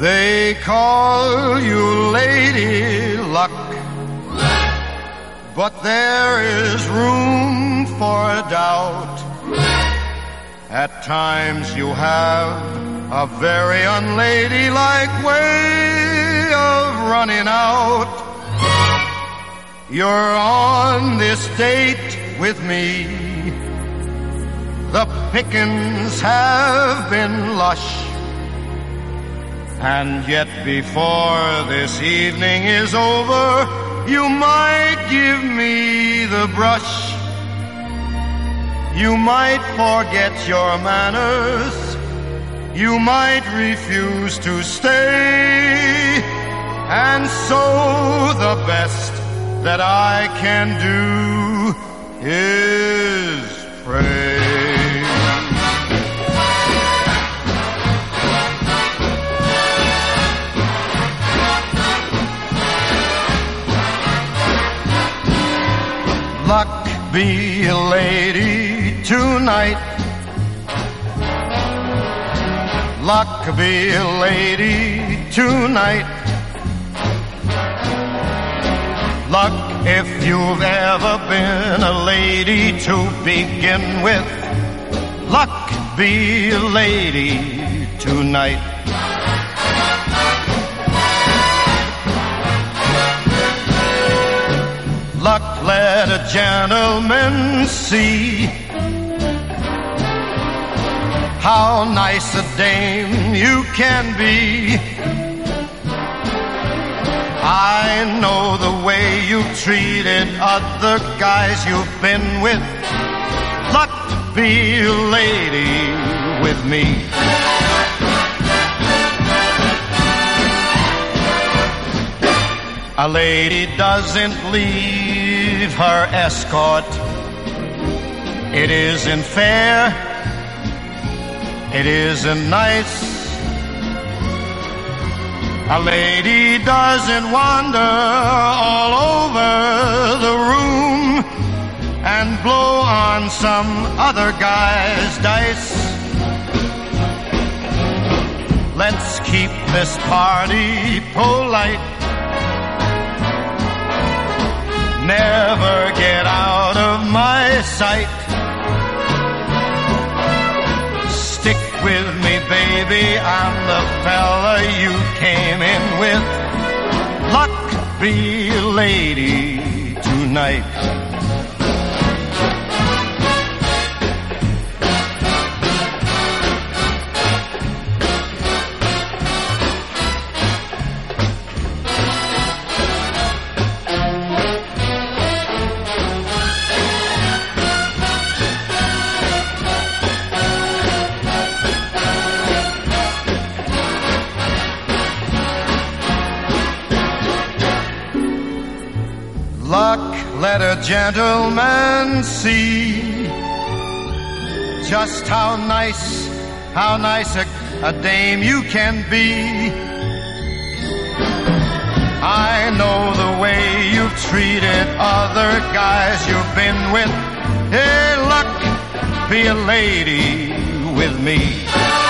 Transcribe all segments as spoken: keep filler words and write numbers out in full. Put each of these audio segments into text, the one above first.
They call you Lady Luck, but there is room for doubt. At times you have a very unladylike way of running out. You're on this date with me. The pickings have been lush, and yet before this evening is over, you might give me the brush. You might forget your manners. You might refuse to stay. And so the best that I can do is pray. Luck be a lady tonight. Luck be a lady tonight. Luck if you've ever been a lady to begin with. Luck be a lady tonight. Luck let a gentleman see how nice a dame you can be. I know the way you've treated other guys you've been with. Luck be a lady with me. A lady doesn't leave her escort. It isn't fair. It isn't nice. A lady doesn't wander all over the room and blow on some other guy's dice. Let's keep this party polite. Never get out of my sight. Stick with me, baby, I'm the fella you came in with. Luck be a lady tonight. Luck let a gentleman see just how nice, how nice a, a dame you can be. I know the way you've treated other guys you've been with. Hey, luck be a lady with me.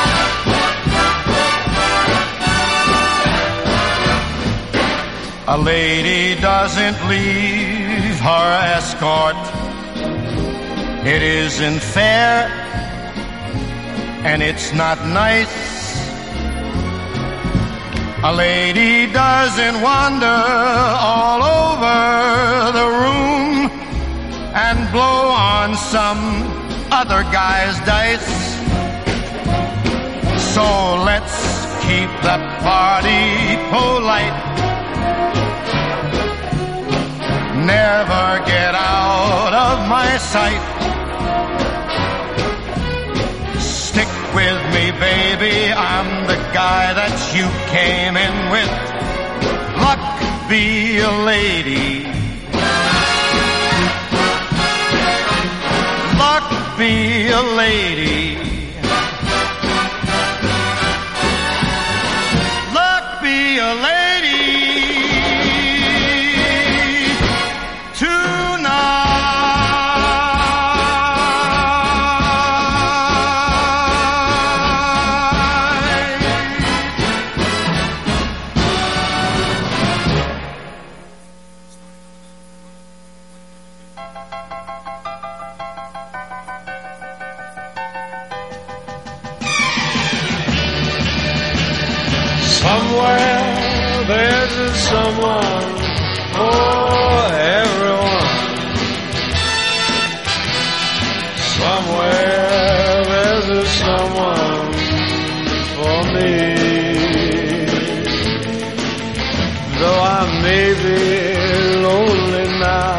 A lady doesn't leave her escort. It isn't fair, and it's not nice. A lady doesn't wander all over the room and blow on some other guy's dice. So let's keep the party polite. Never get out of my sight. Stick with me, baby, I'm the guy that you came in with. Luck be a lady. Luck be a lady. Luck be a lady. Somewhere there's a someone for everyone. Somewhere there's a someone for me. Though I may be lonely now,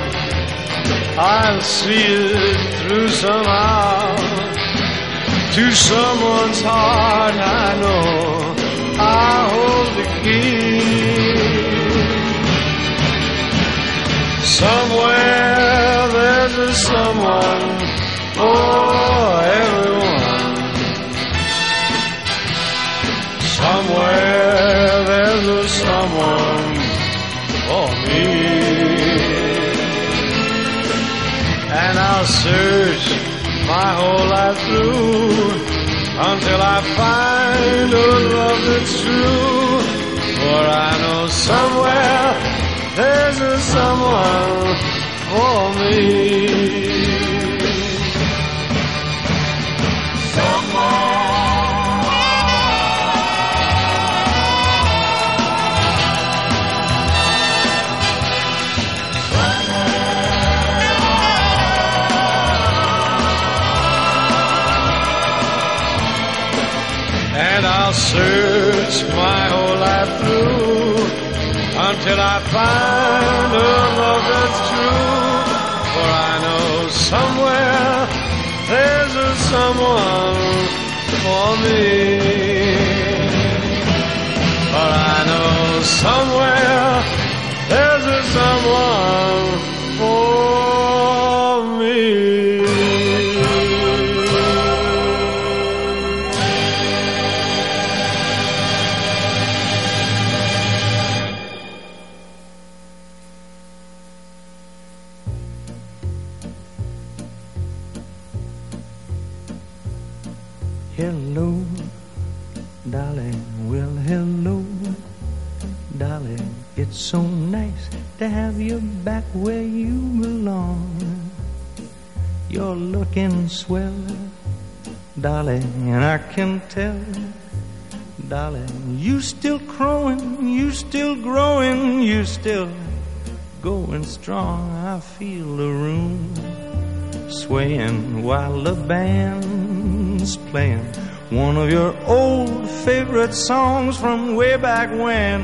I'll see it through somehow. To someone's heart I know I hold the key. Somewhere there's a someone for everyone. Somewhere there's a someone for me. And I'll search my whole life through until I find a love that's true. For I know somewhere there's a someone for me. And I'll search my whole life through until I find a love that's true. For I know somewhere there's a someone for me. For I know somewhere there's a someone for me. Hello, darling, well, hello, darling. It's so nice to have you back where you belong. You're looking swell, darling, and I can tell, darling, you still crowing, you still growing, you still going strong. I feel the room swaying while the band's playing one of your old favorite songs from way back when.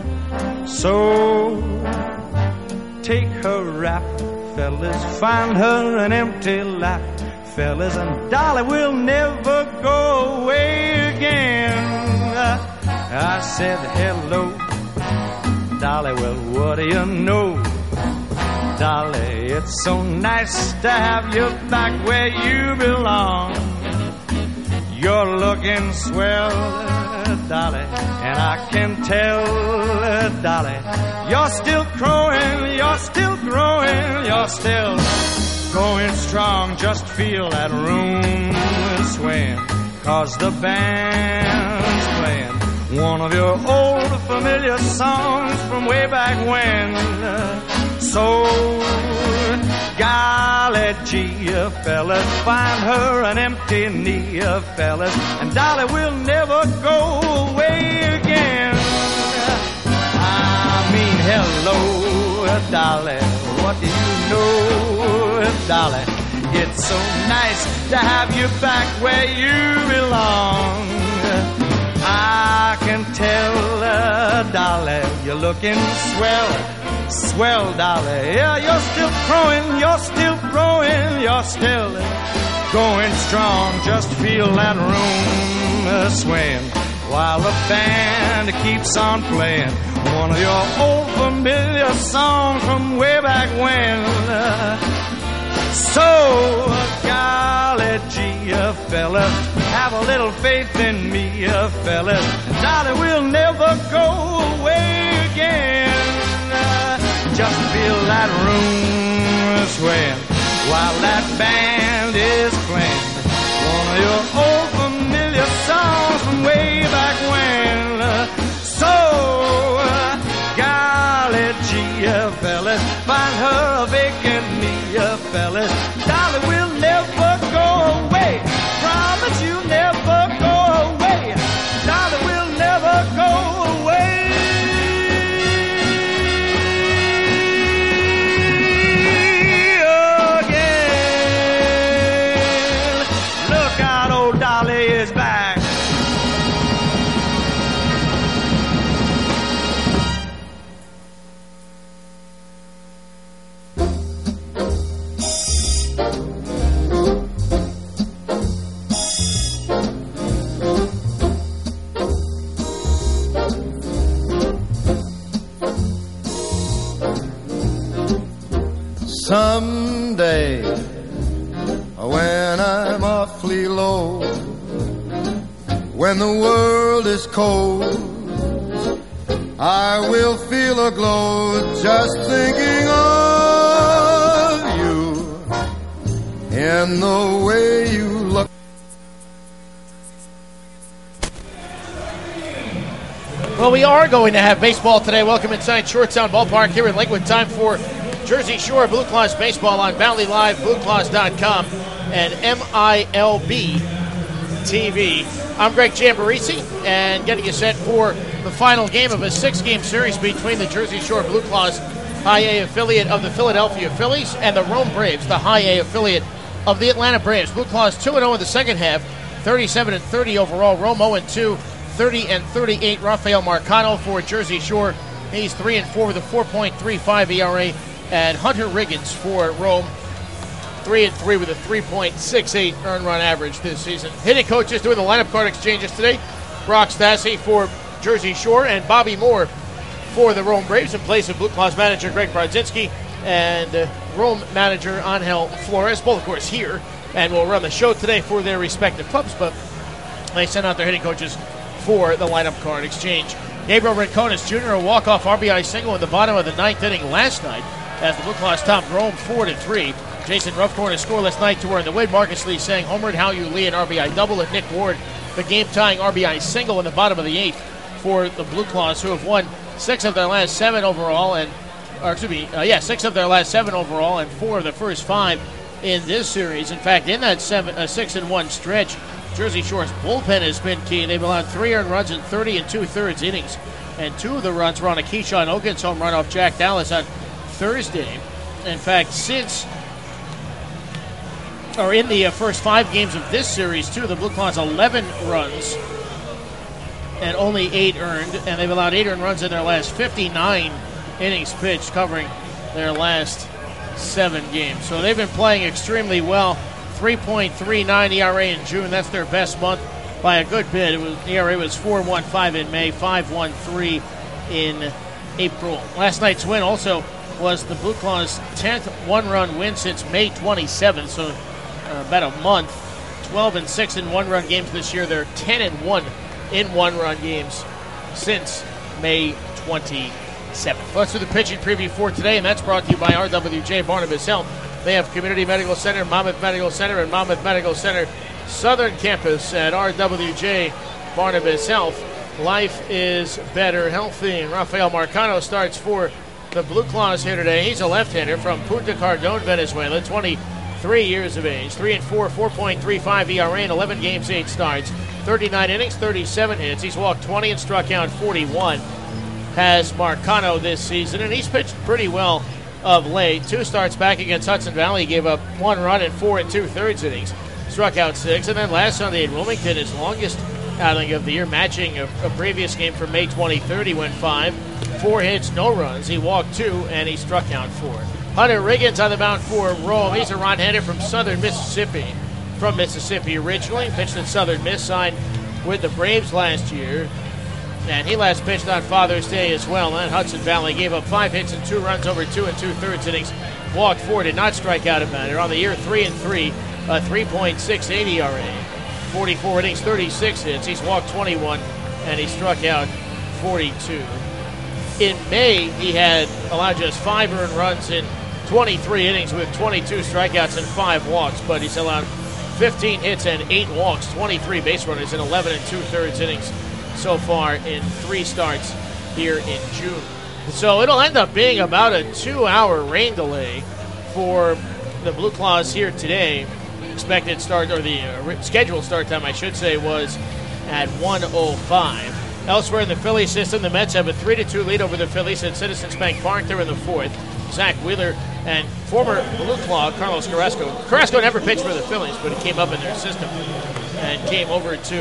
So take her rap, fellas, find her an empty lap, fellas, and Dolly will never go away again. I said hello, Dolly, well, what do you know, Dolly, it's so nice to have you back where you belong. You're looking swell, Dolly, and I can tell, Dolly, you're still growing, you're still growing, you're still going strong. Just feel that room swaying, 'cause the band's playing one of your old familiar songs from way back when. So, golly gee, fellas, find her an empty knee, fellas, and Dolly will never go away again. I mean, hello, Dolly, what do you know, Dolly? It's so nice to have you back where you belong. I can tell, uh, Dolly, you're looking swell, swell, Dolly. Yeah, you're still growing, you're still growing, you're still going strong. Just feel that room uh, swaying while the band keeps on playing one of your old familiar songs from way back when. Uh, so, golly gee, uh, fellas, have a little faith in me, uh, fellas. Dolly will never go away again. Uh, just feel that room swaying while that band is playing one of your old familiar songs from way back when. Uh, so, uh, golly gee, uh, fellas, find her a vacant knee, uh, fellas. Dolly will never go away. Promise you'll never go away. Dolly will never go when the world is cold, I will feel a glow just thinking of you and the way you look. Well, we are going to have baseball today. Welcome inside Shortstown Ballpark here in Lakewood. Time for Jersey Shore Blue Claws baseball on Valley Live, blue claws dot com, and M I L B T V. I'm Greg Jamborisi, and getting you set for the final game of a six-game series between the Jersey Shore Blue Claws, High A affiliate of the Philadelphia Phillies, and the Rome Braves, the High A affiliate of the Atlanta Braves. Blue Claws two and oh in the second half, thirty-seven and thirty overall. Rome oh and two, thirty and thirty-eight. Rafael Marcano for Jersey Shore. He's three and four with a four point three five E R A. And Hunter Riggins for Rome, three and three with a three point six eight earned run average this season. Hitting coaches doing the lineup card exchanges today. Brock Stassi for Jersey Shore and Bobby Moore for the Rome Braves in place of Blue Claws manager Greg Brodzinski and uh, Rome manager Angel Flores, both of course here, and will run the show today for their respective clubs, but they sent out their hitting coaches for the lineup card exchange. Gabriel Rincones Junior, a walk-off R B I single in the bottom of the ninth inning last night as the Blue Claws topped Rome four to three. Jason Ruffcorn, a scoreless night to earn the win. Marcus Lee sang homered, Hao Yu Lee an R B I double, and Nick Ward the game-tying R B I single in the bottom of the eighth for the Blue Claws, who have won six of their last seven overall, and or excuse me, uh, yeah, six of their last seven overall, and four of the first five in this series. In fact, in that seven, uh, six and one stretch, Jersey Shore's bullpen has been key. They've allowed three earned runs in thirty and two-thirds innings, and two of the runs were on a Keyshawn Oakins home run off Jack Dallas on Thursday. In fact, since or in the uh, first five games of this series, too, the Blue Claws eleven runs and only eight earned, and they've allowed eight earned runs in their last fifty-nine innings pitched, covering their last seven games. So they've been playing extremely well. three point three nine E R A in June. That's their best month by a good bit. It was E R A was four point one five in May, five point one three in April. Last night's win also was the Blue Claws' tenth one-run win since May twenty-seventh, so uh, about a month. twelve and six in one-run games this year. They're ten and one in one-run games since May twenty-seventh. Let's do the pitching preview for today, and that's brought to you by R W J Barnabas Health. They have Community Medical Center, Monmouth Medical Center, and Monmouth Medical Center Southern Campus at R W J Barnabas Health. Life is better healthy. Rafael Marcano starts for the Blue Claws here today. He's a left-hander from Punta Cardón, Venezuela, twenty-three years of age, three and four, four point three five E R A in eleven games, eight starts, thirty-nine innings, thirty-seven hits. He's walked twenty and struck out forty-one. Has Marcano this season, and he's pitched pretty well of late. Two starts back against Hudson Valley, gave up one run in four and two-thirds innings, struck out six, and then last Sunday in Wilmington, his longest outing of the year, matching a, a previous game from May twenty-third. He went five, four hits, no runs. He walked two, and he struck out four. Hunter Riggins on the mound for Rome. He's a right-hander from Southern Mississippi. From Mississippi originally, pitched at Southern Miss, signed with the Braves last year, and he last pitched on Father's Day as well. And Hudson Valley gave up five hits and two runs over two and two-thirds innings. Walked four, did not strike out a batter. On the year, three and three, a three point six eight E R A. forty-four innings, thirty-six hits. He's walked twenty-one, and he struck out forty-two. In May, he had allowed just five earned runs in twenty-three innings with twenty-two strikeouts and five walks, but he's allowed fifteen hits and eight walks, twenty-three base runners in eleven and two-thirds innings so far in three starts here in June. So it'll end up being about a two-hour rain delay for the Blue Claws here today. Expected start, or the uh, scheduled start time, I should say, was at one oh five. Elsewhere in the Phillies system, the Mets have a three to two lead over the Phillies at Citizens Bank Park. They're in the fourth. Zach Wheeler and former Blue Claw Carlos Carrasco. Carrasco never pitched for the Phillies, but he came up in their system and came over to,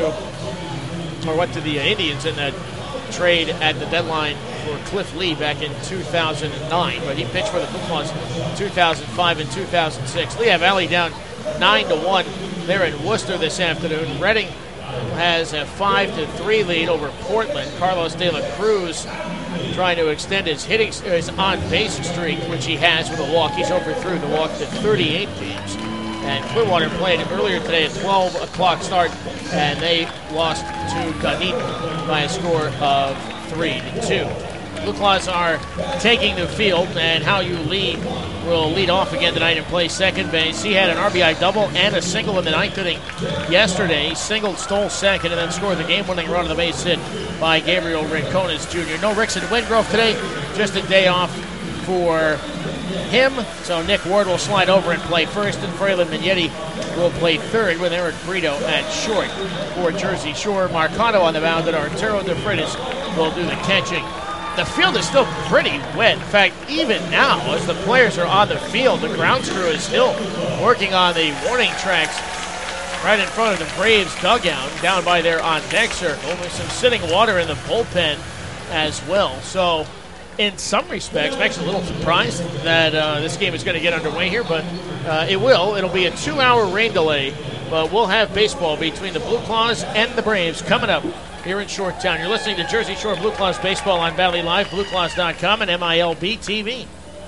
or went to the Indians in that trade at the deadline for Cliff Lee back in two thousand nine. But he pitched for the Blue Claws in two thousand five and two thousand six. Lehigh Valley down nine to one. They're in Worcester this afternoon. Reading has a five to three lead over Portland. Carlos De La Cruz trying to extend his hitting, his on-base streak, which he has with a walk. He's overthrew the walk to thirty-eight games. And Clearwater played earlier today at twelve o'clock start, and they lost to Dunedin by a score of three to two. Blue Claws are taking the field, and Hao Yu Lee will lead off again tonight and play second base. He had an R B I double and a single in the ninth inning yesterday. Singled, stole second, and then scored the game-winning run on the base hit by Gabriel Rincones Junior No Rickson Wingrove today, just a day off for him. So Nick Ward will slide over and play first, and Braylon Mignetti will play third with Eric Brito at short for Jersey Shore. Marcano on the mound, and Arturo De Freitas will do the catching. The field is still pretty wet. In fact, even now, as the players are on the field, the grounds crew is still working on the warning tracks right in front of the Braves dugout, down by their on-deck circle. There's some sitting water in the bullpen as well. So, in some respects, I'm actually a little surprised that uh, this game is going to get underway here, but uh, it will. It'll be a two-hour rain delay, but we'll have baseball between the Blue Claws and the Braves coming up here in Shoretown. You're listening to Jersey Shore Blue Claws Baseball on Valley Live, blue claws dot com, and M I L B T V.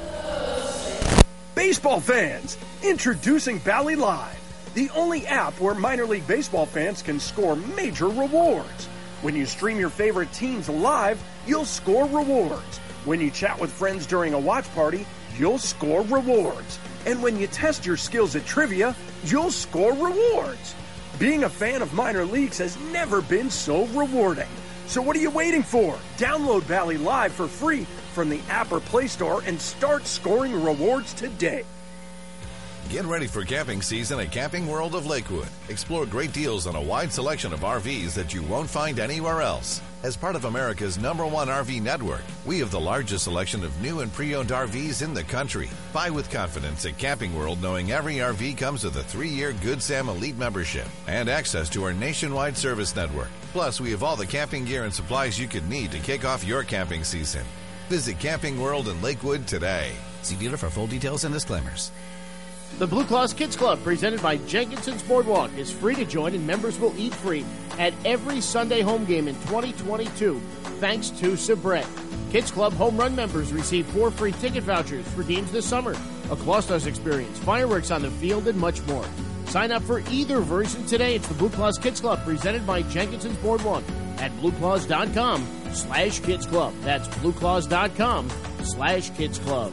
Baseball fans, introducing Valley Live, the only app where minor league baseball fans can score major rewards. When you stream your favorite teams live, you'll score rewards. When you chat with friends during a watch party, you'll score rewards. And when you test your skills at trivia, you'll score rewards. Being a fan of minor leagues has never been so rewarding. So what are you waiting for? Download Valley Live for free from the app or Play Store and start scoring rewards today. Get ready for camping season at Camping World of Lakewood. Explore great deals on a wide selection of R Vs that you won't find anywhere else. As part of America's number one R V network, we have the largest selection of new and pre-owned R Vs in the country. Buy with confidence at Camping World, knowing every R V comes with a three-year Good Sam Elite membership and access to our nationwide service network. Plus, we have all the camping gear and supplies you could need to kick off your camping season. Visit Camping World in Lakewood today. See dealer for full details and disclaimers. The Blue Claws Kids Club, presented by Jenkinson's Boardwalk, is free to join, and members will eat free at every Sunday home game in twenty twenty-two, thanks to Sabret. Kids Club home run members receive four free ticket vouchers for games this summer, a Clawstars experience, fireworks on the field, and much more. Sign up for either version today. It's the Blue Claws Kids Club, presented by Jenkinson's Boardwalk at blueclaws.com slash kids club. That's blueclaws.com slash kids club.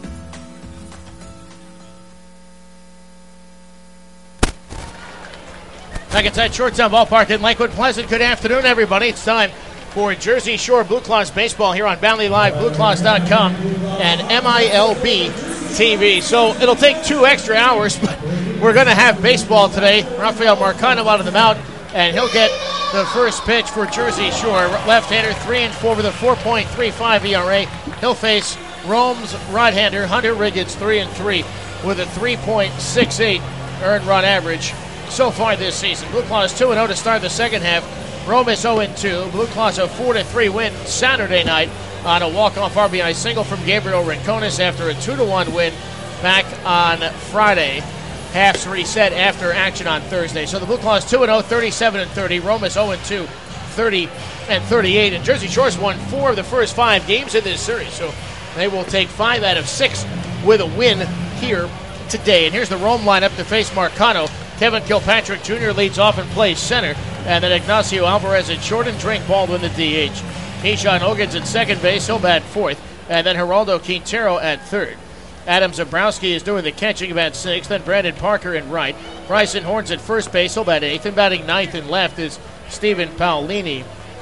Back inside Shoretown Ballpark in Lakewood. Pleasant good afternoon, everybody. It's time for Jersey Shore Blue Claws baseball here on Valley Live, blue claws dot com, and M I L B T V. So it'll take two extra hours, but we're going to have baseball today. Rafael Marcano out of the mound, and he'll get the first pitch for Jersey Shore. Left-hander, three and four with a four point three five E R A. He'll face Rome's right-hander, Hunter Riggins, three and three with a three point six eight earned run average so far this season. Blue Claws two and oh to start the second half. Rome is oh and two. Blue Claws a four to three win Saturday night on a walk-off R B I single from Gabriel Rincones after a two to one win back on Friday. Halves reset after action on Thursday. So the Blue Claws two and oh, thirty-seven and thirty. Rome is oh and two, thirty and thirty-eight. And Jersey Shore's won four of the first five games in this series. So they will take five out of six with a win here today. And here's the Rome lineup to face Marcano. Kevin Kilpatrick Junior leads off and plays center. And then Ignacio Alvarez at short and Drake Baldwin the D H. Keyshawn Ogans at second base. He'll bat fourth. And then Geraldo Quintero at third. Adam Zabrowski is doing the catching, bat sixth. Then Brandon Parker in right. Bryson Horns at first base. He'll bat eighth. And batting ninth and left is Stephen Paolini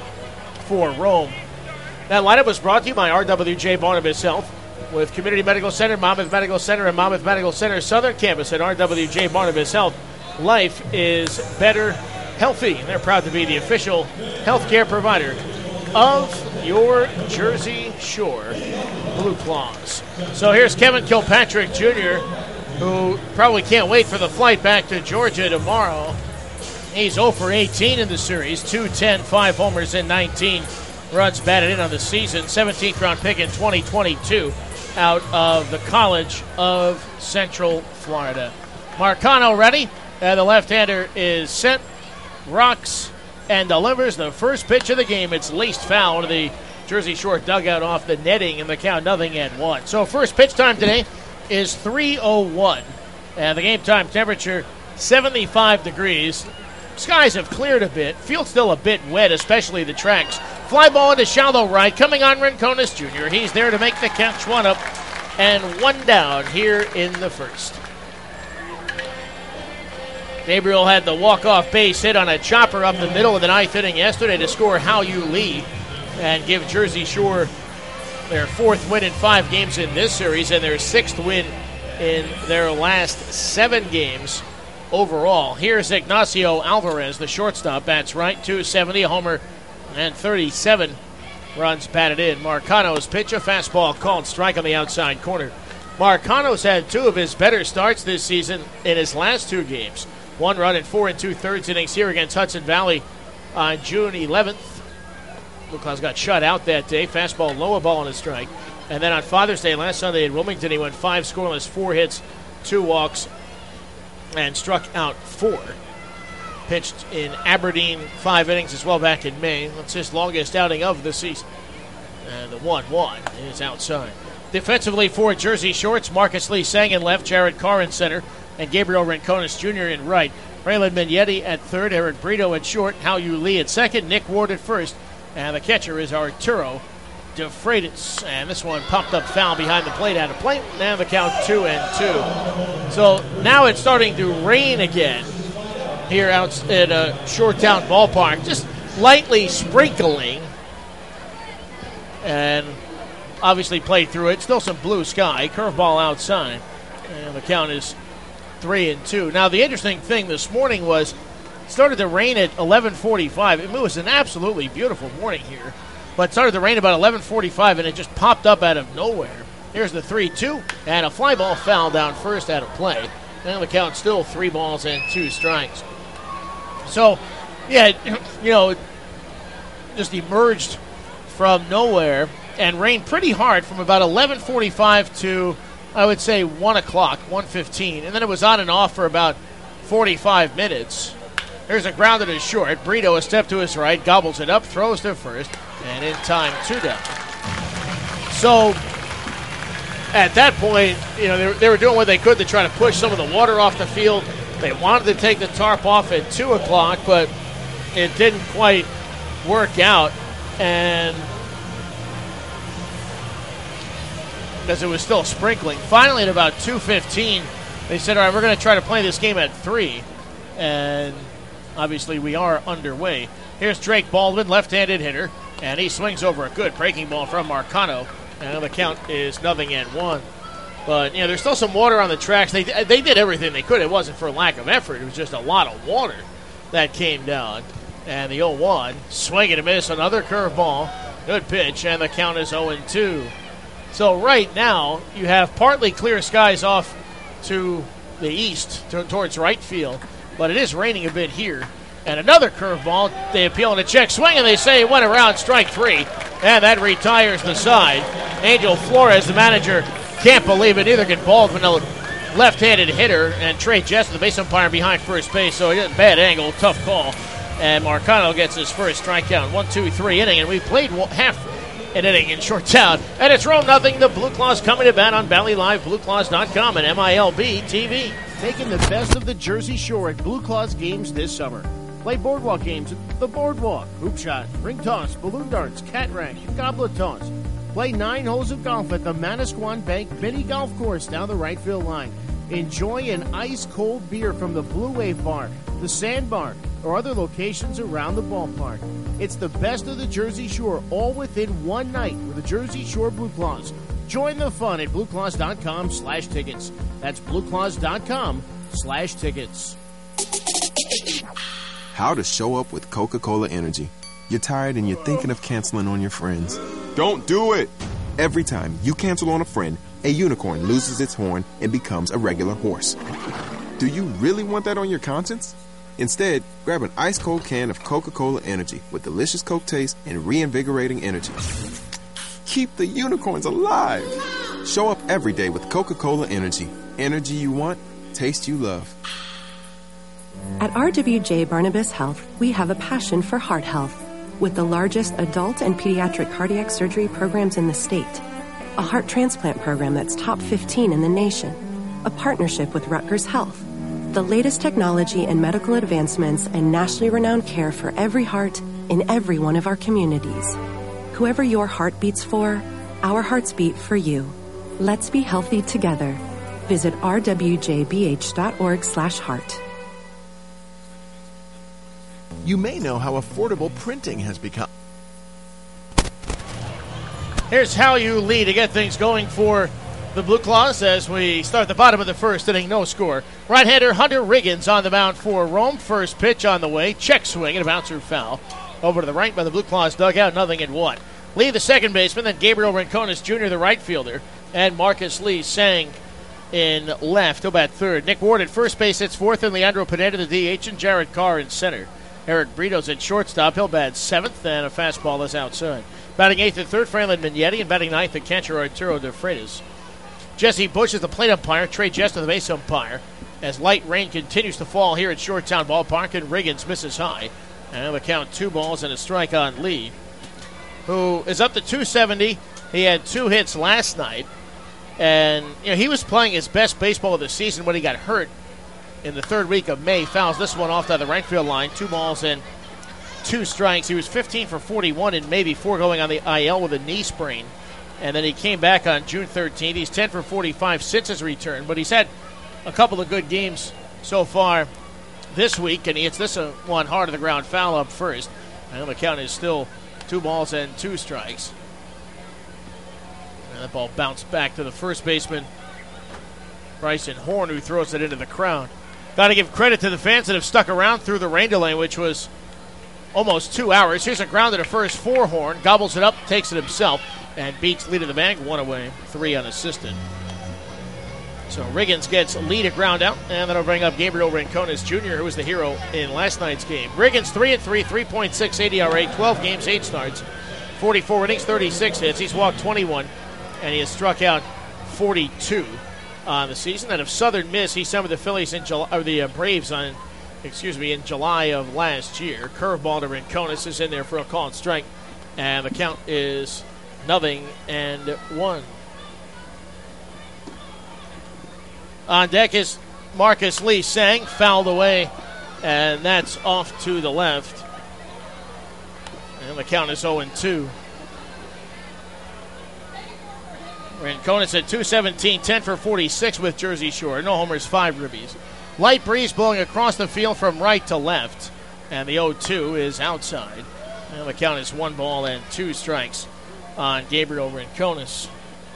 for Rome. That lineup was brought to you by R W J Barnabas Health, with Community Medical Center, Monmouth Medical Center, and Monmouth Medical Center Southern Campus at R W J Barnabas Health. Life is better, healthy. And they're proud to be the official healthcare provider of your Jersey Shore Blue Claws. So here's Kevin Kilpatrick Junior, who probably can't wait for the flight back to Georgia tomorrow. He's oh for eighteen in the series, two ten, five homers, and nineteen runs batted in on the season. seventeenth round pick in twenty twenty-two out of the College of Central Florida. Marcano ready, and the left-hander is set, rocks, and delivers the first pitch of the game. It's laced foul to the Jersey Shore dugout off the netting, and the count nothing at one. So first pitch time today is three oh one, and the game time temperature seventy-five degrees. Skies have cleared a bit. Field's still a bit wet, especially the tracks. Fly ball into shallow right. Coming on Rincones Junior He's there to make the catch. One up and one down here in the first. Gabriel had the walk-off base hit on a chopper up the middle of the ninth inning yesterday to score Hao Yu Lee and give Jersey Shore their fourth win in five games in this series and their sixth win in their last seven games overall. Here's Ignacio Alvarez, the shortstop, bats right, two seventy, a homer, and thirty-seven runs batted in. Marcano's pitch, a fastball called strike on the outside corner. Marcano's had two of his better starts this season in his last two games. One run in four and two-thirds innings here against Hudson Valley on June eleventh. Blue Claws got shut out that day. Fastball, low, a ball and a strike. And then on Father's Day last Sunday in Wilmington, he went five scoreless, four hits, two walks, and struck out four. Pitched in Aberdeen five innings as well back in May. That's his longest outing of the season. And the one one is outside. Defensively for Jersey Shorts, Marcus Lee Sang in left, Jared Carr in center, and Gabriel Rincones Junior in right. Braylon Mignetti at third, Eric Brito at short, Hao Yu Lee at second, Nick Ward at first, and the catcher is Arturo De Freitas. And this one popped up foul behind the plate, out of play. Now the count two and two. So now it's starting to rain again here out at uh, Shoretown Ballpark, just lightly sprinkling, and obviously played through it. Still some blue sky, curveball outside, and the count is three and two. Now the interesting thing this morning was it started to rain at eleven forty-five. It was an absolutely beautiful morning here, but it started to rain about eleven forty-five, and it just popped up out of nowhere. Here's the three two, and a fly ball foul down first out of play. Now the count still three balls and two strikes. So, yeah, you know, just emerged from nowhere and rained pretty hard from about eleven forty-five to, I would say, one o'clock, one fifteen. And then it was on and off for about forty-five minutes. There's a grounder to short. Brito, a step to his right, gobbles it up, throws to first, and in time, two down. So, at that point, you know, they were, they were doing what they could to try to push some of the water off the field. They wanted to take the tarp off at two o'clock, but it didn't quite work out. And as it was still sprinkling, finally at about two fifteen, they said, all right, we're going to try to play this game at three. And obviously we are underway. Here's Drake Baldwin, left-handed hitter, and he swings over a good breaking ball from Marcano. And the count is nothing and one. But, you know, there's still some water on the tracks. They they did everything they could. It wasn't for lack of effort. It was just a lot of water that came down. And the oh one, swing and a miss, another curveball. Good pitch, and the count is oh and two. So right now, you have partly clear skies off to the east, to, towards right field. But it is raining a bit here. And another curveball. They appeal and a check swing, and they say it went around strike three. And that retires the side. Angel Flores, the manager, can't believe it. Neither can Baldwin, a left-handed hitter, and Trey Jess, the base umpire, behind first base. So a bad angle, tough call. And Marcano gets his first strikeout. One, two, three inning, and we played half an inning in Shoretown. And it's Rome nothing. The Blue Claws coming to bat on Valley Live, Blue Claws dot com, and M I L B T V. Taking the best of the Jersey Shore at Blue Claws games this summer. Play boardwalk games at the Boardwalk, hoop shot, ring toss, balloon darts, cat rank, and goblet toss. Play nine holes of golf at the Manasquan Bank Mini Golf Course down the right field line. Enjoy an ice-cold beer from the Blue Wave Bar, the Sandbar, or other locations around the ballpark. It's the best of the Jersey Shore, all within one night with the Jersey Shore Blue Claws. Join the fun at Blue Claws dot com slash tickets. That's Blue Claws dot com slash tickets. How to show up with Coca-Cola Energy. You're tired and you're thinking of canceling on your friends. Don't do it! Every time you cancel on a friend, a unicorn loses its horn and becomes a regular horse. Do you really want that on your conscience? Instead, grab an ice-cold can of Coca-Cola Energy with delicious Coke taste and reinvigorating energy. Keep the unicorns alive! Show up every day with Coca-Cola Energy. Energy you want, taste you love. At R W J Barnabas Health, we have a passion for heart health. With the largest adult and pediatric cardiac surgery programs in the state, a heart transplant program that's top fifteen in the nation, a partnership with Rutgers Health, the latest technology and medical advancements and nationally renowned care for every heart in every one of our communities. Whoever your heart beats for, our hearts beat for you. Let's be healthy together. Visit r w j b h dot org slash heart. You may know how affordable printing has become. Here's how you lead to get things going for the Blue Claws as we start the bottom of the first inning, no score. Right-hander Hunter Riggins on the mound for Rome. First pitch on the way. Check swing and a bouncer foul. Over to the right by the Blue Claws dugout, nothing in one. Lee, the second baseman, then Gabriel Rincones Junior, the right fielder, and Marcus Lee sang in left. He'll bat third. Nick Ward at first base hits fourth, and Leandro Pineda, the D H, and Jared Carr in center. Eric Brito's at shortstop. He'll bat seventh, and a fastball is outside. Batting eighth and third, Franklin Mignetti, and batting ninth, the catcher Arturo De Freitas. Jesse Bush is the plate umpire. Trey Jester the base umpire. As light rain continues to fall here at Shoretown Ballpark, and Riggins misses high. And the count two balls and a strike on Lee, who is up to two seventy. He had two hits last night. And you know, he was playing his best baseball of the season when he got hurt in the third week of May. Fouls this one off to the right field line. Two balls and two strikes. He was fifteen for forty-one in May before going on the I L with a knee sprain. And then he came back on June thirteenth. He's ten for forty-five since his return. But he's had a couple of good games so far this week. And he hits this one hard to the ground foul up first. And the count is still two balls and two strikes. And that ball bounced back to the first baseman, Bryson Horn, who throws it into the crowd. Got to give credit to the fans that have stuck around through the rain delay, which was almost two hours. Here's a grounder to first for Horn. Gobbles it up, takes it himself, and beats lead of the bag. One away, three unassisted. So Riggins gets lead at ground out, and that'll bring up Gabriel Rincones Junior, who was the hero in last night's game. Riggins three and three, three point six eight E R A, twelve games, eight starts, forty-four innings, thirty-six hits. He's walked twenty-one, and he has struck out forty-two on the season. And if Southern Miss, he summoned the Phillies in July, or the uh, Braves on, excuse me, in July of last year. Curveball to Rincones is in there for a call and strike, and the count is nothing and one. On deck is Marcus Lee sang, fouled away, and that's off to the left. And the count is oh and two. Rincones at two seventeen, ten for forty-six with Jersey Shore. No homers, five ribbies. Light breeze blowing across the field from right to left, and the oh two is outside. And the count is one ball and two strikes on Gabriel Rincones.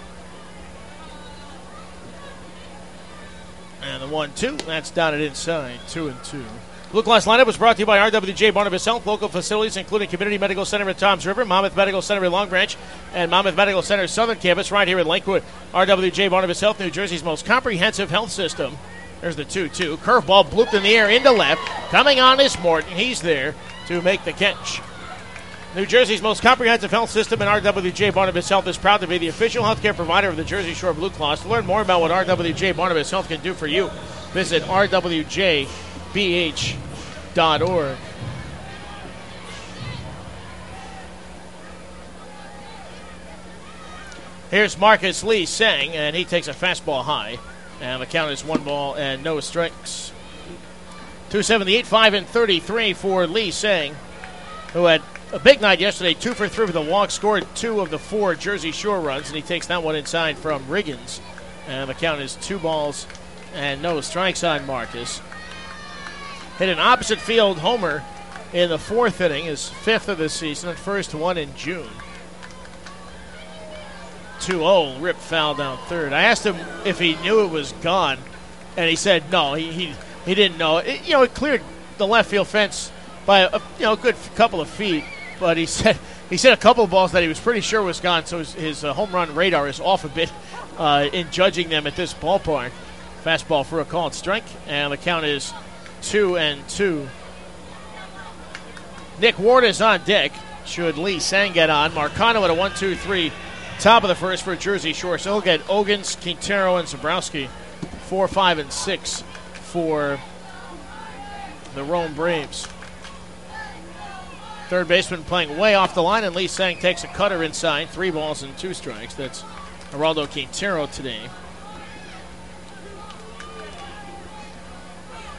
And the one two, that's dotted inside, two and two. Blue Class lineup was brought to you by R W J Barnabas Health, local facilities including Community Medical Center at Toms River, Monmouth Medical Center in Long Branch, and Monmouth Medical Center Southern Campus right here in Lakewood. R W J Barnabas Health, New Jersey's most comprehensive health system. There's the two two. Curveball blooped in the air into left. Coming on is Morton. He's there to make the catch. New Jersey's most comprehensive health system, and R W J Barnabas Health is proud to be the official healthcare provider of the Jersey Shore Blue Claws. To learn more about what R W J Barnabas Health can do for you, visit r w j b h dot org. Here's Marcus Lee sang, and he takes a fastball high. And the count is one ball and no strikes. two seventy-eight, five and thirty-three for Lee Sang, who had a big night yesterday, two for three with a walk, scored two of the four Jersey Shore runs, and he takes that one inside from Riggins. And the count is two balls and no strikes on Marcus. Hit an opposite field homer in the fourth inning, his fifth of the season, and first one in June. two oh, rip foul down third. I asked him if he knew it was gone, and he said no, he he, he didn't know. It, you know, it cleared the left field fence by a you know a good couple of feet. But he said he said a couple of balls that he was pretty sure was gone, so his, his uh, home run radar is off a bit uh, in judging them at this ballpark. Fastball for a called strike, and the count is two and two. Nick Ward is on deck. Should Lee Sang get on? Marcano at a one two three, top of the first for Jersey Shore. So he'll get Ogans, Quintero, and Zabrowski, four, five, and six for the Rome Braves. Third baseman playing way off the line, and Lee Sang takes a cutter inside. Three balls and two strikes. That's Geraldo Quintero today.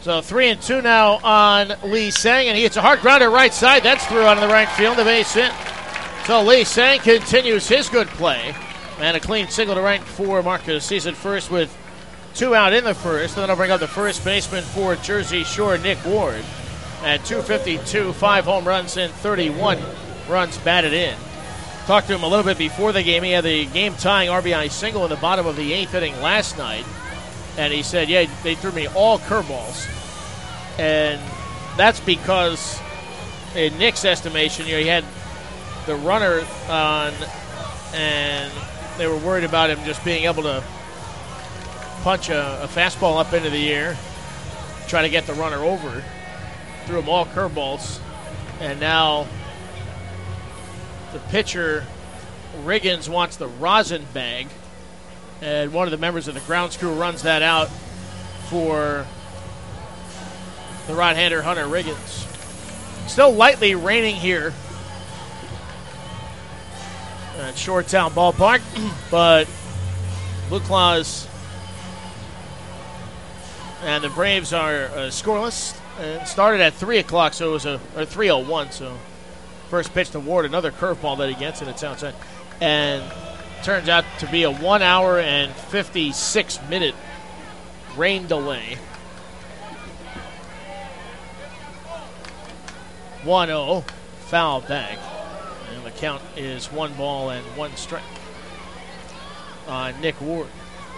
So three and two now on Lee Sang, and he hits a hard grounder right side. That's through onto the right field, the base hit. So Lee Sang continues his good play. And a clean single to right for Marcus. He's at first with two out in the first. And then I'll bring up the first baseman for Jersey Shore, Nick Ward. At two fifty-two, five home runs and thirty-one runs batted in. Talked to him a little bit before the game. He had the game-tying R B I single in the bottom of the eighth inning last night. And he said, yeah, they threw me all curveballs. And that's because, in Nick's estimation, you know, he had the runner on, and they were worried about him just being able to punch a, a fastball up into the air, try to get the runner over. Threw him all curveballs. And now the pitcher, Riggins, wants the rosin bag. And one of the members of the grounds crew runs that out for the right-hander, Hunter Riggins. Still lightly raining here at Shoretown Ballpark, but Blue Claws and the Braves are uh, scoreless. And started at three o'clock, so it was a or three oh one. So first pitch to Ward, another curveball that he gets, and it's outside. And turns out to be a one hour and fifty-six minute rain delay. one oh, foul back. And the count is one ball and one strike on Nick Ward.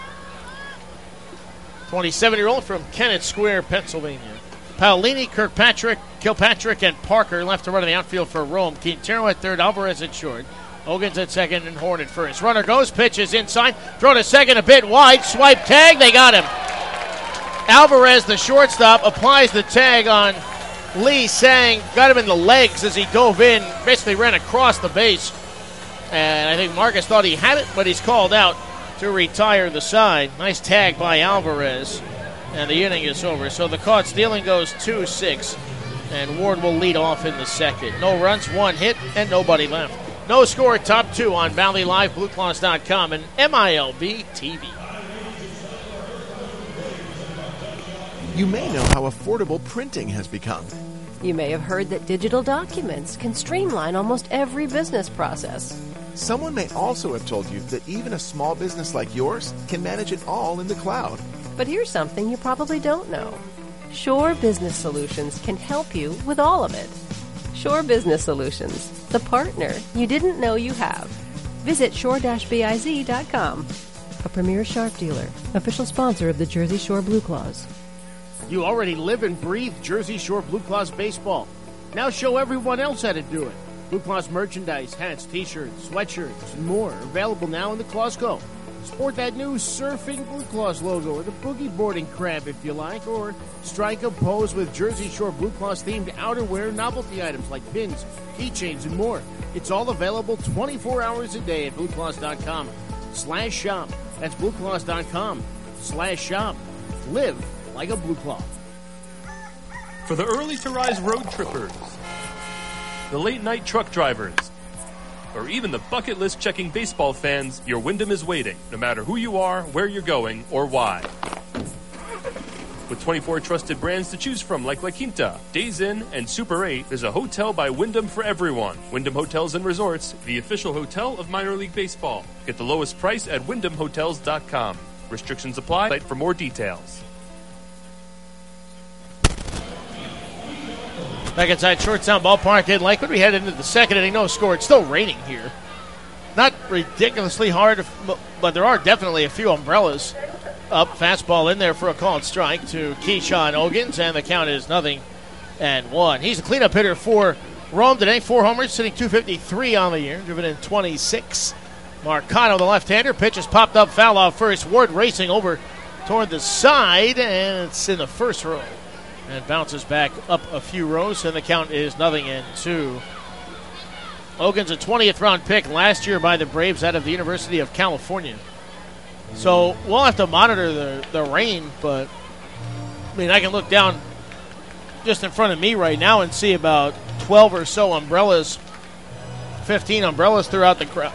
twenty-seven-year-old from Kennett Square, Pennsylvania. Paolini, Kirkpatrick, Kilpatrick, and Parker left to run in the outfield for Rome. Quintero at third, Alvarez at short. Ogans at second, and Horn at first. Runner goes, pitches inside, throw to second a bit wide, swipe tag, they got him. Alvarez, the shortstop, applies the tag on Lee Sang, got him in the legs as he dove in, basically ran across the base. And I think Marcus thought he had it, but he's called out to retire the side. Nice tag by Alvarez, and the inning is over. So the caught stealing goes two six, and Ward will lead off in the second. No runs, one hit, and nobody left. No score, top two on Valley Live, Blue Claws dot com, and M I L B T V. You may know how affordable printing has become. You may have heard that digital documents can streamline almost every business process. Someone may also have told you that even a small business like yours can manage it all in the cloud. But here's something you probably don't know. Shore Business Solutions can help you with all of it. Shore Business Solutions, the partner you didn't know you have. Visit shore dash biz dot com. A premier Sharp dealer, official sponsor of the Jersey Shore Blue Claws. You already live and breathe Jersey Shore Blue Claws baseball. Now show everyone else how to do it. Blue Claws merchandise, hats, t-shirts, sweatshirts, and more available now in the Claws Go. Sport that new surfing Blue Claws logo or the boogie boarding crab if you like, or strike a pose with Jersey Shore Blue Claws themed outerwear novelty items like pins, keychains, and more. It's all available twenty-four hours a day at blue claws dot com slash shop. That's blue claws dot com slash shop. Live like a Blue Claw. For the early to rise road trippers, the late night truck drivers, or even the bucket list checking baseball fans, your Wyndham is waiting, no matter who you are, where you're going, or why. With twenty-four trusted brands to choose from like La Quinta, Days Inn, and Super eight, there's a hotel by Wyndham for everyone. Wyndham Hotels and Resorts, the official hotel of minor league baseball. Get the lowest price at wyndham hotels dot com. Restrictions apply. Site for more details. Back inside Shortstown Ballpark in Lakewood, we head into the second inning. No score. It's still raining here. Not ridiculously hard, but there are definitely a few umbrellas up. Fastball in there for a called strike to Keyshawn Ogans, and the count is nothing and one. He's a cleanup hitter for Rome today. Four homers, sitting two fifty-three on the year, driven in twenty-six. Marcano, the left-hander, pitch is popped up, foul off first. Ward racing over toward the side, and it's in the first row. And bounces back up a few rows, and the count is nothing and two. Ogans, a twentieth round pick last year by the Braves out of the University of California. So we'll have to monitor the, the rain, but I mean, I can look down just in front of me right now and see about twelve or so umbrellas, fifteen umbrellas throughout the crowd.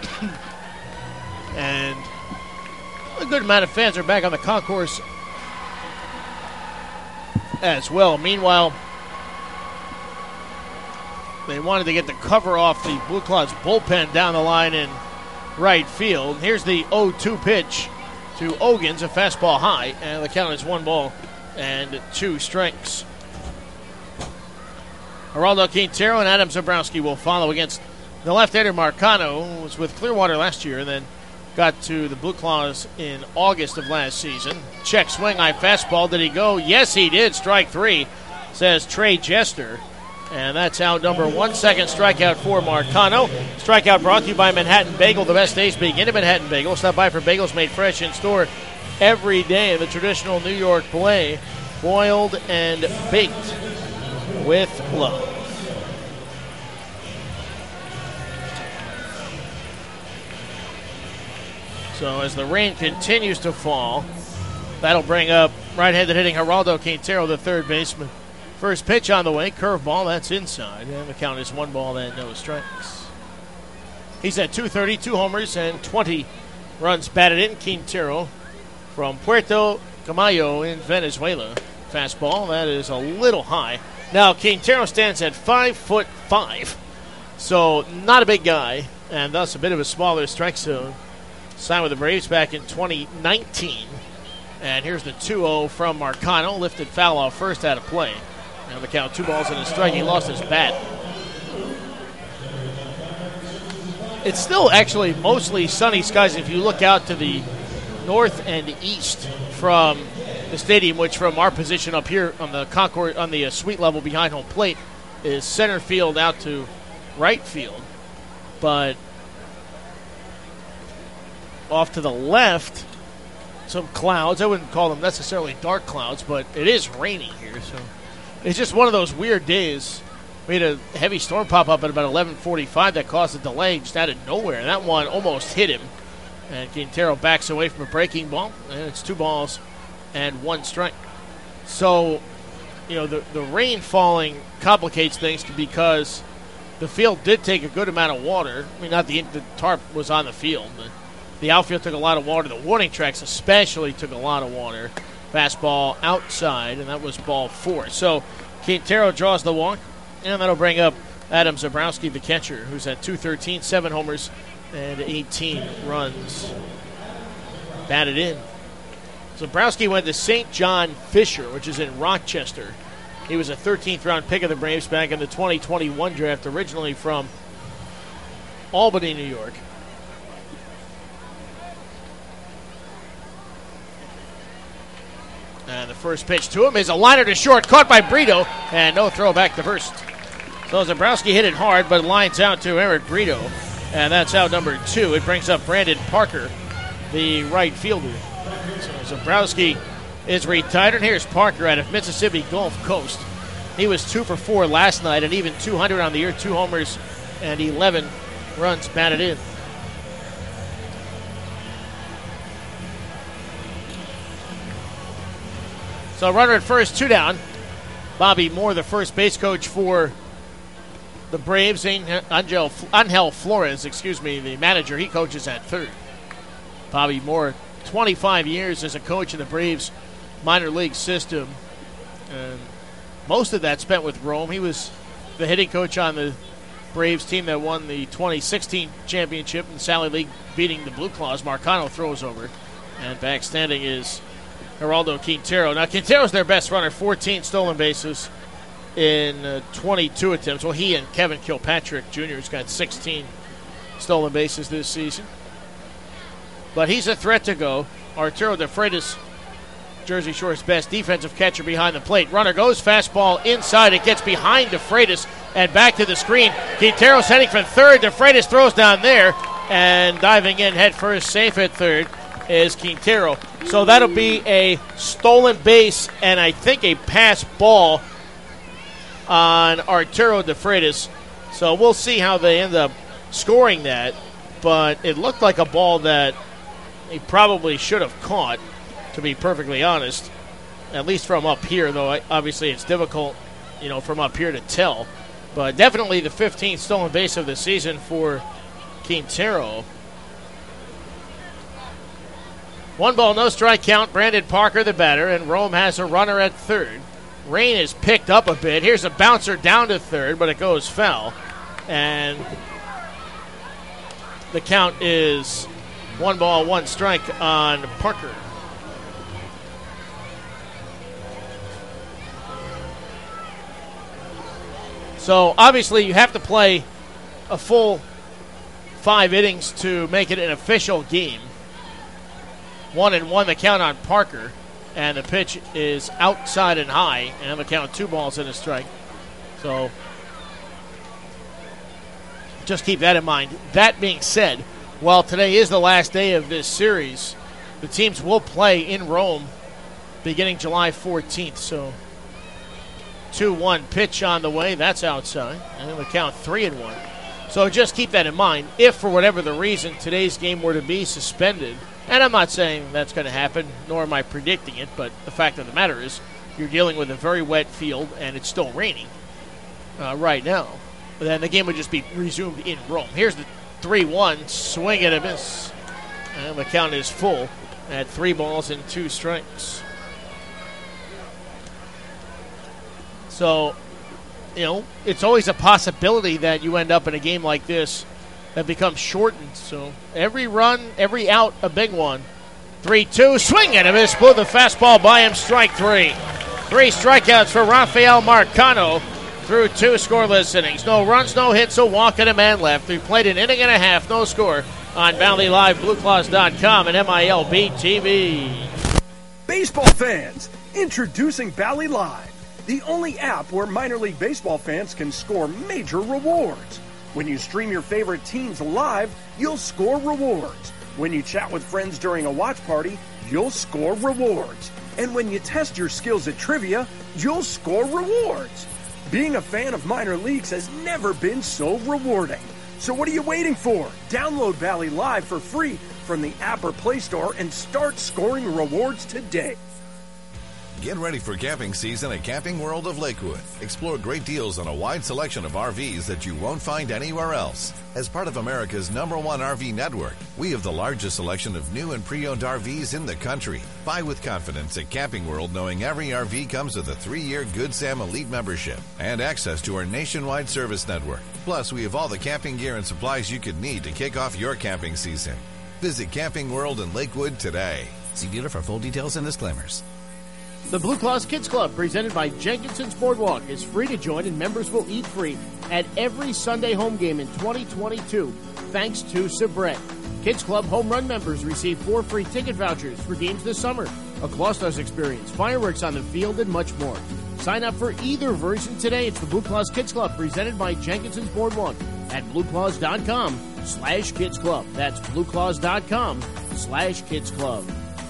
And a good amount of fans are back on the concourse as well. Meanwhile, they wanted to get the cover off the Blue Claws bullpen down the line in right field. Here's the oh two pitch to Ogans, a fastball high, and the count is one ball and two strikes. Geraldo Quintero and Adam Zabrowski will follow against the left-hander Marcano, who was with Clearwater last year and then got to the Blue Claws in August of last season. Check swing, high fastball. Did he go? Yes, he did. Strike three, says Trey Jester. And that's out number one. Second strikeout for Marcano. Strikeout brought to you by Manhattan Bagel. The best days begin at Manhattan Bagel. Stop by for bagels made fresh in store every day. The traditional New York play, boiled and baked with love. So as the rain continues to fall, that'll bring up right-handed hitting Geraldo Quintero, the third baseman. First pitch on the way, curveball, that's inside, and the count is one ball and no strikes. He's at two thirty, two homers, and twenty runs batted in. Quintero from Puerto Camayo in Venezuela. Fastball, that is a little high. Now, Quintero stands at five foot five, so not a big guy, and thus a bit of a smaller strike zone. Signed with the Braves back in twenty nineteen. And here's the two oh from Marcano, lifted foul off first out of play. Now the count, two balls and a strike. He lost his bat. It's still actually mostly sunny skies if you look out to the north and east from the stadium, which from our position up here on the Concord, on the uh, suite level behind home plate, is center field out to right field. But off to the left, some clouds. I wouldn't call them necessarily dark clouds, but it is raining here, so it's just one of those weird days. We had a heavy storm pop up at about eleven forty-five that caused a delay just out of nowhere, and that one almost hit him. And Quintero backs away from a breaking ball, and it's two balls and one strike. So, you know, the, the rain falling complicates things because the field did take a good amount of water. I mean, not the, the tarp was on the field, but the outfield took a lot of water. The warning tracks especially took a lot of water. Fastball outside, and that was ball four. So Quintero draws the walk, and that'll bring up Adam Zabrowski, the catcher, who's at two thirteen, seven homers and eighteen runs batted in. Zabrowski went to Saint John Fisher, which is in Rochester. He was a thirteenth round pick of the Braves back in the twenty twenty-one draft, originally from Albany, New York. And the first pitch to him is a liner to short, caught by Brito, and no throw back to first. So Zabrowski hit it hard, but lines out to Eric Brito, and that's out number two. It brings up Brandon Parker, the right fielder. So Zabrowski is retired, and here's Parker out of Mississippi Gulf Coast. He was two for four last night, and even two hundred on the year, two homers and eleven runs batted in. So runner at first, two down. Bobby Moore, the first base coach for the Braves. Angel, Angel Flores, excuse me, the manager, he coaches at third. Bobby Moore, twenty-five years as a coach in the Braves minor league system. And most of that spent with Rome. He was the hitting coach on the Braves team that won the twenty sixteen championship in the Sally League, beating the Blue Claws. Marcano throws over. And back standing is Geraldo Quintero. Now, Quintero's their best runner, fourteen stolen bases in uh, twenty-two attempts. Well, he and Kevin Kilpatrick Junior has got sixteen stolen bases this season. But he's a threat to go. Arturo De Freitas, Jersey Shore's best defensive catcher behind the plate. Runner goes, fastball inside. It gets behind De Freitas and back to the screen. Quintero's heading for third. De Freitas throws down there, and diving in head first, safe at third, is Quintero. So that'll be a stolen base and I think a pass ball on Arturo De Freitas. So we'll see how they end up scoring that. But it looked like a ball that he probably should have caught, to be perfectly honest. At least from up here, though obviously it's difficult, you know, from up here to tell. But definitely the fifteenth stolen base of the season for Quintero. One ball, no strike count. Brandon Parker, the batter, and Rome has a runner at third. rain has picked up a bit. Here's a bouncer down to third, but it goes foul. And the count is one ball, one strike on Parker. So obviously you have to play a full five innings to make it an official game. One and one the count on Parker, and the pitch is outside and high, and the count two balls and a strike. So just keep that in mind. That being said, while today is the last day of this series, the teams will play in Rome beginning July fourteenth. So two one pitch on the way. That's outside. And the count three and one. So just keep that in mind. If, for whatever the reason, today's game were to be suspended, and I'm not saying that's going to happen, nor am I predicting it, but the fact of the matter is you're dealing with a very wet field, and it's still raining uh, right now. But then the game would just be resumed in Rome. Here's the three one, swing and a miss. And the count is full at three balls and two strikes. So, you know, it's always a possibility that you end up in a game like this that becomes shortened. So every run, every out, a big one. three two, swing and a miss. Blew the fastball by him, strike three. Three strikeouts for Rafael Marcano through two scoreless innings. No runs, no hits, a walk and a man left. We played an inning and a half, no score on Valley Live, Blue Claws dot com, and M I L B T V. Baseball fans, introducing Bally Live, the only app where minor league baseball fans can score major rewards. When you stream your favorite teams live, you'll score rewards. When you chat with friends during a watch party, you'll score rewards. And when you test your skills at trivia, you'll score rewards. Being a fan of minor leagues has never been so rewarding. So what are you waiting for? Download Valley Live for free from the app or Play Store and start scoring rewards today. Get ready for camping season at Camping World of Lakewood. Explore great deals on a wide selection of R Vs that you won't find anywhere else. As part of America's number one R V network, we have the largest selection of new and pre-owned R Vs in the country. Buy with confidence at Camping World, knowing every R V comes with a three-year Good Sam Elite membership and access to our nationwide service network. Plus, we have all the camping gear and supplies you could need to kick off your camping season. Visit Camping World in Lakewood today. See dealer for full details and disclaimers. The Blue Claws Kids Club, presented by Jenkinson's Boardwalk, is free to join, and members will eat free at every Sunday home game in twenty twenty-two, thanks to Sabret. Kids Club home run members receive four free ticket vouchers for games this summer, a Clawstars experience, fireworks on the field, and much more. Sign up for either version today. It's the Blue Claws Kids Club, presented by Jenkinson's Boardwalk at blueclaws.com slash kids club. That's blueclaws.com slash kids club.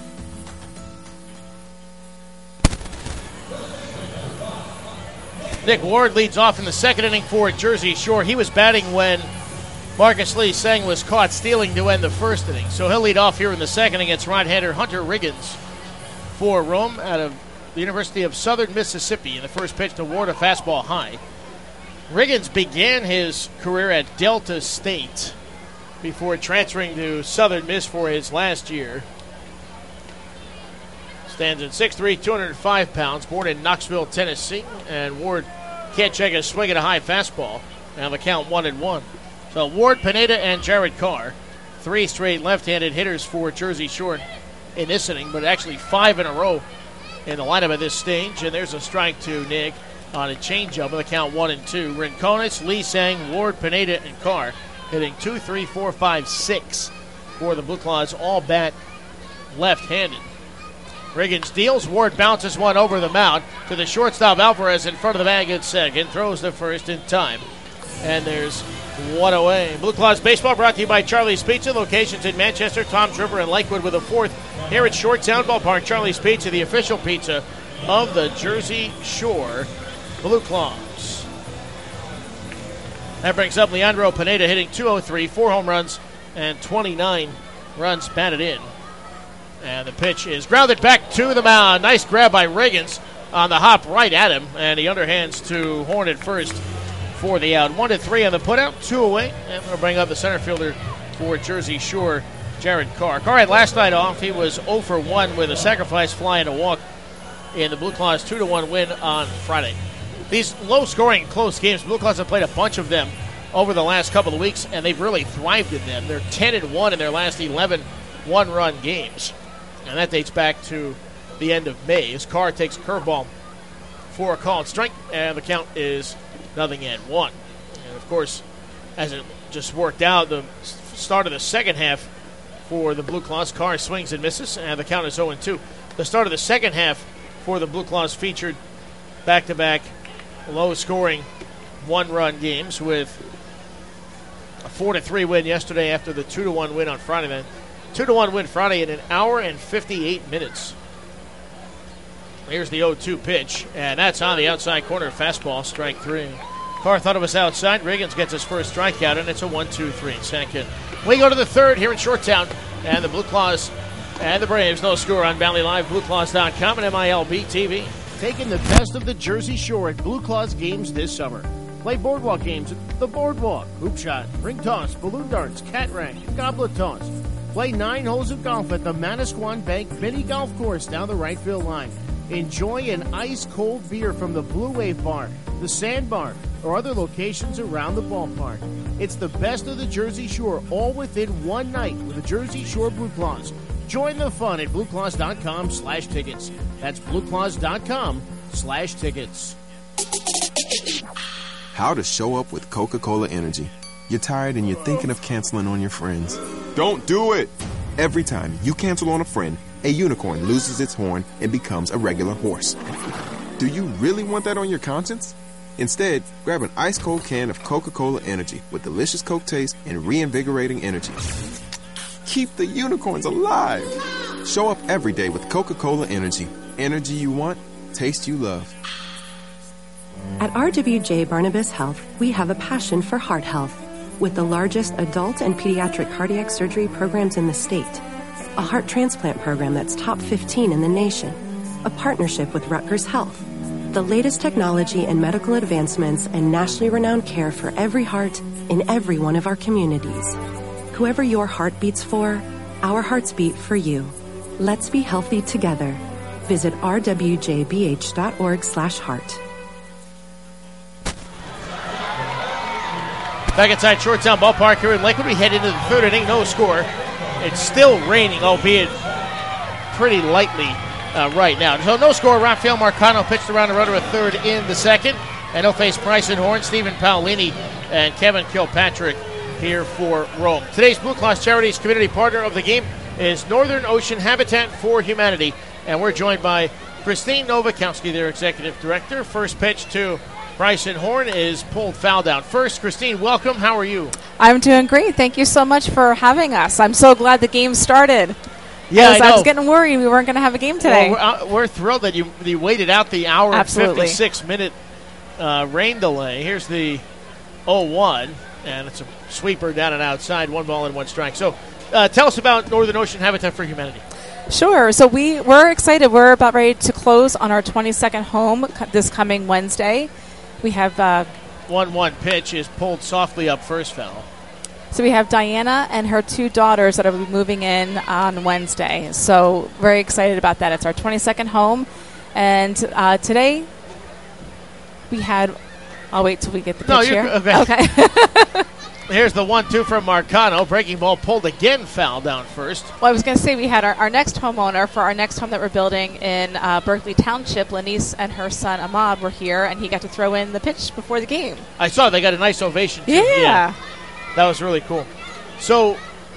Nick Ward leads off in the second inning for Jersey Shore. He was batting when Marcus Lee Sang was caught stealing to end the first inning. So he'll lead off here in the second against right-hander Hunter Riggins for Rome out of the University of Southern Mississippi. In the first pitch to Ward, a fastball high. Riggins began his career at Delta State before transferring to Southern Miss for his last year. Stands at six three, two hundred five pounds, born in Knoxville, Tennessee, and Ward can't check a swing at a high fastball. Now the count one and one. So Ward, Pineda, and Jared Carr, three straight left-handed hitters for Jersey Shore in this inning, but actually five in a row in the lineup at this stage. And there's a strike to Nick on a changeup with a count one and two. Rincones, Lee Sang, Ward, Pineda, and Carr hitting two, three, four, five, six for the Blue Claws, all bat left-handed. Riggins deals. Ward bounces one over the mound to the shortstop. Alvarez in front of the bag at second. Throws the first in time. And there's one away. Blue Claws Baseball brought to you by Charlie's Pizza. Locations in Manchester, Toms River, and Lakewood with a fourth here at Shorttown Ballpark. Charlie's Pizza, the official pizza of the Jersey Shore Blue Claws. That brings up Leandro Pineda hitting two oh three, four home runs, and twenty-nine runs batted in. And the pitch is grounded back to the mound. Nice grab by Riggins on the hop right at him. And he underhands to Horn at first for the out. One to three on the putout, two away. And we'll bring up the center fielder for Jersey Shore, Jared Carr. Carr had last night off. He was oh for one with a sacrifice fly and a walk in the Blue Claws two to one win on Friday. These low-scoring, close games, Blue Claws have played a bunch of them over the last couple of weeks, and they've really thrived in them. They're ten and one in their last eleven one-run games, and that dates back to the end of May. As Carr takes a curveball for a called strike, and the count is nothing and one. And, of course, as it just worked out, the start of the second half for the Blue Claws, Carr swings and misses, and the count is oh and two. The start of the second half for the Blue Claws featured back-to-back low-scoring one-run games, with a four to three win yesterday after the two to one win on Friday. Then two to one win Friday in an hour and fifty-eight minutes. Here's the oh two pitch, and that's on the outside corner. Fastball, strike three. Carr thought it was outside. Riggins gets his first strikeout, and it's a one two three second. We go to the third here in Shoretown, and the Blue Claws and the Braves, no score on Valley Live, blue claws dot com and M I L B T V. Taking the best of the Jersey Shore at Blue Claws games this summer. Play boardwalk games at the Boardwalk, hoop shot, ring toss, balloon darts, cat rank, and goblet toss. Play nine holes of golf at the Manasquan Bank Mini Golf Course down the right field line. Enjoy an ice-cold beer from the Blue Wave Bar, the Sandbar, or other locations around the ballpark. It's the best of the Jersey Shore, all within one night with the Jersey Shore Blue Claws. Join the fun at blue claws dot com slash tickets. That's blue claws dot com slash tickets. How to show up with Coca-Cola Energy. You're tired and you're thinking of canceling on your friends. Don't do it! Every time you cancel on a friend, a unicorn loses its horn and becomes a regular horse. Do you really want that on your conscience? Instead, grab an ice-cold can of Coca-Cola Energy with delicious Coke taste and reinvigorating energy. Keep the unicorns alive! Show up every day with Coca-Cola Energy. Energy you want, taste you love. At R W J Barnabas Health, we have a passion for heart health, with the largest adult and pediatric cardiac surgery programs in the state, a heart transplant program that's top fifteen in the nation, a partnership with Rutgers Health, the latest technology and medical advancements, and nationally renowned care for every heart in every one of our communities. Whoever your heart beats for, our hearts beat for you. Let's be healthy together. Visit r w j b h dot org slash heart. Back inside Shoretown Ballpark here in Lakewood, we head into the third inning, no score. It's still raining, albeit pretty lightly uh, right now. So no score. Rafael Marcano pitched around the runner at third in the second, and he'll face Bryson Horn, Stephen Paolini, and Kevin Kilpatrick here for Rome. Today's Blue Claws Charities community partner of the game is Northern Ocean Habitat for Humanity, and we're joined by Christine Novakowski, their executive director. First pitch to Bryson Horn is pulled foul down. First, Christine, welcome. How are you? I'm doing great. Thank you so much for having us. I'm so glad the game started. Yeah, I, know. I was getting worried we weren't going to have a game today. Well, we're, uh, we're thrilled that you, you waited out the hour Absolutely. and fifty-six minute uh, rain delay. Here's the oh one. And it's a sweeper down and outside, one ball and one strike. So uh, tell us about Northern Ocean Habitat for Humanity. Sure. So we, we're excited. We're about ready to close on our twenty-second home this coming Wednesday. We have uh, one one pitch is pulled softly up first foul. So we have Diana and her two daughters that are moving in on Wednesday. So very excited about that. It's our twenty-second home. And uh, today we had... I'll wait till we get the pitch no, here. Okay. okay. Here's the one two from Marcano. Breaking ball pulled again, foul down first. Well, I was going to say we had our, our next homeowner for our next home that we're building in uh, Berkeley Township. Lanice and her son Ahmad were here, and he got to throw in the pitch before the game. I saw they got a nice ovation, too. Yeah. yeah. That was really cool. So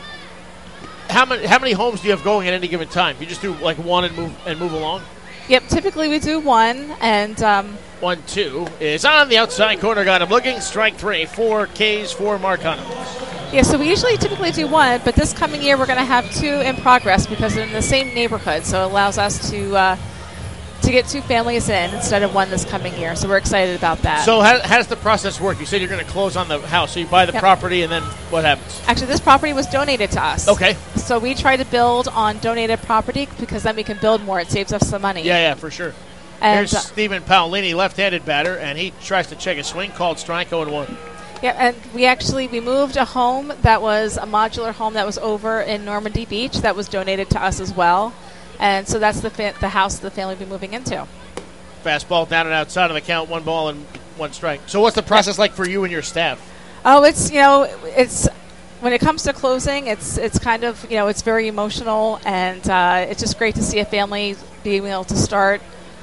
how many how many homes do you have going at any given time? You just do like one and move and move along? Yep, typically we do one, and... Um, one two is on the outside corner. Got him looking. Strike three. Four Ks for Marcano. Yeah, so we usually typically do one, but this coming year we're going to have two in progress because they're in the same neighborhood, so it allows us to uh, to get two families in instead of one this coming year. So we're excited about that. So how, how does the process work? You said you're going to close on the house, so you buy the yep. property, and then what happens? Actually, this property was donated to us. Okay. So we try to build on donated property because then we can build more. It saves us some money. Yeah, yeah, for sure. And Here's uh, Stephen Paolini, left-handed batter, and he tries to check a swing, called strike, oh and one. Yeah, and we actually we moved a home that was a modular home that was over in Normandy Beach that was donated to us as well. And so that's the fa- the house the family will be moving into. Fastball down and outside of the count, one ball and one strike. So what's the process like for you and your staff? Oh, it's, you know, it's when it comes to closing, it's it's kind of, you know, it's very emotional, and uh, it's just great to see a family being able to start.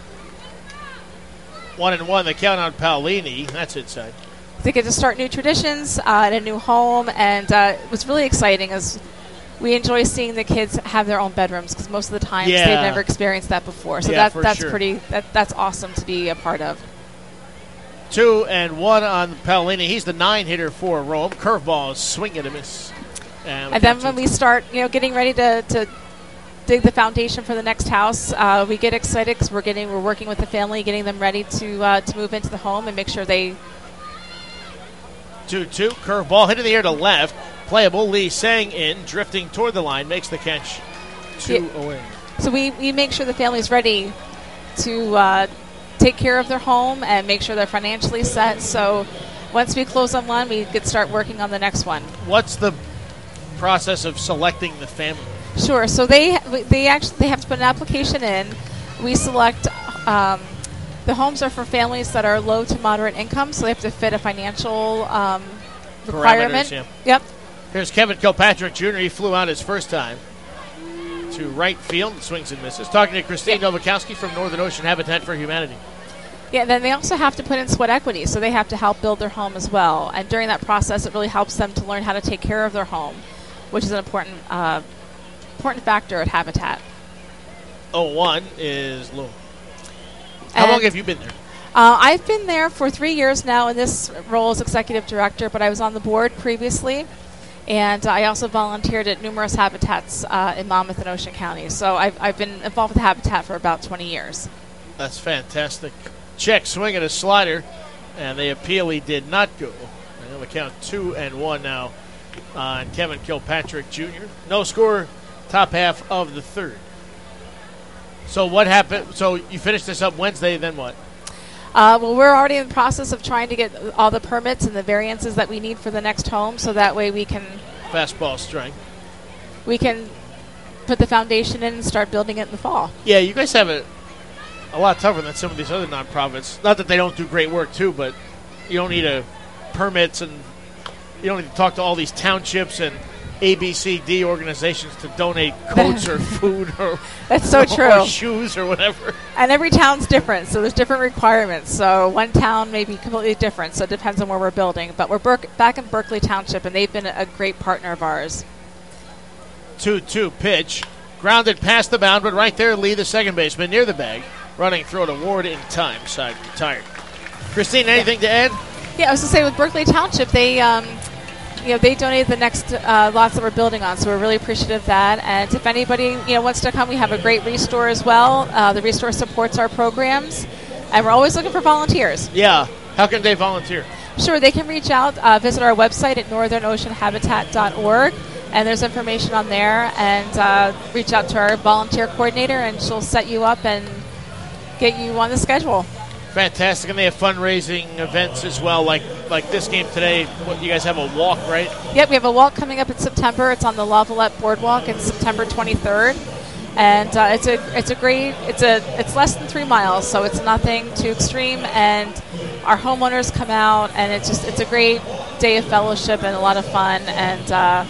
One and one, the count on Paolini. That's inside. They get to start new traditions uh, in a new home, and uh, what's really exciting is we enjoy seeing the kids have their own bedrooms, because most of the time Yeah. they've never experienced that before. So Yeah, that for that's sure. pretty that, that's awesome to be a part of. Two and one on Paolini. He's the nine hitter for Rome. Curveball, swing and a miss. And, And then when we start, you know, getting ready to, to dig the foundation for the next house, uh, we get excited because we're getting we're working with the family, getting them ready to uh, to move into the home and make sure they. two two, curveball hit in the air to left. Playable. Lee Sang in, drifting toward the line, makes the catch. Two Yeah. away. So we, we make sure the family's ready to uh, take care of their home and make sure they're financially set. So once we close on one, we could start working on the next one. What's the process of selecting the family? Sure. So they they actually they have to put an application in. We select. Um, the homes are for families that are low to moderate income, so they have to fit a financial um, requirement. Parameters, yeah. Yep. Here's Kevin Kilpatrick Junior He flew out his first time to right field, swings and misses. Talking to Christine Novakowski from Northern Ocean Habitat for Humanity. Yeah, and then they also have to put in sweat equity, so they have to help build their home as well. And during that process, it really helps them to learn how to take care of their home, which is an important uh, important factor at Habitat. oh one is Lou. How And, long have you been there? Uh, I've been there for three years now in this role as executive director, but I was on the board previously, and I also volunteered at numerous habitats uh, in Monmouth and Ocean County. So I've, I've been involved with Habitat for about twenty years. That's fantastic. Check swing at a slider, and the appeal he did not go. And they'll count two and one now on Kevin Kilpatrick Junior No score, top half of the third. So what happened? So you finished this up Wednesday, then what? Uh, well, we're already in the process of trying to get all the permits and the variances that we need for the next home, so that way we can Fastball strike. we can put the foundation in and start building it in the fall. Yeah, you guys have it a lot tougher than some of these other nonprofits. Not that they don't do great work too, but you don't need a permits, and you don't need to talk to all these townships and A B C D organizations to donate coats or food or That's so or true. shoes or whatever. And every town's different, so there's different requirements. So one town may be completely different, so it depends on where we're building. But we're Ber- back in Berkeley Township, and they've been a great partner of ours. two two pitch. Grounded past the mound, but right there, Lee, the second baseman, near the bag. Running throw to Ward in time. Side retired. Christine, anything to add? Yeah, I was going to say, with Berkeley Township, they um, you know, they donated the next uh, lots that we're building on, so we're really appreciative of that. And if anybody you know wants to come, we have a great Restore as well. Uh, the Restore supports our programs, and we're always looking for volunteers. Yeah. How can they volunteer? Sure, they can reach out, uh, visit our website at northern ocean habitat dot org, and there's information on there, and uh, reach out to our volunteer coordinator, and she'll set you up and get you on the schedule. Fantastic, and they have fundraising events as well, like like this game today. What, you guys have a walk, right? Yep, we have a walk coming up in September. It's on the Lavalette Boardwalk. It's September twenty-third, and uh, it's a it's a great it's a it's less than three miles, so it's nothing too extreme. And our homeowners come out, and it's just it's a great day of fellowship and a lot of fun. And uh,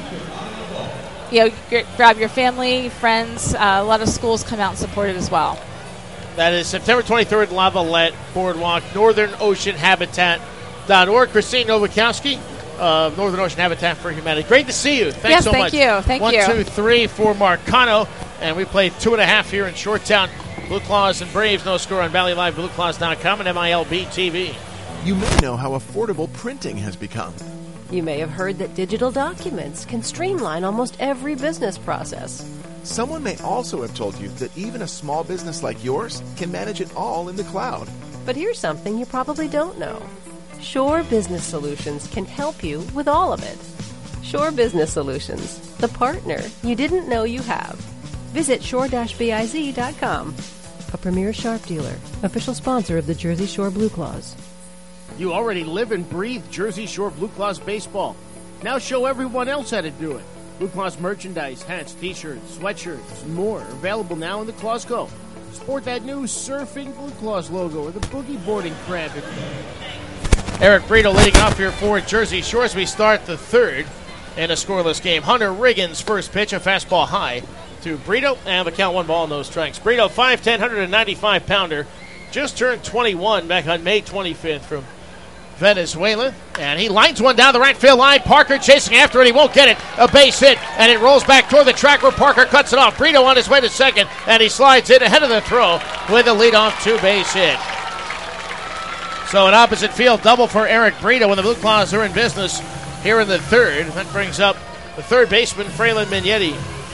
you know, g- grab your family, friends. Uh, a lot of schools come out and support it as well. That is September twenty-third, Lavalette Boardwalk, northern ocean habitat dot org. Christine Novakowski of Northern Ocean Habitat for Humanity. Great to see you. Thanks Yes, so thank much. you. Thank One, you. two, three for Marcano, and we played two and a half here in Shoretown. Blue Claws and Braves, no score on Valley Live Blue Claws dot com and M I L B T V. You may know how affordable printing has become. You may have heard that digital documents can streamline almost every business process. Someone may also have told you that even a small business like yours can manage it all in the cloud. But here's something you probably don't know. Shore Business Solutions can help you with all of it. Shore Business Solutions, the partner you didn't know you have. Visit shore dash biz dot com. A premier Sharp dealer, official sponsor of the Jersey Shore Blue Claws. You already live and breathe Jersey Shore Blue Claws baseball. Now show everyone else how to do it. Blue Claws merchandise, hats, t-shirts, sweatshirts, and more are available now in the Claws Co. Sport that new surfing Blue Claws logo or the boogie boarding crab. Eric Brito leading off here for Jersey Shore as we start the third in a scoreless game. Hunter Riggins' first pitch, a fastball high to Brito, and the count, one ball, no strikes. Brito, five ten, one ninety-five pounder, just turned twenty-one back on May twenty-fifth from Venezuela, and he lines one down the right field line. Parker chasing after it. He won't get it. A base hit, and it rolls back toward the track where Parker cuts it off. Brito on his way to second, and he slides in ahead of the throw with a leadoff two-base hit. So an opposite field double for Eric Brito when the Blue Claws are in business here in the third. That brings up the third baseman, Frelon Mignetti.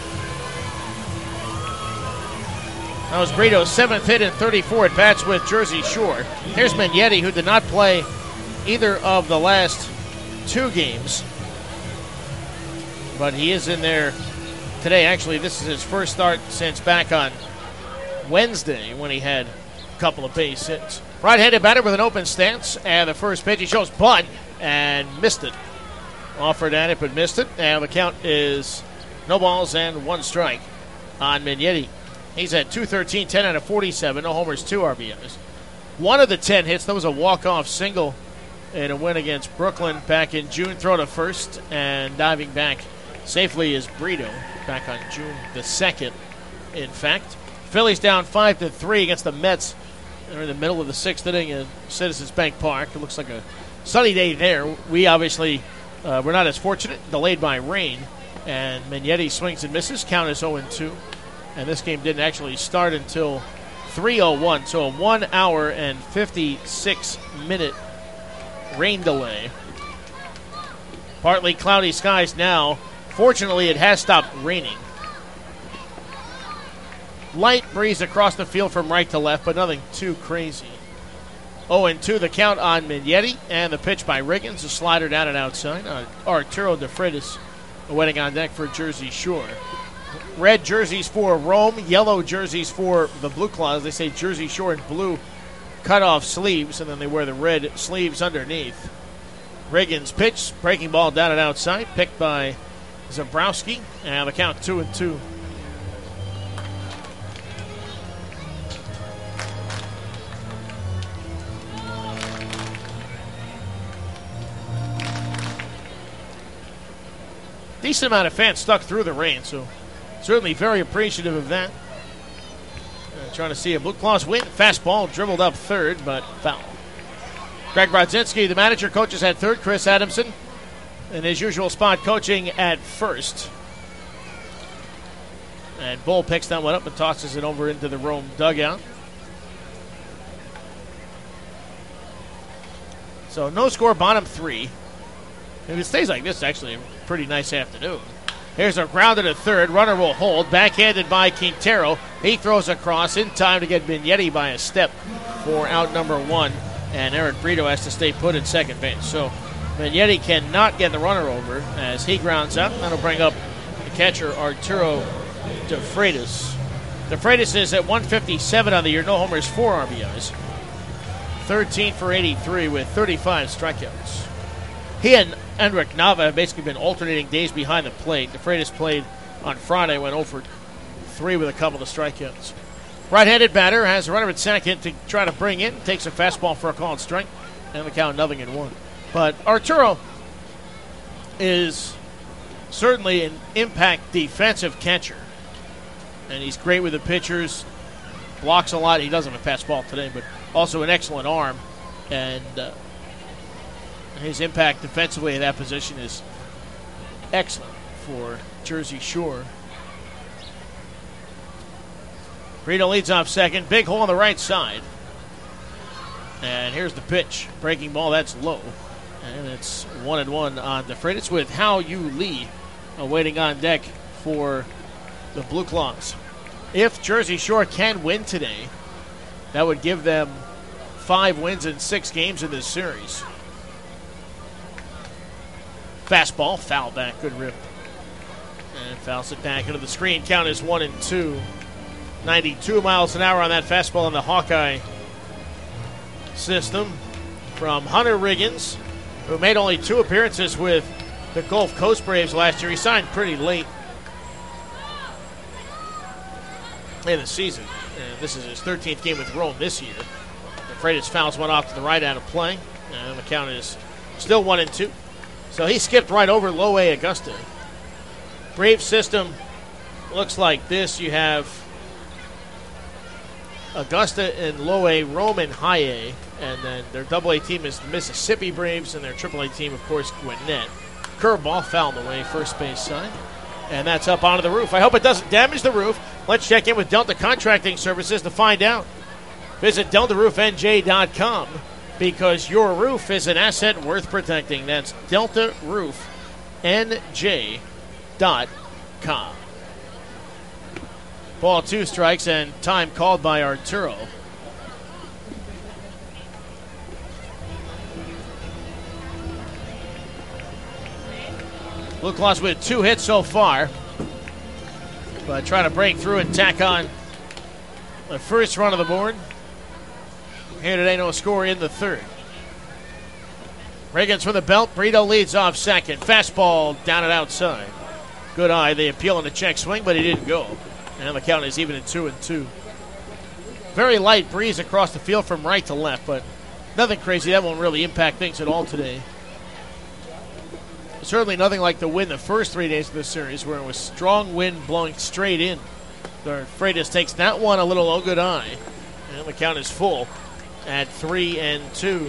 That was Brito's seventh hit in thirty-four at-bats with Jersey Shore. Here's Mignetti, who did not play either of the last two games, but he is in there today. Actually, this is his first start since back on Wednesday when he had a couple of base hits. Right-handed batter with an open stance, and the first pitch he shows bunt and missed it. Offered at it but missed it, and the count is no balls and one strike on Mignetti. He's at two thirteen, ten out of forty-seven, no homers, two R B Is. One of the ten hits, that was a walk-off single in a win against Brooklyn back in June. Throw to first, and diving back safely is Brito back on June the second, in fact. Phillies down five to three against the Mets. They're in the middle of the sixth inning at Citizens Bank Park. It looks like a sunny day there. We obviously uh, were not as fortunate, delayed by rain, and Mignetti swings and misses. Count is oh and two, and this game didn't actually start until three oh one, so a one hour and fifty-six minute rain delay. Partly cloudy skies now. Fortunately, it has stopped raining. Light breeze across the field from right to left, but nothing too crazy. oh and two the count on Mignetti, and the pitch by Riggins, a slider down and outside. Uh, Arturo De Freitas waiting on deck for Jersey Shore. Red jerseys for Rome, yellow jerseys for the Blue Claws. They say Jersey Shore in blue cut-off sleeves, and then they wear the red sleeves underneath. Riggins pitch, breaking ball down and outside, picked by Zabrowski, and the count two and two. Decent amount of fans stuck through the rain, so certainly very appreciative of that. Uh, trying to see a Blue Claws win. Fastball dribbled up third, but foul. Greg Brodzinski, the manager, coaches at third. Chris Adamson in his usual spot coaching at first. And Bull picks that one up and tosses it over into the Rome dugout. So no score, bottom three. If it stays like this, it's actually a pretty nice afternoon. Here's a grounder to third. Runner will hold. Backhanded by Quintero. He throws across in time to get Mignetti by a step for out number one. And Eric Brito has to stay put in second base. So Mignetti cannot get the runner over as he grounds out. That'll bring up the catcher, Arturo De Freitas. De Freitas is at one fifty-seven on the year. No homers, four R B Is. thirteen for eighty-three with thirty-five strikeouts. He and Enric Nava have basically been alternating days behind the plate. De Freitas played on Friday, went oh for three with a couple of strikeouts. Right-handed batter has a runner at second to try to bring in. Takes a fastball for a called strike, and the count nothing in one. But Arturo is certainly an impact defensive catcher, and he's great with the pitchers. Blocks a lot. He doesn't have a fastball today, but also an excellent arm, and uh, his impact defensively at that position is excellent for Jersey Shore. Brito leads off second. Big hole on the right side. And here's the pitch. Breaking ball, that's low. And it's one and one on De Freitas with Hao Yu Lee waiting on deck for the Blue Claws. If Jersey Shore can win today, that would give them five wins in six games in this series. Fastball, foul back, good rip. And fouls it back into the screen. Count is one and two. ninety-two miles an hour on that fastball in the Hawkeye system from Hunter Riggins, who made only two appearances with the Gulf Coast Braves last year. He signed pretty late in the season. And this is his thirteenth game with Rome this year. Freitas fouls one off to the right out of play. And the count is still one and two. So he skipped right over Low A Augusta. Brave system looks like this. You have Augusta and Low A, Rome and High A. And then their double A team is the Mississippi Braves, and their triple A team, of course, Gwinnett. Curveball, foul in the way, first base side. And that's up onto the roof. I hope it doesn't damage the roof. Let's check in with Delta Contracting Services to find out. Visit delta roof n j dot com because your roof is an asset worth protecting. That's delta roof n j dot com. Ball two strikes and time called by Arturo. Blue Claws with two hits so far, but trying to break through and tack on the first run of the board. Here today, no score in the third. Riggins from the belt. Brito leads off second. Fastball down and outside. Good eye. They appeal on the check swing, but he didn't go. And the count is even at two and two. Very light breeze across the field from right to left, but nothing crazy. That won't really impact things at all today. Certainly nothing like the wind the first three days of the series, where it was strong wind blowing straight in. Freitas takes that one a little low. Good eye. And the count is full at three and two.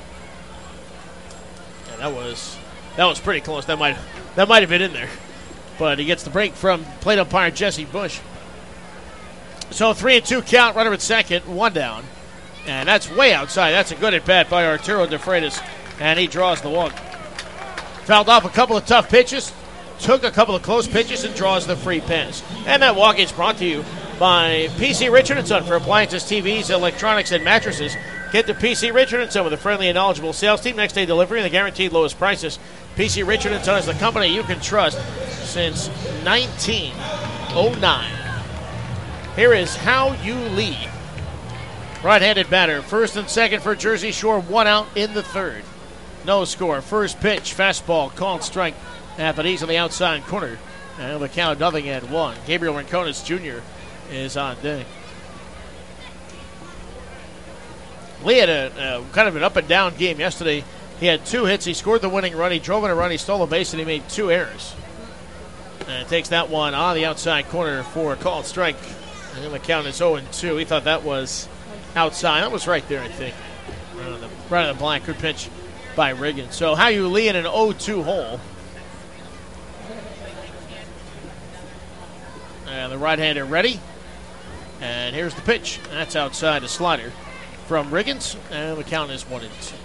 And that was that was pretty close. That might that might have been in there. But he gets the break from plate umpire Jesse Bush. So three and two count, runner at second, one down. And that's way outside. That's a good at bat by Arturo De Freitas. And he draws the walk. Fouled off a couple of tough pitches, took a couple of close pitches, and draws the free pass. And that walk is brought to you by P C Richard and Son for appliances, T Vs, electronics, and mattresses. Get to P C Richard and Son with a friendly and knowledgeable sales team, next day delivery, and the guaranteed lowest prices. P C Richard and Son is the company you can trust since nineteen oh nine. Here is How You Lead. Right-handed batter, first and second for Jersey Shore, one out in the third. No score. First pitch, fastball, called strike. Anthony's on the outside corner. And the count nothing at one. Gabriel Rincones Junior is on deck. Lee had a uh, kind of an up and down game yesterday. He had two hits. He scored the winning run. He drove in a run. He stole a base, and he made two errors. And takes that one on the outside corner for a called strike. And the count is oh and two. He thought that was outside. That was right there, I think. Right on the, right on the blank. Good pitch by Riggins. So How You Lee in an oh two hole. And the right-hander ready. And here's the pitch. That's outside a slider from Riggins. And the count is one and two.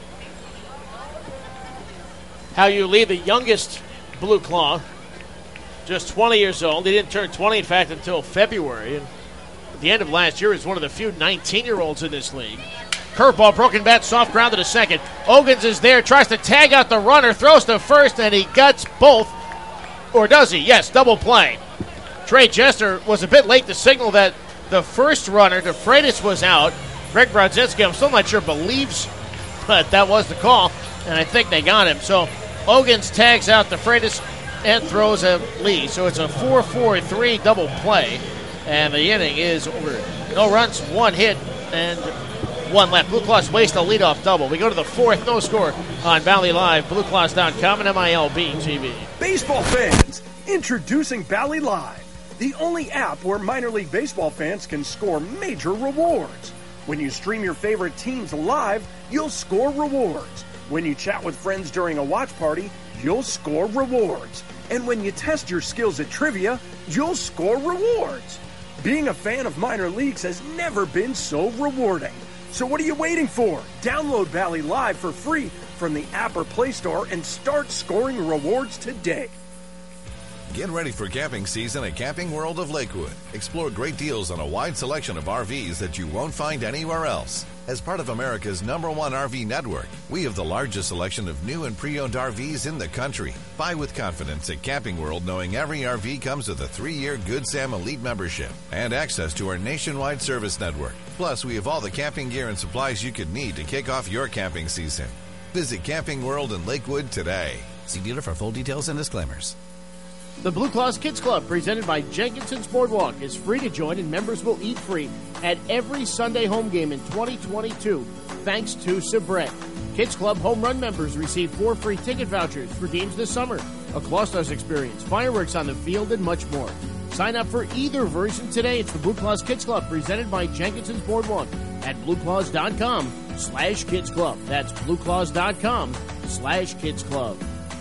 How You Lee, the youngest Blue Claw, just twenty years old. He didn't turn twenty, in fact, until February. And at the end of last year, he was one of the few nineteen-year-olds in this league. Curveball, broken bat, soft ground to the second. Ogans is there, tries to tag out the runner, throws to first, and he guts both. Or does he? Yes, double play. Trey Jester was a bit late to signal that the first runner, De Freitas, was out. Greg Brodzinski, I'm still not sure, believes, but that was the call, and I think they got him. So Ogans tags out De Freitas and throws a lead. So it's a four four three double play, and the inning is over. No runs, one hit, and one left. Blue Claws waste a leadoff double. We go to the fourth, no score on Valley Live, blue claws dot com, and M I L B T V. Baseball fans, introducing Valley Live, the only app where minor league baseball fans can score major rewards. When you stream your favorite teams live, you'll score rewards. When you chat with friends during a watch party, you'll score rewards. And when you test your skills at trivia, you'll score rewards. Being a fan of minor leagues has never been so rewarding. So what are you waiting for? Download Valley Live for free from the app or Play Store and start scoring rewards today. Get ready for camping season at Camping World of Lakewood. Explore great deals on a wide selection of R Vs that you won't find anywhere else. As part of America's number one R V network, we have the largest selection of new and pre-owned R Vs in the country. Buy with confidence at Camping World, knowing every R V comes with a three-year Good Sam Elite membership and access to our nationwide service network. Plus, we have all the camping gear and supplies you could need to kick off your camping season. Visit Camping World in Lakewood today. See dealer for full details and disclaimers. The Blue Claws Kids Club, presented by Jenkinson's Boardwalk, is free to join, and members will eat free at every Sunday home game in twenty twenty-two, thanks to Sabret. Kids Club home run members receive four free ticket vouchers for games this summer, a Clawstars experience, fireworks on the field, and much more. Sign up for either version today. It's the Blue Claws Kids Club, presented by Jenkinson's Boardwalk at blueclaws.com slash kids club. That's blueclaws.com slash kids club.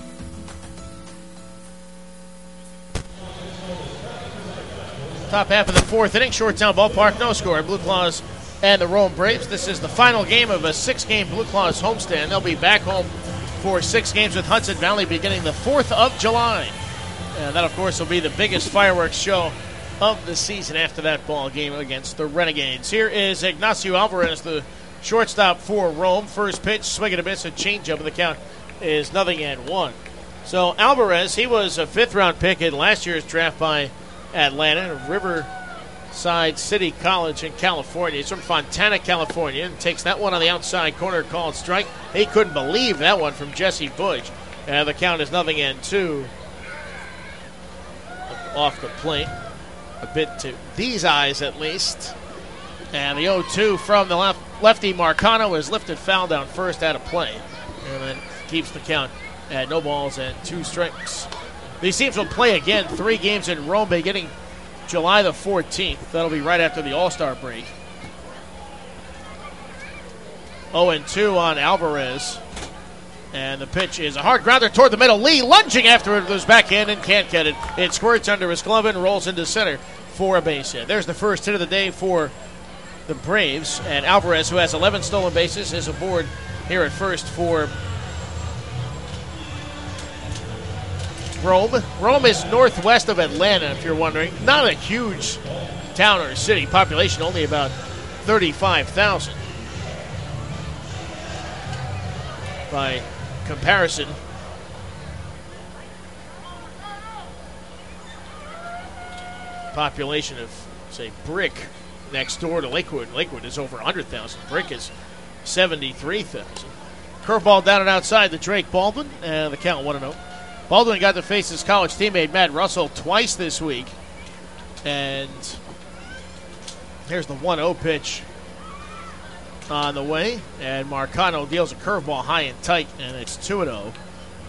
Top half of the fourth inning, Shoretown Ballpark, no score. Blue Claws and the Rome Braves. This is the final game of a six-game Blue Claws homestand. They'll be back home for six games with Hudson Valley beginning the fourth of July. And that, of course, will be the biggest fireworks show of the season after that ball game against the Renegades. Here is Ignacio Alvarez, the shortstop for Rome. First pitch, swing and a miss, a changeup, and the count is nothing and one. So Alvarez, he was a fifth-round pick in last year's draft by Atlanta, Riverside City College in California. He's from Fontana, California, and takes that one on the outside corner, called strike. He couldn't believe that one from Jesse Bush. And the count is nothing and two. Off the plate, a bit to these eyes at least. And the oh two from the left, lefty Marcano is lifted foul down first out of play. And then keeps the count at no balls and two strikes. These teams will play again, three games in Rome beginning July the fourteenth. That'll be right after the All-Star break. oh and two on Alvarez. And the pitch is a hard grounder toward the middle. Lee lunging after it with his backhand and can't get it. It squirts under his glove and rolls into center for a base hit. There's the first hit of the day for the Braves. And Alvarez, who has eleven stolen bases, is aboard here at first for Rome. Rome is northwest of Atlanta, if you're wondering. Not a huge town or city. Population only about thirty-five thousand. By comparison, population of, say, Brick next door to Lakewood. Lakewood is over one hundred thousand. Brick is seventy-three thousand. Curveball down and outside to Drake Baldwin, and the count one and oh. Baldwin got to face his college teammate Matt Russell twice this week. And here's the one oh pitch on the way, and Marcano deals a curveball high and tight, and it's two and oh.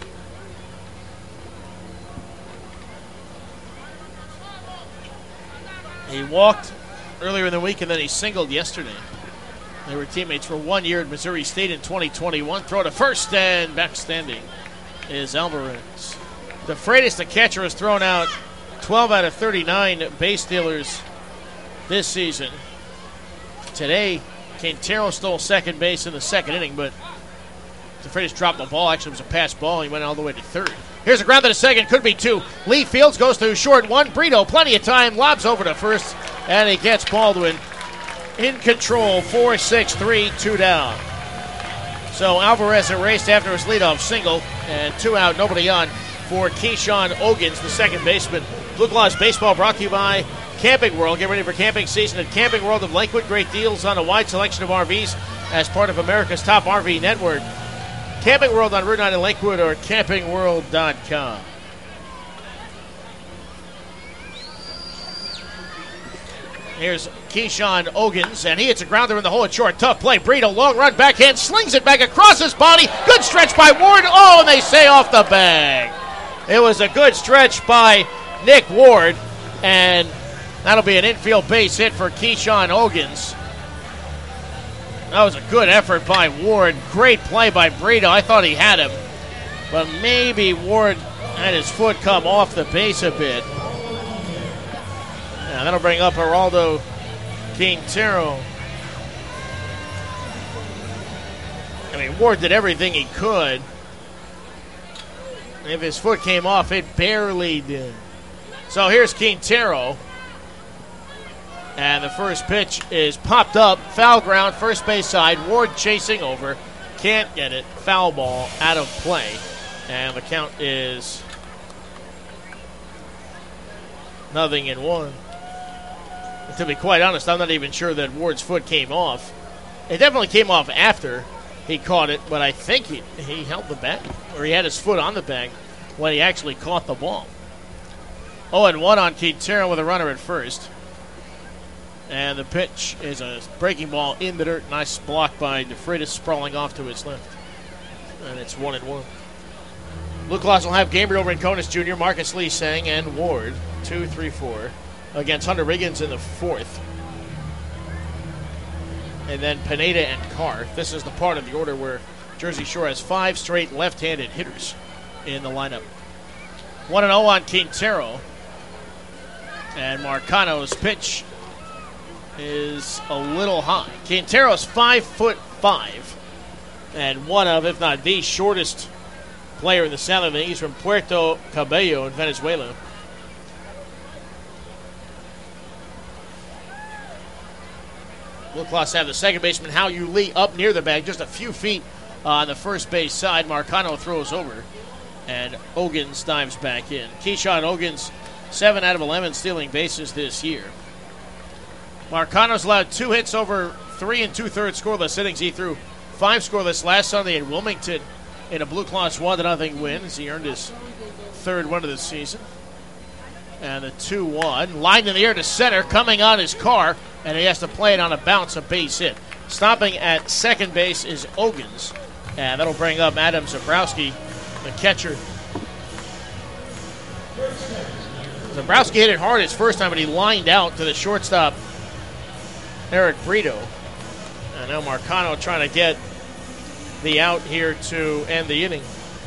He walked earlier in the week, and then he singled yesterday. They were teammates for one year at Missouri State in twenty twenty-one. Throw to first, and back standing is Alvarez. The Freitas, the catcher, has thrown out twelve out of thirty-nine base stealers this season. Today, Quintero stole second base in the second inning, but the Freitas dropped the ball. Actually, it was a pass ball. He went all the way to third. Here's a ground to second. Could be two. Lee Fields goes to short one. Brito, plenty of time. Lobs over to first, and he gets Baldwin in control. Four, six, three, two down. So Alvarez erased after his leadoff single, and two out, nobody on for Keyshawn Ogans, the second baseman. Blue Claws Baseball brought to you by Camping World. Get ready for camping season at Camping World of Lakewood. Great deals on a wide selection of R Vs as part of America's top R V network. Camping World on Route nine in Lakewood or camping world dot com. Here's Keyshawn Ogans, and he hits a grounder in the hole at short. Tough play. Brito, long run, backhand, slings it back across his body. Good stretch by Ward. Oh, and they say off the bag. It was a good stretch by Nick Ward, and that'll be an infield base hit for Keyshawn Ogans. That was a good effort by Ward. Great play by Brito. I thought he had him, but maybe Ward had his foot come off the base a bit. Now that'll bring up Geraldo Quintero. I mean, Ward did everything he could. If his foot came off, it barely did. So here's Quintero. And the first pitch is popped up. Foul ground, first base side. Ward chasing over. Can't get it. Foul ball out of play. And the count is nothing in one. To be quite honest, I'm not even sure that Ward's foot came off. It definitely came off after he caught it, but I think he, he held the bag, or he had his foot on the bag when he actually caught the ball. oh and one on Quintero with a runner at first. And the pitch is a breaking ball in the dirt. Nice block by DeFreitas, sprawling off to his left. And it's one and one. Blue Claws will have Gabriel Rincones Junior, Marcus Lee Sang, and Ward, two, three, four, against Hunter Riggins in the fourth. And then Pineda and Carr. This is the part of the order where Jersey Shore has five straight left-handed hitters in the lineup. one and oh on Quintero. And Marcano's pitch is a little high. Quintero's five foot five, and one of, if not the shortest player in the Southern League. He's from Puerto Cabello in Venezuela. Blue Claws have the second baseman, Hao Yu Lee, up near the bag, just a few feet on the first base side. Marcano throws over, and Ogans dives back in. Keyshawn Ogans, seven out of eleven stealing bases this year. Marcano's allowed two hits over three and two-thirds scoreless innings. He threw five scoreless last Sunday in Wilmington in a Blue Claws one to nothing win as he earned his third win of the season. And the two one. Lined in the air to center, coming on his car, and he has to play it on a bounce, a base hit. Stopping at second base is Ogans, and that'll bring up Adam Zabrowski, the catcher. Zabrowski hit it hard his first time, but he lined out to the shortstop, Eric Brito. And now Marcano trying to get the out here to end the inning.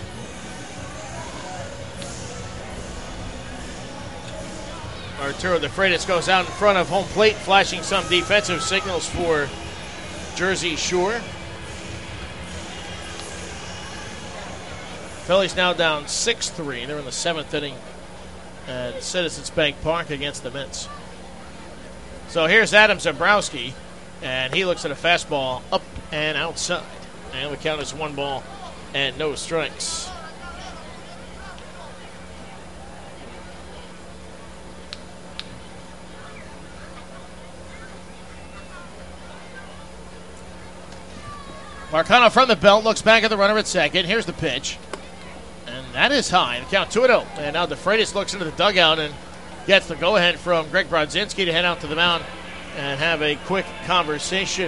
Arturo De Freitas goes out in front of home plate, flashing some defensive signals for Jersey Shore. Phillies now down six three. They're in the seventh inning at Citizens Bank Park against the Mets. So here's Adam Zabrowski, and he looks at a fastball up and outside. And the count is one ball and no strikes. Marcano from the belt, looks back at the runner at second. Here's the pitch. And that is high. The count two and oh. And now De Freitas looks into the dugout and gets the go-ahead from Greg Brodzinski to head out to the mound and have a quick conversation.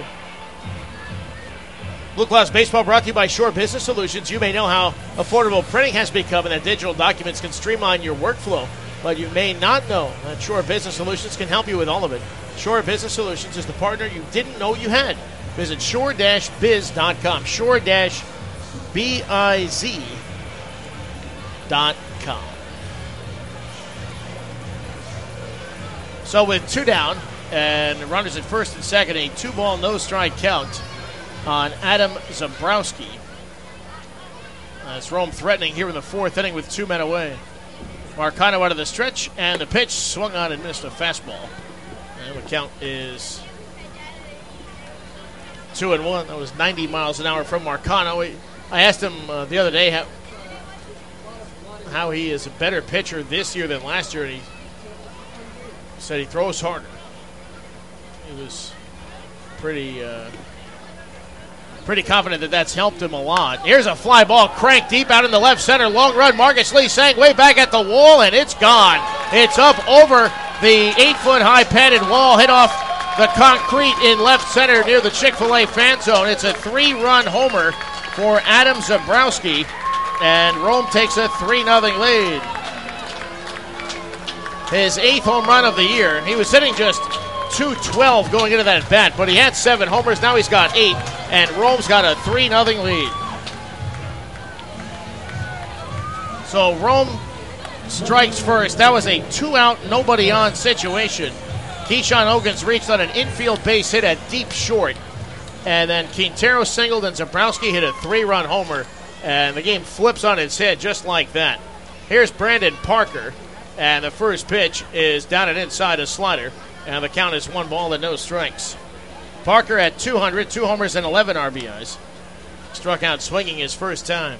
Blue Claws Baseball brought to you by Shore Business Solutions. You may know how affordable printing has become and that digital documents can streamline your workflow, but you may not know that Shore Business Solutions can help you with all of it. Shore Business Solutions is the partner you didn't know you had. Visit shore dash biz dot com. shore dash biz dot com. So with two down and runners at first and second, a two-ball, no-strike count on Adam Zabrowski. As Rome threatening here in the fourth inning with two men away. Marcano out of the stretch, and the pitch swung on and missed a fastball. And the count is two and one. That was ninety miles an hour from Marcano. I asked him uh, the other day how, how he is a better pitcher this year than last year, and he said he throws harder. He was pretty uh, pretty confident that that's helped him a lot. Here's a fly ball cranked deep out in the left center. Long run. Marcus Lee Sang way back at the wall, and it's gone. It's up over the eight-foot-high padded wall, hit off the concrete in left center near the Chick-fil-A fan zone. It's a three-run homer for Adam Zabrowski, and Rome takes a three nothing lead. His eighth home run of the year. He was hitting just two twelve going into that bat, but he had seven homers. Now he's got eight, and Rome's got a three nothing lead. So Rome strikes first. That was a two-out, nobody-on situation. Keyshawn Ogans reached on an infield base hit at deep short. And then Quintero singled and Zabrowski hit a three-run homer. And the game flips on its head just like that. Here's Brandon Parker. And the first pitch is down and inside a slider. And the count is one ball and no strikes. Parker at two hundred, two homers and eleven R B Is. Struck out swinging his first time.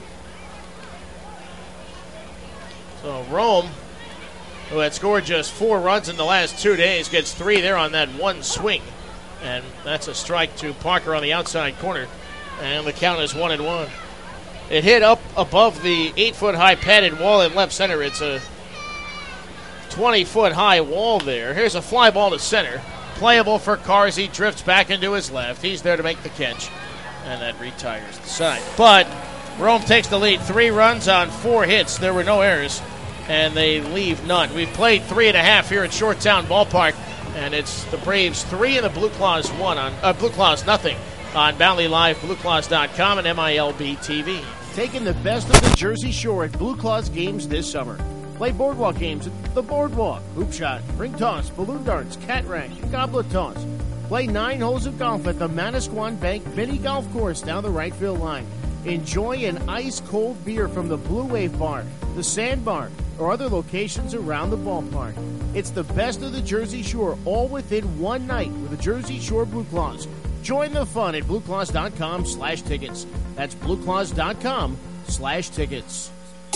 So Rome, who had scored just four runs in the last two days, gets three there on that one swing. And that's a strike to Parker on the outside corner. And the count is one and one. It hit up above the eight-foot-high padded wall in left center. It's a twenty-foot-high wall there. Here's a fly ball to center. Playable for Cars. He drifts back into his left. He's there to make the catch. And that retires the side. But Rome takes the lead. Three runs on four hits. There were no errors. And they leave none. We've played three and a half here at Shoretown Ballpark. And it's the Braves three and the Blue Claws one on uh, Blue Claws nothing on Valley Live, Blue Claws dot com, and M I L B T V. Taking the best of the Jersey Shore at Blue Claws games this summer. Play boardwalk games at the Boardwalk, Hoop Shot, Ring Toss, Balloon Darts, Cat Rank, and Goblet Toss. Play nine holes of golf at the Manasquan Bank Mini Golf Course down the right field line. Enjoy an ice-cold beer from the Blue Wave Bar, the Sandbar, or other locations around the ballpark. It's the best of the Jersey Shore, all within one night with the Jersey Shore Blue Claws. Join the fun at Blue Claws dot com slash tickets. That's Blue Claws dot com slash tickets.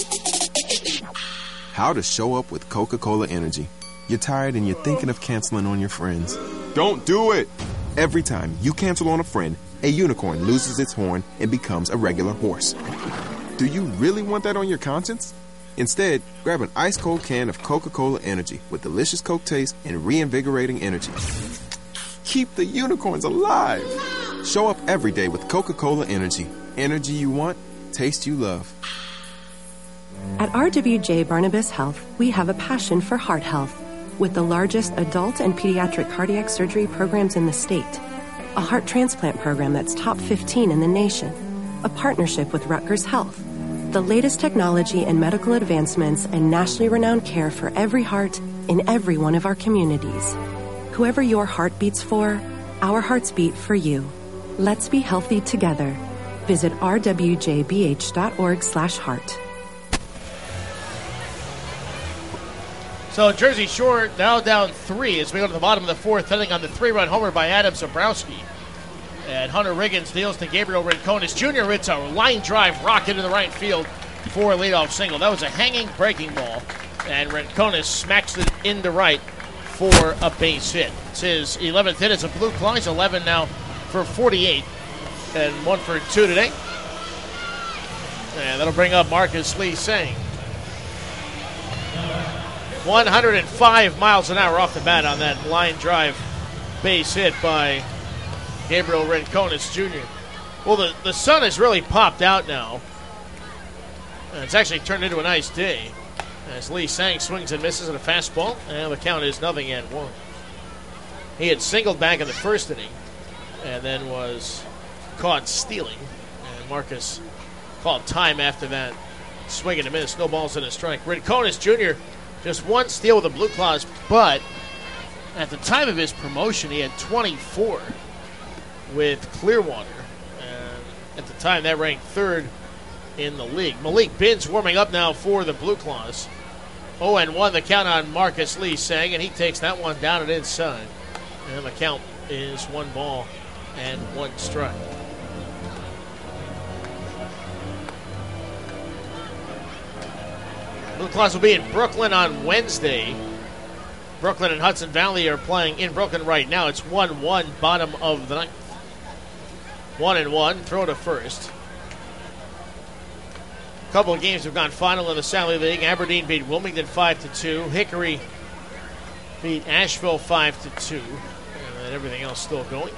How to show up with Coca-Cola Energy. You're tired and you're thinking of canceling on your friends. Don't do it! Every time you cancel on a friend, a unicorn loses its horn and becomes a regular horse. Do you really want that on your conscience? Instead, grab an ice-cold can of Coca-Cola Energy with delicious Coke taste and reinvigorating energy. Keep the unicorns alive! Show up every day with Coca-Cola Energy. Energy you want, taste you love. At R W J Barnabas Health, we have a passion for heart health. With the largest adult and pediatric cardiac surgery programs in the state, a heart transplant program that's top fifteen in the nation, a partnership with Rutgers Health, the latest technology and medical advancements, and nationally renowned care for every heart in every one of our communities. Whoever your heart beats for, our hearts beat for you. Let's be healthy together. Visit r w j b h dot org slash heart. So Jersey Shore now down three as we go to the bottom of the fourth inning on the three-run homer by Adam Zabrowski. And Hunter Riggins deals to Gabriel Rincones Junior It's a line drive rocket into the right field for a leadoff single. That was a hanging breaking ball, and Rincones smacks it into right for a base hit. It's his eleventh hit as a Blue Claw. He's eleven now for forty-eight, and one for two today. And that'll bring up Marcus Lee Sang. one hundred five miles an hour off the bat on that line drive base hit by Gabriel Rincones Junior Well, the, the sun has really popped out now. And it's actually turned into a nice day as Lee Sang swings and misses at a fastball, and the count is nothing at one. He had singled back in the first inning and then was caught stealing, and Marcus called time after that. Swing and a miss, no balls in a strike. Rincones Junior just one steal with the Blue Claws, but at the time of his promotion, he had twenty-four with Clearwater. And at the time, that ranked third in the league. Malik Binns warming up now for the Blue Claws. oh and one the count on Marcus Lee Sang, and he takes that one down and inside. And the count is one ball and one strike. Blue Claws will be in Brooklyn on Wednesday. Brooklyn and Hudson Valley are playing in Brooklyn right now. It's one one, bottom of the ninth. One and one, throw to first. A couple of games have gone final in the Sally League. Aberdeen beat Wilmington five to two. Hickory beat Asheville five to two. And then everything else still going.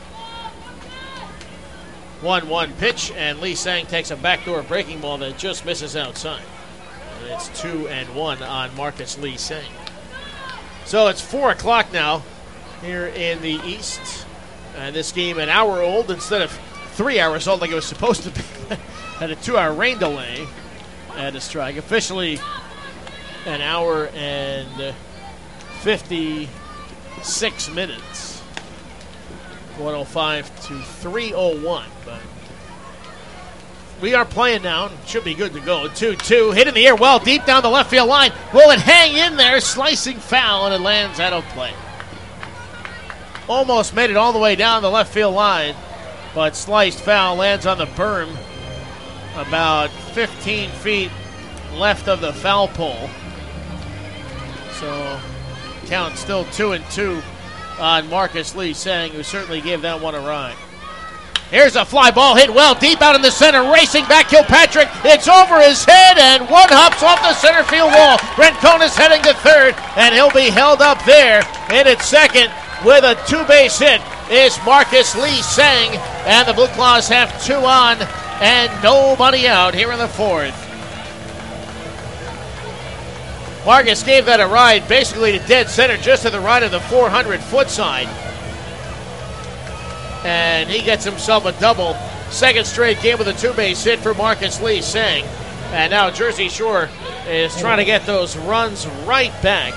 one one pitch, and Lee Sang takes a backdoor breaking ball that just misses outside. And it's two and one on Marcus Lee Sang. So it's four o'clock now here in the East. And this game an hour old instead of three hours old like it was supposed to be. Had a two-hour rain delay at a strike. Officially an hour and fifty-six minutes. one oh five to three oh one. But we are playing now. Should be good to go. two two. Hit in the air well deep down the left field line. Will it hang in there? Slicing foul, and it lands out of play. Almost made it all the way down the left field line, but sliced foul lands on the berm about fifteen feet left of the foul pole. So count still two and two on Marcus Lee Sang, who certainly gave that one a ride. Here's a fly ball hit well deep out in the center. Racing back Kilpatrick. It's over his head, and one hops off the center field wall. Renconis heading to third, and he'll be held up there. In at second with a two-base hit is Marcus Lee Sang, and the Blue Claws have two on and nobody out here in the fourth. Marcus gave that a ride basically to dead center, just to the right of the four hundred foot side. And he gets himself a double. Second straight game with a two-base hit for Marcus Lee Sang. And now Jersey Shore is trying to get those runs right back.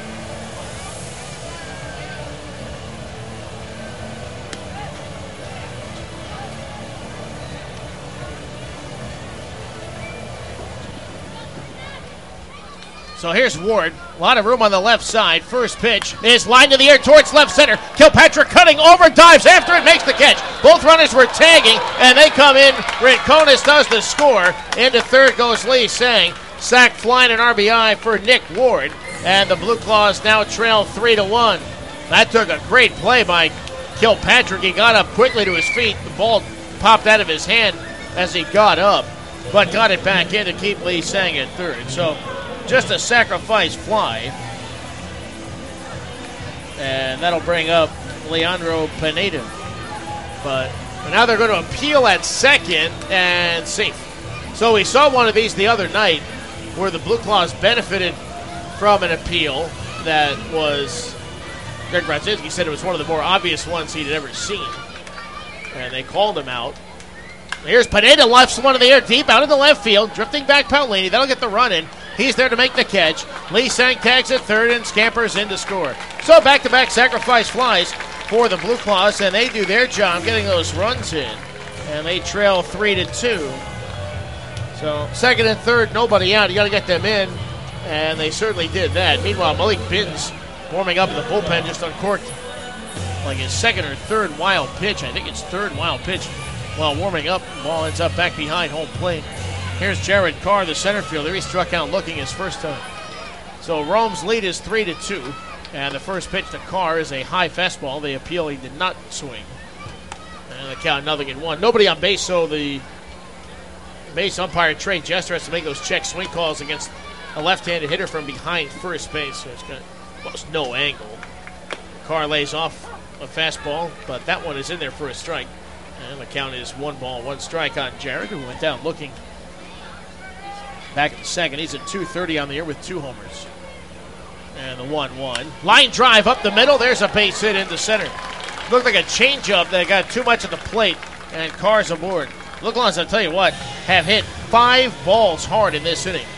So here's Ward. A lot of room on the left side. First pitch is lined in the air towards left center. Kilpatrick cutting over, dives after it, makes the catch. Both runners were tagging, and they come in. Renconis does the score. Into third goes Lee Sang. Sack flying an R B I for Nick Ward. And the Blue Claws now trail three to one. That took a great play by Kilpatrick. He got up quickly to his feet. The ball popped out of his hand as he got up, but got it back in to keep Lee Sang at third. So just a sacrifice fly. And that'll bring up Leandro Pineda. But now they're going to appeal at second and safe. So we saw one of these the other night where the Blue Claws benefited from an appeal that was, Greg Bratzinski said it was one of the more obvious ones he'd ever seen. And they called him out. Here's Pineda, left one in the air deep out in the left field, drifting back Paolini. That'll get the run in. He's there to make the catch. Lee Sang tags at third and scampers in to score. So back-to-back sacrifice flies for the Blue Claws, and they do their job getting those runs in. And they trail three to two. So second and third, nobody out. You got to get them in, and they certainly did that. Meanwhile, Malik Bins warming up in the bullpen, just uncorked like his second or third wild pitch. I think it's third wild pitch while warming up. The ball ends up back behind home plate. Here's Jared Carr, the center fielder. He struck out looking his first time. So Rome's lead is three to two, and the first pitch to Carr is a high fastball. The appeal, he did not swing. And the count nothing in one. Nobody on base, so the base umpire Trey Jester has to make those check swing calls against a left-handed hitter from behind first base. So it's got almost no angle. Carr lays off a fastball, but that one is in there for a strike. And the count is one ball, one strike on Jared, who went down looking. Back at the second, he's at two thirty on the year with two homers. And the one one. Line drive up the middle. There's a base hit into center. Looked like a changeup that got too much at the plate, and Carr's aboard. Blue Claws, I'll tell you what, have hit five balls hard in this inning.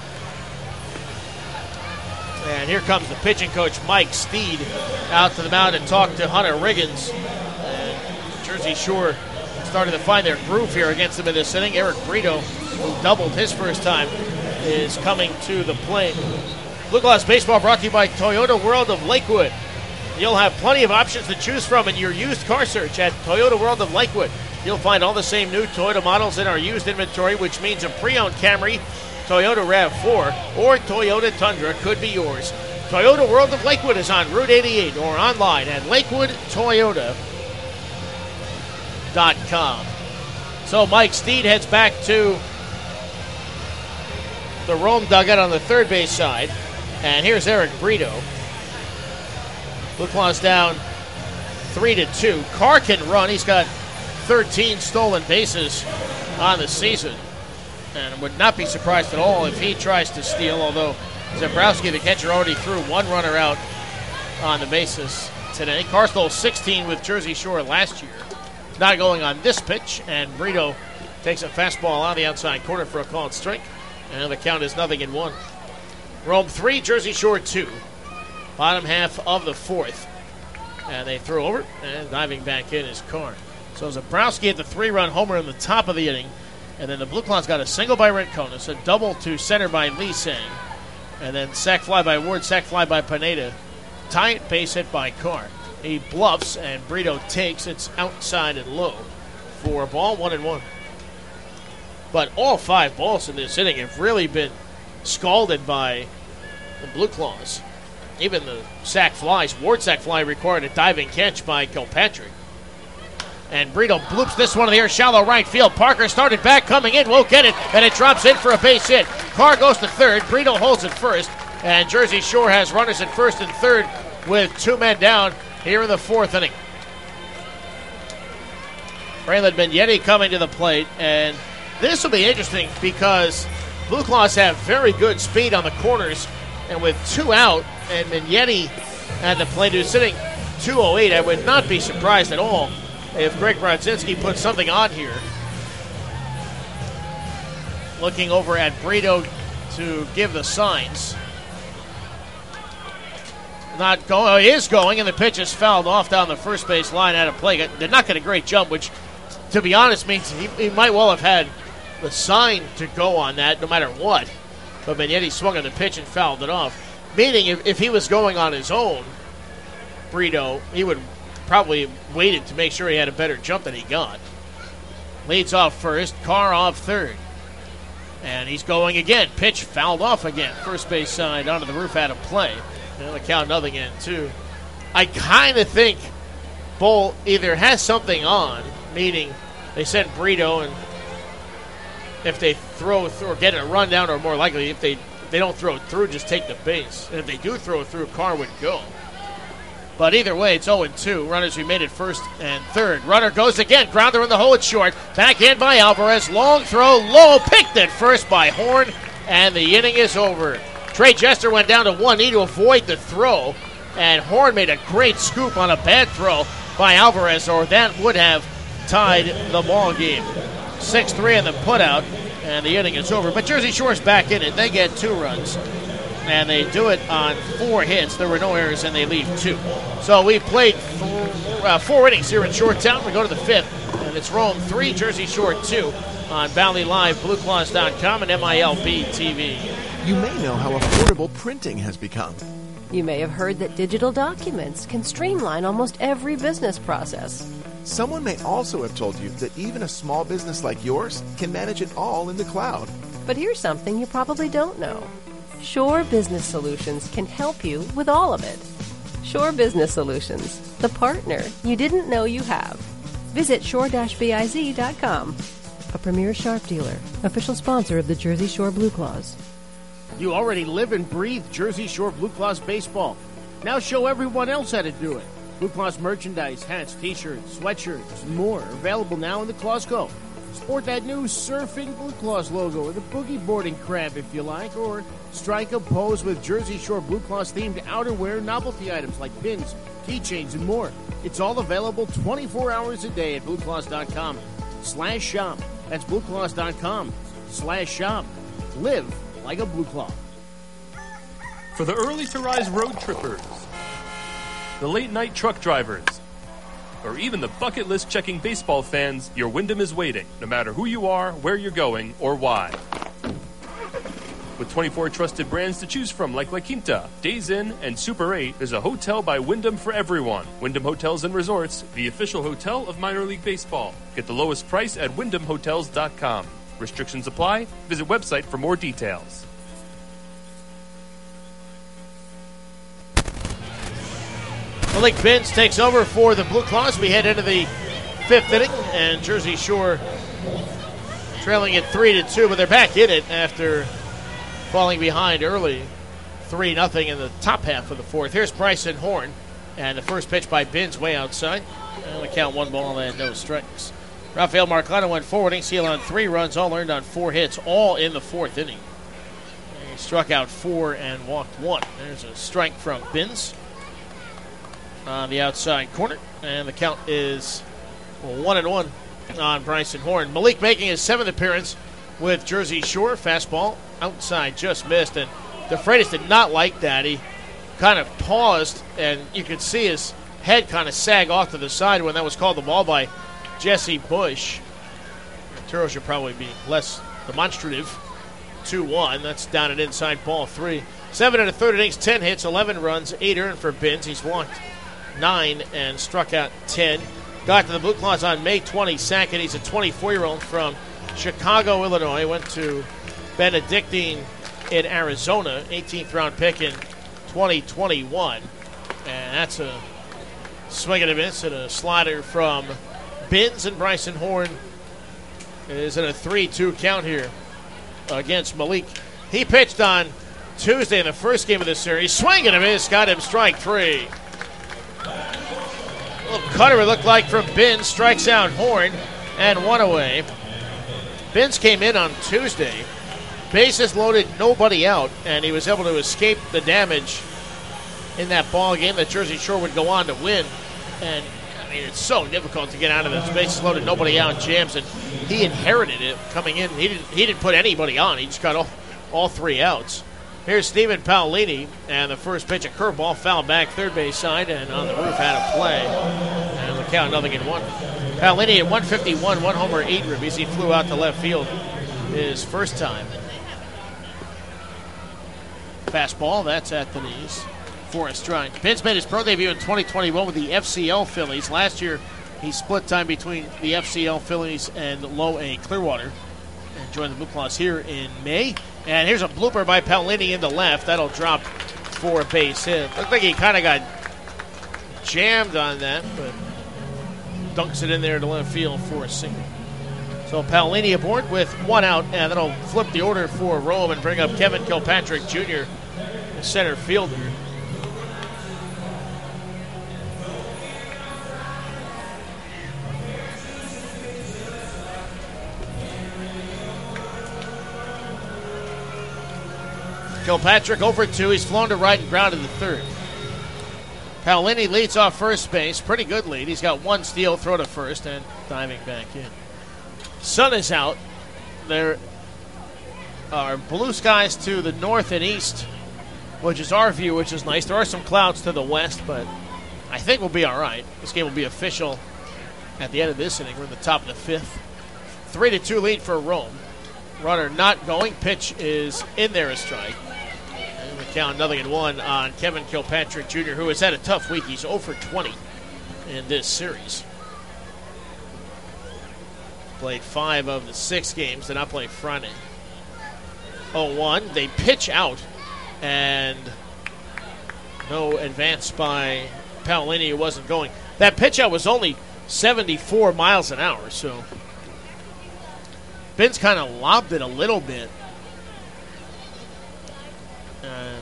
And here comes the pitching coach, Mike Steed, out to the mound and talk to Hunter Riggins. And Jersey Shore started to find their groove here against them in this inning. Eric Brito, who doubled his first time, is coming to the plate. Blue Claws Baseball brought to you by Toyota World of Lakewood. You'll have plenty of options to choose from in your used car search at Toyota World of Lakewood. You'll find all the same new Toyota models in our used inventory, which means a pre-owned Camry, Toyota RAV four, or Toyota Tundra could be yours. Toyota World of Lakewood is on Route eighty-eight or online at lakewood toyota dot com. So Mike Steed heads back to the Rome dugout on the third base side. And here's Eric Brito. Blue Claws down three to two. Carr can run. He's got thirteen stolen bases on the season. And I would not be surprised at all if he tries to steal, although Zabrowski, the catcher, already threw one runner out on the bases today. Carr stole sixteen with Jersey Shore last year. Not going on this pitch, and Brito takes a fastball on the outside corner for a called strike. And the count is nothing in one. Rome three, Jersey Shore two. Bottom half of the fourth. And they throw over, and diving back in is Carr. So Zabrowski at the three-run homer in the top of the inning. And then the Blue Claws got a single by Renconis, a double to center by Lee Sang. And then sac fly by Ward, sac fly by Pineda. Tight base hit by Carr. He bluffs, and Brito takes. It's outside and low for a ball, one and one. But all five balls in this inning have really been scalded by the Blue Claws. Even the sac flies. Ward sac fly required a diving catch by Kilpatrick. And Brito bloops this one in the air, shallow right field. Parker started back, coming in, won't get it, and it drops in for a base hit. Carr goes to third, Brito holds it first, and Jersey Shore has runners at first and third with two men down here in the fourth inning. Braylon Mignetti coming to the plate, and this will be interesting because Blue Claws have very good speed on the corners, and with two out and Mignetti at the plate who's sitting two oh eight, I would not be surprised at all if Greg Brodzinski puts something on here. Looking over at Brito to give the signs. Not going, oh, he is going, and the pitch is fouled off down the first base line out of play. They're not getting a great jump, which, to be honest, means he, he might well have had the sign to go on that no matter what. But Mignetti swung on the pitch and fouled it off. Meaning, if, if he was going on his own, Brito, he would probably waited to make sure he had a better jump than he got. Leads off first, Carr off third. And he's going again. Pitch fouled off again. First base side onto the roof out of play. And the count nothing in, too. I kind of think Bull either has something on, meaning they sent Brito, and if they throw through or get a run down, or more likely, if they, if they don't throw it through, just take the base. And if they do throw it through, Carr would go. But either way, it's oh and two. Runners remain at first and third. Runner goes again. Grounder in the hole. It's short. Back in by Alvarez. Long throw. Low. Picked at first by Horn. And the inning is over. Trey Jester went down to one knee to avoid the throw. And Horn made a great scoop on a bad throw by Alvarez, or that would have tied the ball game. six three in the putout. And the inning is over. But Jersey Shore's back in it. They get two runs. And they do it on four hits. There were no errors, and they leave two. So we've played four, uh, four innings here in Shoretown. We go to the fifth, and it's Rome three, Jersey Shore two on Valley Live, Blue Claws dot com, and M I L B T V. You may know how affordable printing has become. You may have heard that digital documents can streamline almost every business process. Someone may also have told you that even a small business like yours can manage it all in the cloud. But here's something you probably don't know. Shore Business Solutions can help you with all of it. Shore Business Solutions, the partner you didn't know you have. Visit shore dash biz dot com. A premier Sharp dealer, official sponsor of the Jersey Shore Blue Claws. You already live and breathe Jersey Shore Blue Claws baseball. Now show everyone else how to do it. Blue Claws merchandise, hats, t-shirts, sweatshirts, and more are available now in the Claws Co. Sport that new surfing Blue Claws logo or the boogie boarding crab if you like, or strike a pose with Jersey Shore Blue Claws themed outerwear novelty items like pins, keychains, and more. It's all available twenty-four hours a day at blue claws dot com slash shop. That's blue claws dot com slash shop. Live like a Blue Claw. For the early to rise road trippers, the late night truck drivers, or even the bucket list checking baseball fans, your Wyndham is waiting, no matter who you are, where you're going, or why. With twenty-four trusted brands to choose from like La Quinta, Days Inn, and Super eight, there's a hotel by Wyndham for everyone. Wyndham Hotels and Resorts, the official hotel of minor league baseball. Get the lowest price at wyndham hotels dot com. Restrictions apply. Visit website for more details. Malik Binns takes over for the Blue Claws. We head into the fifth inning, and Jersey Shore trailing it three to two, but they're back in it after falling behind early, three nothing in the top half of the fourth. Here's Bryson Horn, and the first pitch by Binns way outside. And the count one ball and no strikes. Rafael Marcano went forward, innings, seal on three runs, all earned on four hits, all in the fourth inning. And he struck out four and walked one. There's a strike from Binns on the outside corner, and the count is one and one on Bryson Horn. Malik making his seventh appearance with Jersey Shore. Fastball outside, just missed, and DeFreitas did not like that. He kind of paused, and you could see his head kind of sag off to the side when that was called the ball by Jesse Bush. Arturo should probably be less demonstrative. two one, that's down and inside, ball three. Seven and a third innings, ten hits, eleven runs, eight earned for Binns. He's walked nine and struck out ten. Got to the Blue Claws on May twenty-second. He's a twenty-four-year-old from Chicago, Illinois. Went to Benedictine in Arizona, eighteenth round pick in twenty twenty-one. And that's a swing and a miss and a slider from Binns and Bryson Horn. It is in a three two count here against Malik. He pitched on Tuesday in the first game of this series. Swing and a miss, got him strike three. A little cutter it looked like from Binns, strikes out Horn, and one away. Binns came in on Tuesday, bases loaded, nobody out, and he was able to escape the damage in that ball game that Jersey Shore would go on to win. And I mean, it's so difficult to get out of this bases loaded, nobody out jams, and he inherited it coming in. He didn't he didn't put anybody on. He just got all, all three outs. Here's Stephen Paolini, and the first pitch, a curveball, foul back third base side, and on the roof had a play. And the count, nothing in one. Paolini at one fifty-one, one homer, eight ribbies. He flew out to left field his first time. Fastball, that's at the knees for a strike. Binns made his pro debut in twenty twenty-one with the F C L Phillies. Last year, he split time between the F C L Phillies and Low A Clearwater, and joined the Blue Claws here in May. And here's a blooper by Paolini into left. That'll drop for a base hit. Looked like he kind of got jammed on that, but dunks it in there to left field for a single. So Paolini aboard with one out, and that'll flip the order for Rome and bring up Kevin Kilpatrick Junior, the center fielder. Kilpatrick over two. He's flown to right and grounded to third. Paolini leads off first base. Pretty good lead. He's got one steal, throw to first, and diving back in. Sun is out. There are blue skies to the north and east, which is our view, which is nice. There are some clouds to the west, but I think we'll be all right. This game will be official at the end of this inning. We're in the top of the fifth. Three to two lead for Rome. Runner not going. Pitch is in there, a strike. And we count nothing in one on Kevin Kilpatrick Junior, who has had a tough week. He's zero for twenty in this series. Played five of the six games. Did not play Friday. oh one. They pitch out, and no advance by Paolini, who wasn't going. That pitch out was only seventy-four miles an hour, so Binns kind of lobbed it a little bit. Uh,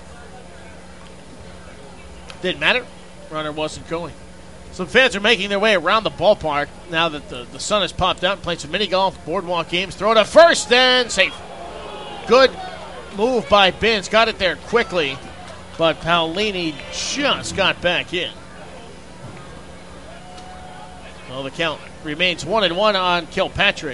didn't matter. Runner wasn't going. Some fans are making their way around the ballpark now that the, the sun has popped out and played some mini golf, boardwalk games. Throw to first and safe. Good move by Binns. Got it there quickly, but Paolini just got back in. Well, the count remains one and one on Kilpatrick.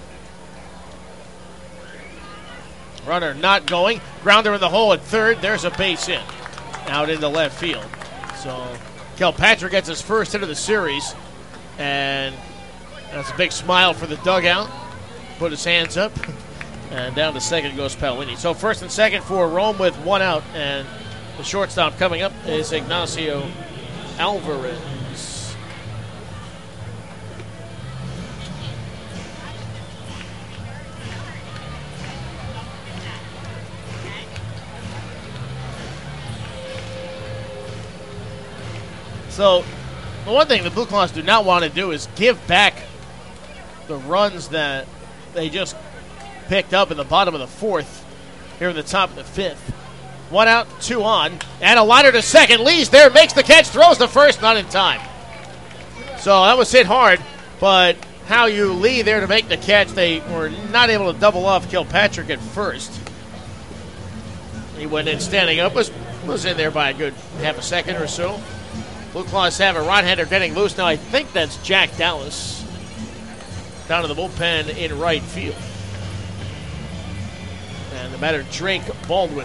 Runner not going. Grounder in the hole at third. There's a base hit out into left field. So Kilpatrick gets his first hit of the series, and that's a big smile for the dugout. Put his hands up, and down to second goes Paolini. So first and second for Rome with one out, and the shortstop coming up is Ignacio Alvarez. So, the one thing the Blue Claws do not want to do is give back the runs that they just picked up in the bottom of the fourth here in the top of the fifth. One out, two on, and a liner to second. Lee's there, makes the catch, throws the first, not in time. So that was hit hard, but how you Lee there to make the catch, they were not able to double off Kilpatrick at first. He went in standing up, was, was in there by a good half a second or so. Blue Claws have a right-hander getting loose. Now I think that's Jack Dallas down to the bullpen in right field. And the batter, Drake Baldwin.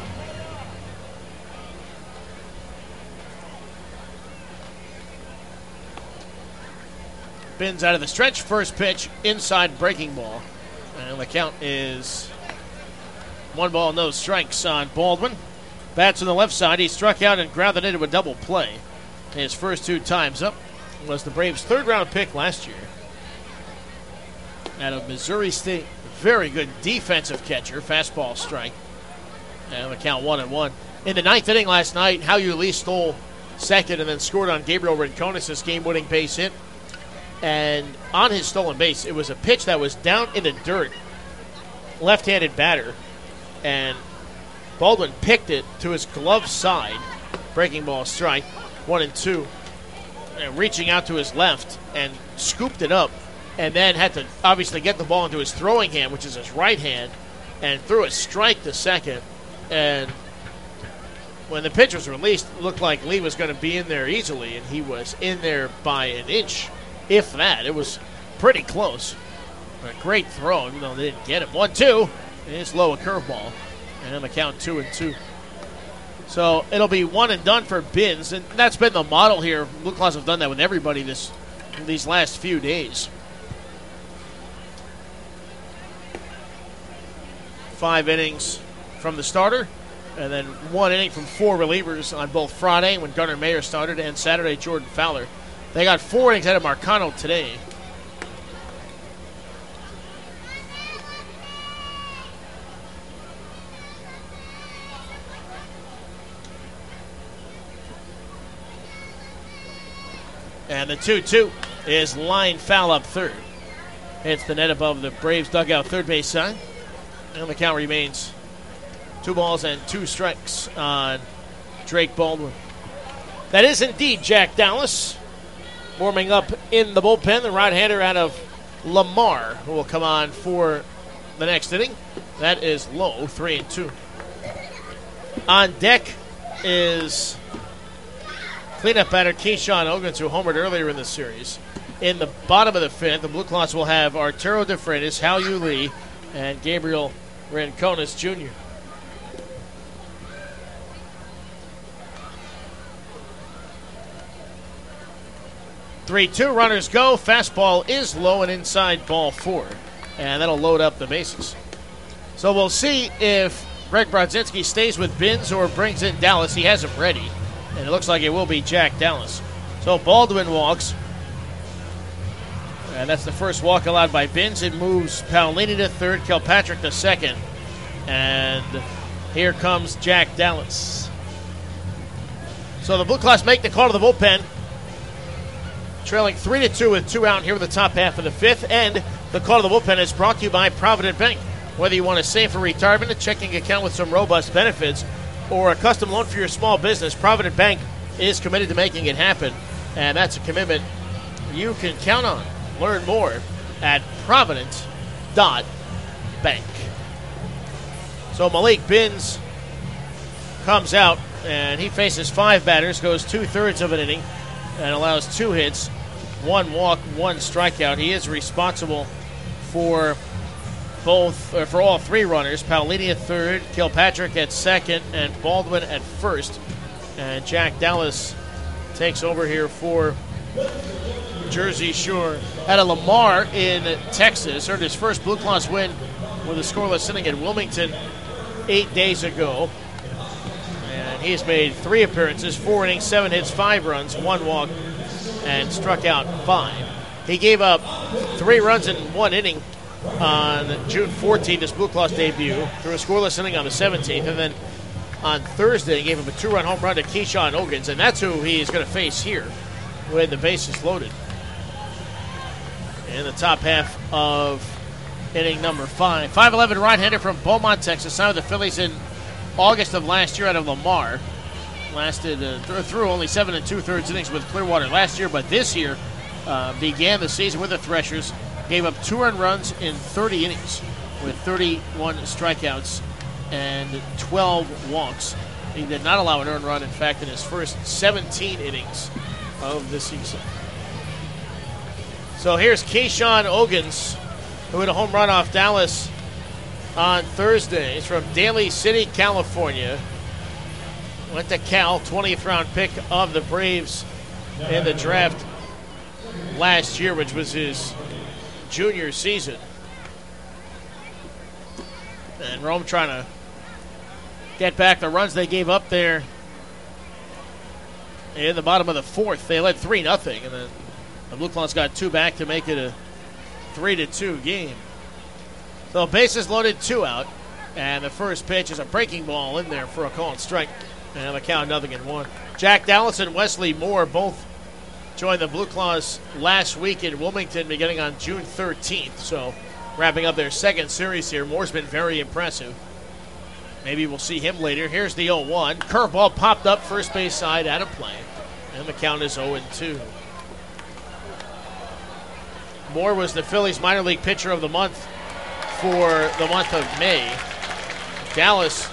Binns out of the stretch. First pitch, inside breaking ball. And the count is one ball, no strikes on Baldwin. Bats on the left side. He struck out and grounded into a double play. His first two times up was the Braves' third-round pick last year. Out of Missouri State, very good defensive catcher, fastball strike. And the count one and one. In the ninth inning last night, Hao Yu Lee stole second and then scored on Gabriel Rincones' game-winning base hit. And on his stolen base, it was a pitch that was down in the dirt, left-handed batter, and Baldwin picked it to his glove side, breaking ball strike, one and two, and reaching out to his left and scooped it up, and then had to obviously get the ball into his throwing hand, which is his right hand, and threw a strike to second. And when the pitch was released, it looked like Lee was going to be in there easily, and he was in there by an inch, if that. It was pretty close. A great throw, even though they didn't get him. One, two, and it's low, a curveball. And the count two and two. So it'll be one and done for Binns, and that's been the model here. Blue Claws have done that with everybody this these last few days. Five innings from the starter, and then one inning from four relievers on both Friday when Gunnar Mayer started and Saturday Jordan Fowler. They got four innings out of Marcano today. And the two two is line foul up third. Hits the net above the Braves dugout third base side. And the count remains two balls and two strikes on Drake Baldwin. That is indeed Jack Dallas warming up in the bullpen, the right-hander out of Lamar, who will come on for the next inning. That is low, three and two. On deck is cleanup batter Keyshawn Ogans, who homered earlier in the series. In the bottom of the fifth, the Blue Claws will have Arturo De Freitas, Hal Yu Lee, and Gabriel Rincones Junior three two, runners go. Fastball is low and inside, ball four. And that'll load up the bases. So we'll see if Greg Brodzinski stays with Binns or brings in Dallas. He has him ready. And it looks like it will be Jack Dallas. So Baldwin walks. And that's the first walk allowed by Binns. It moves Paolini to third, Kilpatrick to second. And here comes Jack Dallas. So the Blue Claws make the call to the bullpen. Trailing three to two with two out here with the top half of the fifth. And the call to the bullpen is brought to you by Provident Bank. Whether you want to save for retirement, a checking account with some robust benefits, or a custom loan for your small business, Provident Bank is committed to making it happen. And that's a commitment you can count on. Learn more at provident dot bank. So Malik Binns comes out, and he faces five batters, goes two-thirds of an inning, and allows two hits, one walk, one strikeout. He is responsible for both, or for all three runners. Paolini at third, Kilpatrick at second, and Baldwin at first. And Jack Dallas takes over here for Jersey Shore. Out of Lamar in Texas, earned his first Blue Claws win with a scoreless inning at Wilmington eight days ago. And he has made three appearances, four innings, seven hits, five runs, one walk, and struck out five. He gave up three runs in one inning on June fourteenth, his Blue Claws debut, through a scoreless inning on the seventeenth. And then on Thursday, he gave him a two-run home run to Keyshawn Ogans, and that's who he is going to face here with the bases loaded in the top half of inning number five. five eleven right-hander from Beaumont, Texas, signed with the Phillies in August of last year out of Lamar. Lasted uh, th- through only seven and two-thirds innings with Clearwater last year, but this year uh, began the season with the Threshers. Gave up two earned runs in thirty innings with thirty-one strikeouts and twelve walks. He did not allow an earned run, in fact, in his first seventeen innings of the season. So here's Keyshawn Ogans, who hit a home run off Dallas on Thursday. He's from Daly City, California. Went to Cal, twentieth round pick of the Braves in the draft last year, which was his junior season. And Rome trying to get back the runs they gave up there in the bottom of the fourth. They led three nothing, and then the Blue Claws got two back to make it a three to two game. So bases loaded, two out, and the first pitch is a breaking ball in there for a called strike. And the count nothing and one. Jack Dallas and Wesley Moore both joined the Blue Claws last week in Wilmington beginning on June thirteenth. So wrapping up their second series here. Moore's been very impressive. Maybe we'll see him later. Here's the oh one. Curveball popped up first base side out of play. And the count is oh and two. Moore was the Phillies minor league pitcher of the month for the month of May. Dallas,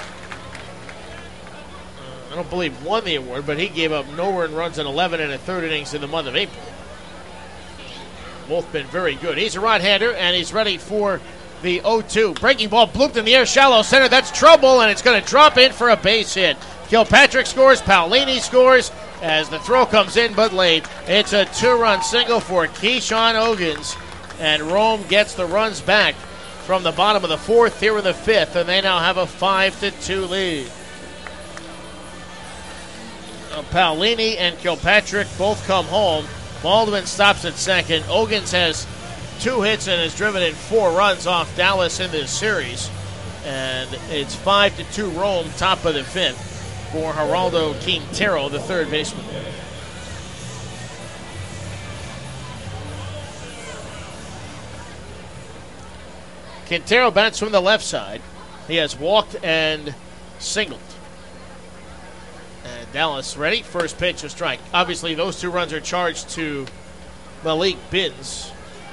uh, I don't believe won the award, but he gave up no earned runs in eleven and a third innings in the month of April. Both been very good. He's a right-hander, and he's ready for the oh two. Breaking ball blooped in the air, shallow center. That's trouble, and it's going to drop in for a base hit. Kilpatrick scores. Paolini scores as the throw comes in, but late. It's a two-run single for Keyshawn Ogans, and Rome gets the runs back from the bottom of the fourth, here in the fifth, and they now have a five to two lead. Uh, Paolini and Kilpatrick both come home. Baldwin stops at second. Ogans has two hits and has driven in four runs off Dallas in this series. And it's five to two Rome, top of the fifth, for Geraldo Quintero, the third baseman. Quintero bats from the left side. He has walked and singled. And Dallas ready. First pitch, a strike. Obviously, those two runs are charged to Malik Binns.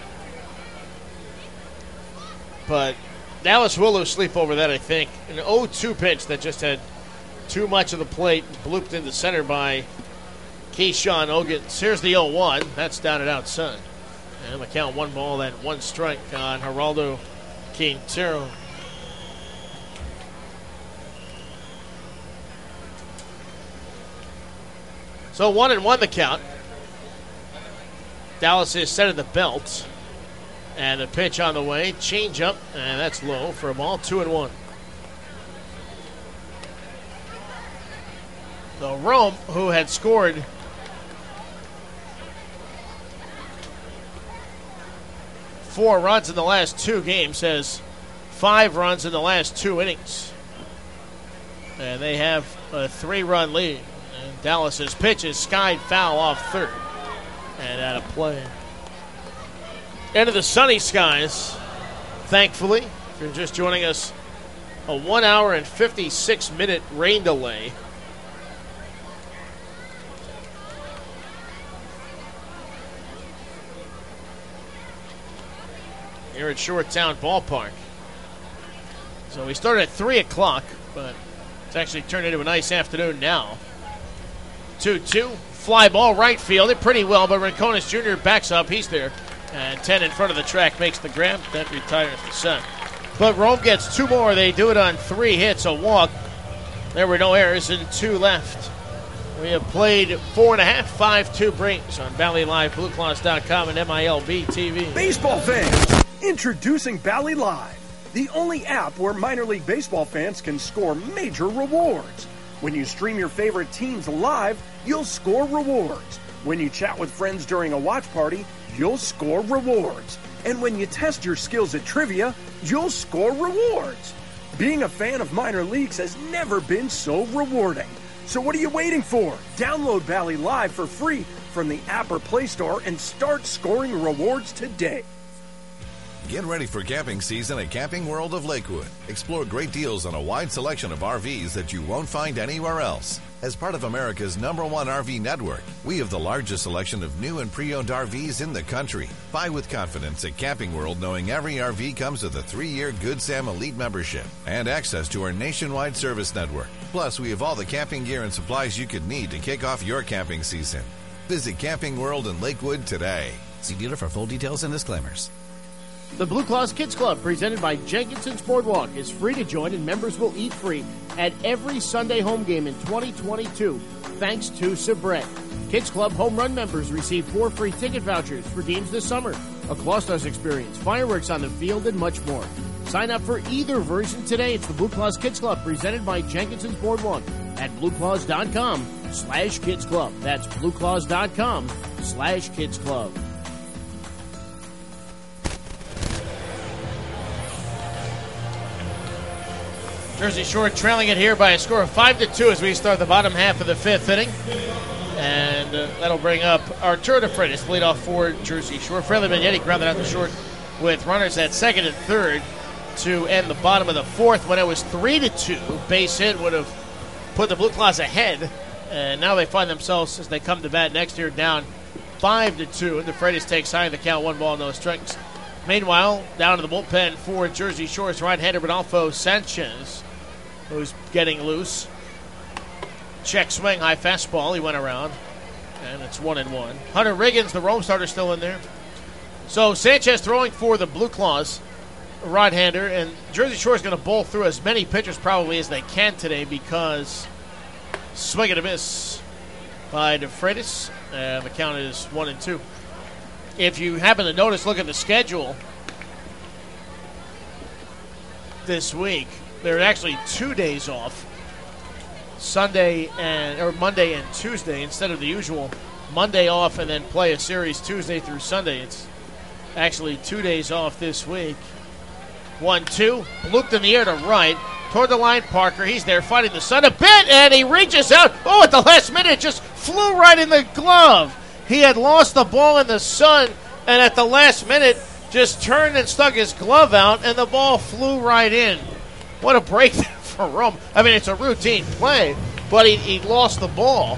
But Dallas will lose sleep over that, I think. An oh two pitch that just had too much of the plate, blooped into center by Keyshawn Ogans. Here's the oh one. That's down and outside. And the count, one ball and one strike on Geraldo Quintero. So one and one the count. Dallas is set at the belt. And the pitch on the way. Change up. And that's low for a ball. Two and one. So Rome, who had scored four runs in the last two games, has five runs in the last two innings. And they have a three-run lead. And Dallas's pitch is skied foul off third. And out of play. Into the sunny skies, thankfully. If you're just joining us, a one hour and fifty-six minute rain delay. Here at Shoretown Ballpark. So we started at three o'clock, but it's actually turned into a nice afternoon now. two two, fly ball right field. It pretty well, but Rincones Junior backs up. He's there. And ten in front of the track makes the grab. That retires the set. But Rome gets two more. They do it on three hits, a walk. There were no errors and two left. We have played four and a half, five two Braves on Bally Live, Blue Claws dot com, and M I L B T V. Baseball fans, introducing Bally Live, the only app where minor league baseball fans can score major rewards. When you stream your favorite teams live, you'll score rewards. When you chat with friends during a watch party, you'll score rewards. And when you test your skills at trivia, you'll score rewards. Being a fan of minor leagues has never been so rewarding. So what are you waiting for? Download Bally Live for free from the app or Play Store and start scoring rewards today. Get ready for camping season at Camping World of Lakewood. Explore great deals on a wide selection of R Vs that you won't find anywhere else. As part of America's number one R V network, we have the largest selection of new and pre-owned R Vs in the country. Buy with confidence at Camping World, knowing every R V comes with a three-year Good Sam Elite membership and access to our nationwide service network. Plus, we have all the camping gear and supplies you could need to kick off your camping season. Visit Camping World in Lakewood today. See dealer for full details and disclaimers. The Blue Claws Kids Club, presented by Jenkinson's Boardwalk, is free to join, and members will eat free at every Sunday home game in twenty twenty-two, thanks to Sabret. Kids Club home run members receive four free ticket vouchers for games this summer, a Clawstars experience, fireworks on the field, and much more. Sign up for either version today. It's the Blue Claws Kids Club, presented by Jenkinson's Boardwalk at blueclaws.com slash kids club. That's blueclaws.com slash kids club. Jersey Shore trailing it here by a score of five to two as we start the bottom half of the fifth inning. And uh, that'll bring up Arturo DeFreitas, lead off for Jersey Shore. Friendly Magnetti grounded out the short with runners at second and third to end the bottom of the fourth when it was three to two. Base hit would have put the Blue Claws ahead, and now they find themselves, as they come to bat next year, down five to two. And DeFreitas takes high in the count, one ball, no strikes. Meanwhile, down to the bullpen for Jersey Shore's right-hander Rodolfo Sanchez, who's getting loose. Check swing, high fastball. He went around, and it's one and one. Hunter Riggins, the Rome starter, still in there. So Sanchez throwing for the Blue Claws, right-hander, and Jersey Shore is going to bowl through as many pitchers probably as they can today because swing and a miss by DeFreitas, and the count is one and two. If you happen to notice, look at the schedule this week. There are actually two days off. Sunday and or Monday and Tuesday instead of the usual Monday off and then play a series Tuesday through Sunday. It's actually two days off this week. One, two, looped in the air to right, toward the line. Parker, he's there fighting the sun a bit, and he reaches out. Oh, at the last minute, it just flew right in the glove. He had lost the ball in the sun, and at the last minute, just turned and stuck his glove out, and the ball flew right in. What a break for Rome. I mean, it's a routine play, but he, he lost the ball.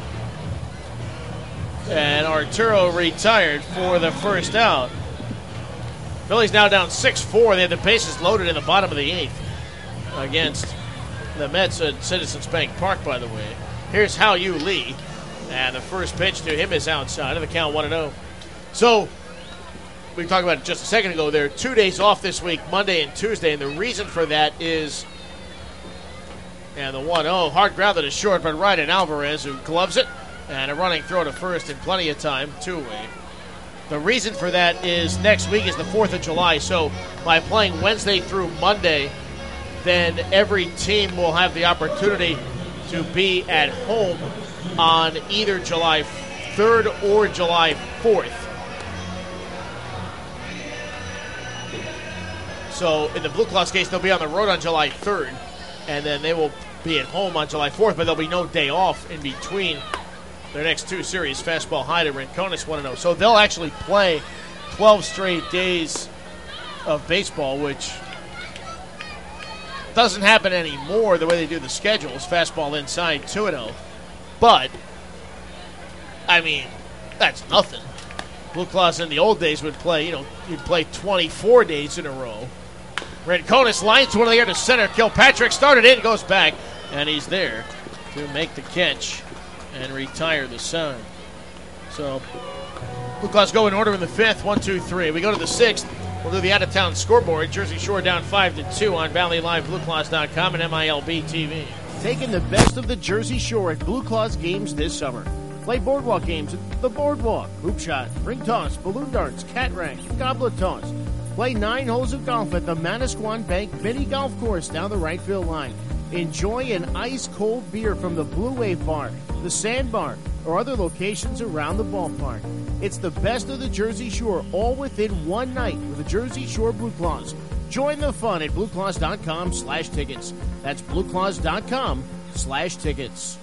And Arturo retired for the first out. Phillies now down six four. They have the bases loaded in the bottom of the eighth against the Mets at Citizens Bank Park, by the way. Here's Hao-Yu Lee. And the first pitch to him is outside of the count one and oh. So, we talked about it just a second ago. There are two days off this week, Monday and Tuesday, and the reason for that is, and the one oh, hard grounded is short, but right, and Alvarez, who gloves it, and a running throw to first in plenty of time, two away. The reason for that is next week is the fourth of July, so by playing Wednesday through Monday, then every team will have the opportunity to be at home on either July third or July fourth. So in the Blue Claws case, they'll be on the road on July third, and then they will be at home on July fourth, but there'll be no day off in between their next two series, fastball high to Rincones one and oh. So they'll actually play twelve straight days of baseball, which doesn't happen anymore the way they do the schedules. Fastball inside, two and oh. But, I mean, that's nothing. Blue Claws in the old days would play, you know, you'd play twenty-four days in a row. Rincones lines one of the air to center. Kilpatrick started in, goes back, and he's there to make the catch and retire the sign. So, Blue Claws go in order in the fifth. One, two, three. We go to the sixth. We'll do the out-of-town scoreboard. Jersey Shore down five to two on Valley Live, Blue Claws dot com, and M I L B T V. Taking the best of the Jersey Shore at Blue Claws games this summer. Play boardwalk games at the Boardwalk, hoop shot, ring toss, balloon darts, cat rank, goblet toss. Play nine holes of golf at the Manasquan Bank Mini Golf Course down the right field line. Enjoy an ice-cold beer from the Blue Wave Bar, the Sandbar, or other locations around the ballpark. It's the best of the Jersey Shore, all within one night with the Jersey Shore Blue Claws. Join the fun at blueclaws.com slash tickets. That's blueclaws.com slash tickets.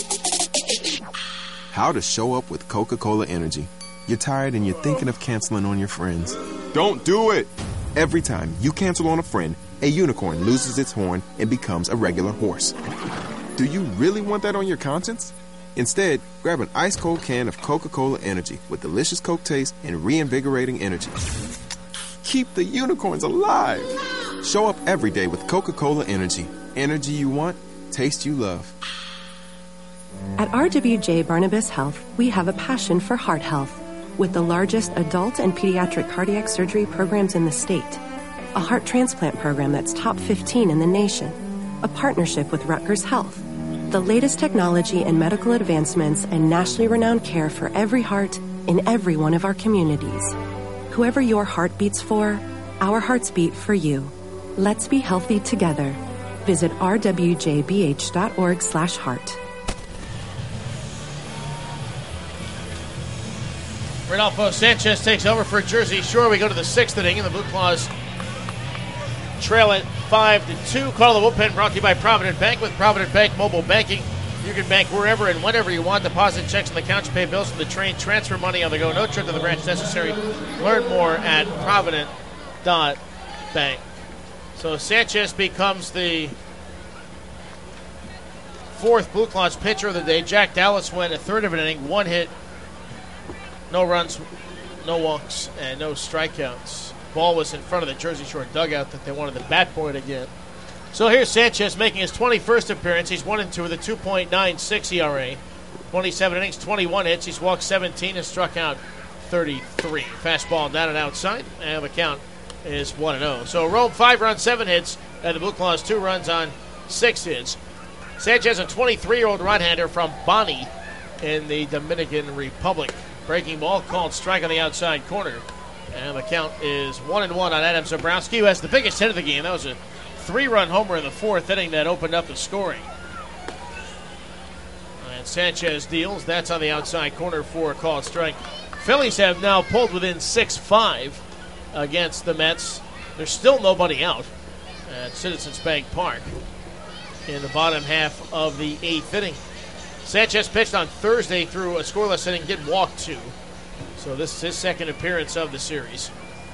How to show up with Coca-Cola Energy. You're tired and you're thinking of canceling on your friends. Don't do it! Every time you cancel on a friend, a unicorn loses its horn and becomes a regular horse. Do you really want that on your conscience? Instead, grab an ice-cold can of Coca-Cola Energy with delicious Coke taste and reinvigorating energy. Keep the unicorns alive! Show up every day with Coca-Cola Energy. Energy you want, taste you love. At R W J Barnabas Health, we have a passion for heart health. With the largest adult and pediatric cardiac surgery programs in the state, a heart transplant program that's top fifteen in the nation, a partnership with Rutgers Health, the latest technology and medical advancements, and nationally renowned care for every heart in every one of our communities. Whoever your heart beats for, our hearts beat for you. Let's be healthy together. Visit r w j b h dot org slash heart. Rodolfo Sanchez takes over for Jersey Shore. We go to the sixth inning, and the Blue Claws trail it five to two. Call of the bullpen brought to you by Provident Bank. With Provident Bank Mobile Banking, You can bank wherever and whenever you want. Deposit checks on the couch, pay bills from the train, transfer money on the go. No trip to the branch necessary. Learn more at provident dot bank. So Sanchez becomes the fourth Blue Claws pitcher of the day. Jack Dallas went a third of an inning, one hit, no runs, no walks, and no strikeouts. Ball was in front of the Jersey Shore dugout that they wanted the bat boy to get. So here's Sanchez making his twenty-first appearance. He's one and two with a two point nine six E R A. twenty-seven innings, twenty-one hits. He's walked seventeen and struck out thirty-three. Fastball down and outside, and the count is one and oh. So Rome, five runs, seven hits, and the Blue Claws, two runs on six hits. Sanchez, a twenty-three-year-old right-hander from Bani in the Dominican Republic. Breaking ball called strike on the outside corner. And the count is one and one on Adam Zabrowski, who has the biggest hit of the game. That was a three-run homer in the fourth inning that opened up the scoring. And Sanchez deals. That's on the outside corner for a called strike. Phillies have now pulled within six five against the Mets. There's still nobody out at Citizens Bank Park in the bottom half of the eighth inning. Sanchez pitched on Thursday through a scoreless inning, did walk two. So this is his second appearance of the series.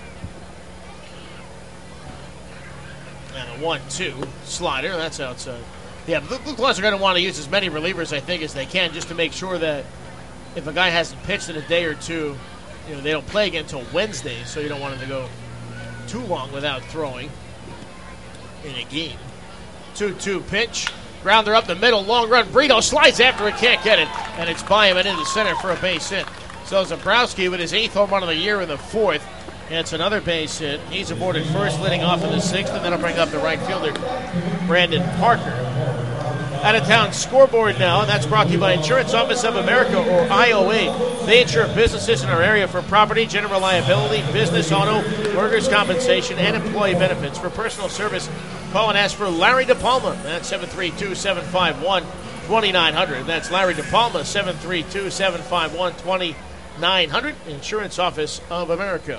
And a one two slider, that's outside. Yeah, the Blue Claws are going to want to use as many relievers, I think, as they can, just to make sure that if a guy hasn't pitched in a day or two, you know, they don't play again until Wednesday, so you don't want him to go too long without throwing in a game. two two pitch. Grounder up the middle, long run. Brito slides after it, can't get it, and it's by him and into center for a base hit. So Zabrowski with his eighth home run of the year in the fourth. And it's another base hit. He's aboard at first, leading off in the sixth, and that'll bring up the right fielder, Brandon Parker. Out of town scoreboard now, and that's brought to you by Insurance Office of America, or I O A. They insure businesses in our area for property, general liability, business auto, workers' compensation, and employee benefits. For personal service, call and ask for Larry DePalma. That's seven three two, seven five one, two nine zero zero. That's Larry DePalma, seven three two, seven five one, two nine zero zero. Insurance Office of America.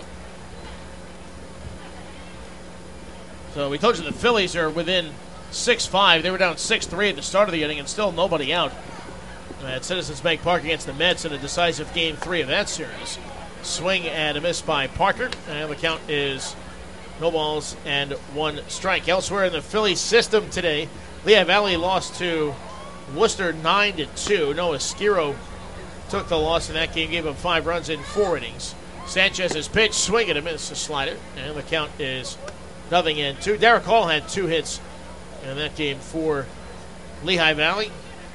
So we told you the Phillies are within six five. They were down six three at the start of the inning and still nobody out at Citizens Bank Park against the Mets in a decisive game three of that series. Swing and a miss by Parker, and the count is no balls and one strike. Elsewhere in the Phillies system today, Lehigh Valley lost to Worcester nine to two. Noah Skiro took the loss in that game, gave him five runs in four innings. Sanchez's pitch, swing and a miss, a slider, and the count is nothing in two. Derek Hall had two hits in that game for Lehigh Valley.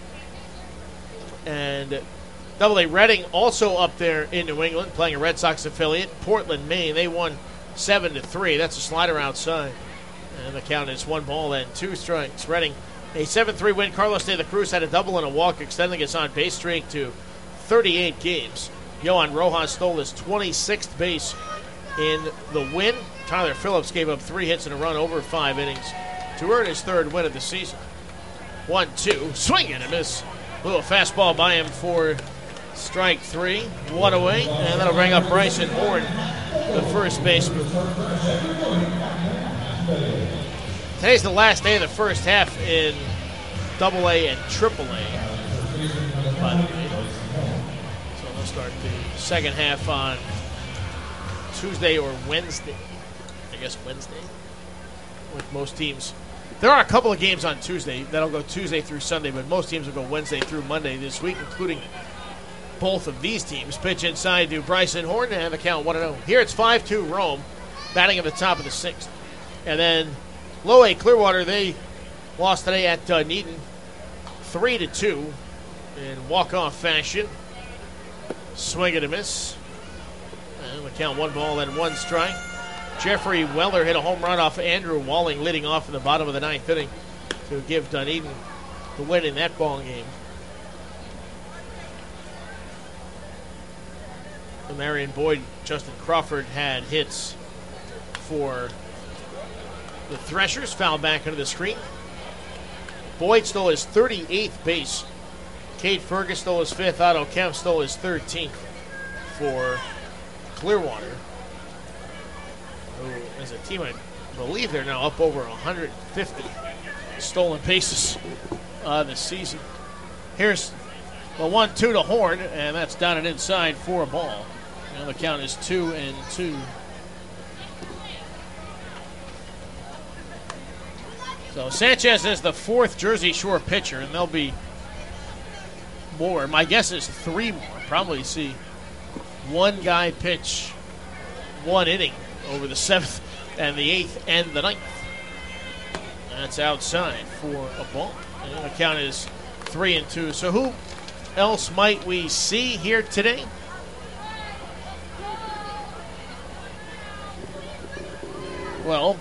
And Double A Reading also up there in New England, playing a Red Sox affiliate. Portland, Maine, they won seven to three. That's a slider outside. And the count is one ball and two strikes. Reading, a seven three win. Carlos de la Cruz had a double and a walk, extending his on-base streak to thirty-eight games. Johan Rojas stole his twenty-sixth base in the win. Tyler Phillips gave up three hits in a run over five innings to earn his third win of the season. one two, swing and a miss. A little fastball by him for strike three. One away, and that'll bring up Bryson Horn, the first baseman. Today's the last day of the first half in Double A and Triple A, by the way. So they'll start the second half on Tuesday or Wednesday. I guess Wednesday, with most teams. There are a couple of games on Tuesday that'll go Tuesday through Sunday, but most teams will go Wednesday through Monday this week, including both of these teams. Pitch inside to Bryson Horn, and the count one and oh. Here it's five two Rome, batting at the top of the sixth. And then Low A Clearwater, they lost today at Dunedin, three to two in walk-off fashion. Swing and a miss. And the count one ball and one strike. Jeffrey Weller hit a home run off Andrew Walling, leading off in the bottom of the ninth inning to give Dunedin the win in that ball game. And Marion Boyd, Justin Crawford had hits for the Threshers. Foul back into the screen. Boyd stole his thirty-eighth base. Cade Fergus stole his fifth. Otto Kemp stole his thirteenth for Clearwater. Who, as a team, I believe they're now up over one hundred fifty stolen bases uh, this season. Here's the one two to Horn, and that's down and inside for a ball. And the count is two and two. So Sanchez is the fourth Jersey Shore pitcher, and there'll be more. My guess is three more. Probably see one guy pitch one inning over the seventh and the eighth and the ninth. That's outside for a ball. And the count is three and two. So who else might we see here today? Well,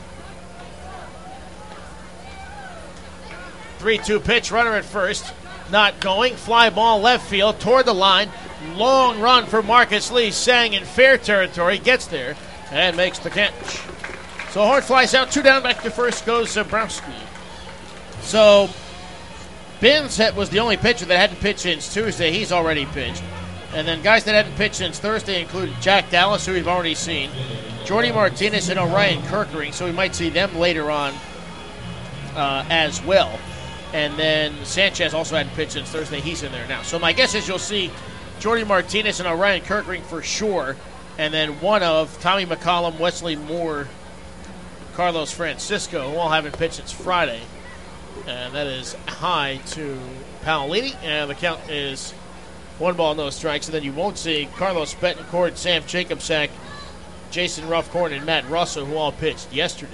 three two pitch, runner at first. Not going. Fly ball left field toward the line. Long run for Marcus Lee. Sang in fair territory. Gets there and makes the catch. So Horn flies out. Two down. Back to first goes Zabrowski. So Binns was the only pitcher that hadn't pitched since Tuesday. He's already pitched. And then guys that hadn't pitched since Thursday include Jack Dallas, who we've already seen, Jordy Martinez, and Orion Kirkering. So we might see them later on uh, as well. And then Sanchez also hadn't pitched since Thursday. He's in there now. So my guess is you'll see Jordy Martinez and Orion Kirkering for sure. And then one of Tommy McCollum, Wesley Moore, Carlos Francisco, who all haven't pitched since Friday. And that is high to Paolini. And the count is one ball, no strikes. And then you won't see Carlos Betancourt, Sam Jacobsack, Jason Ruffcorn, and Matt Russell, who all pitched yesterday.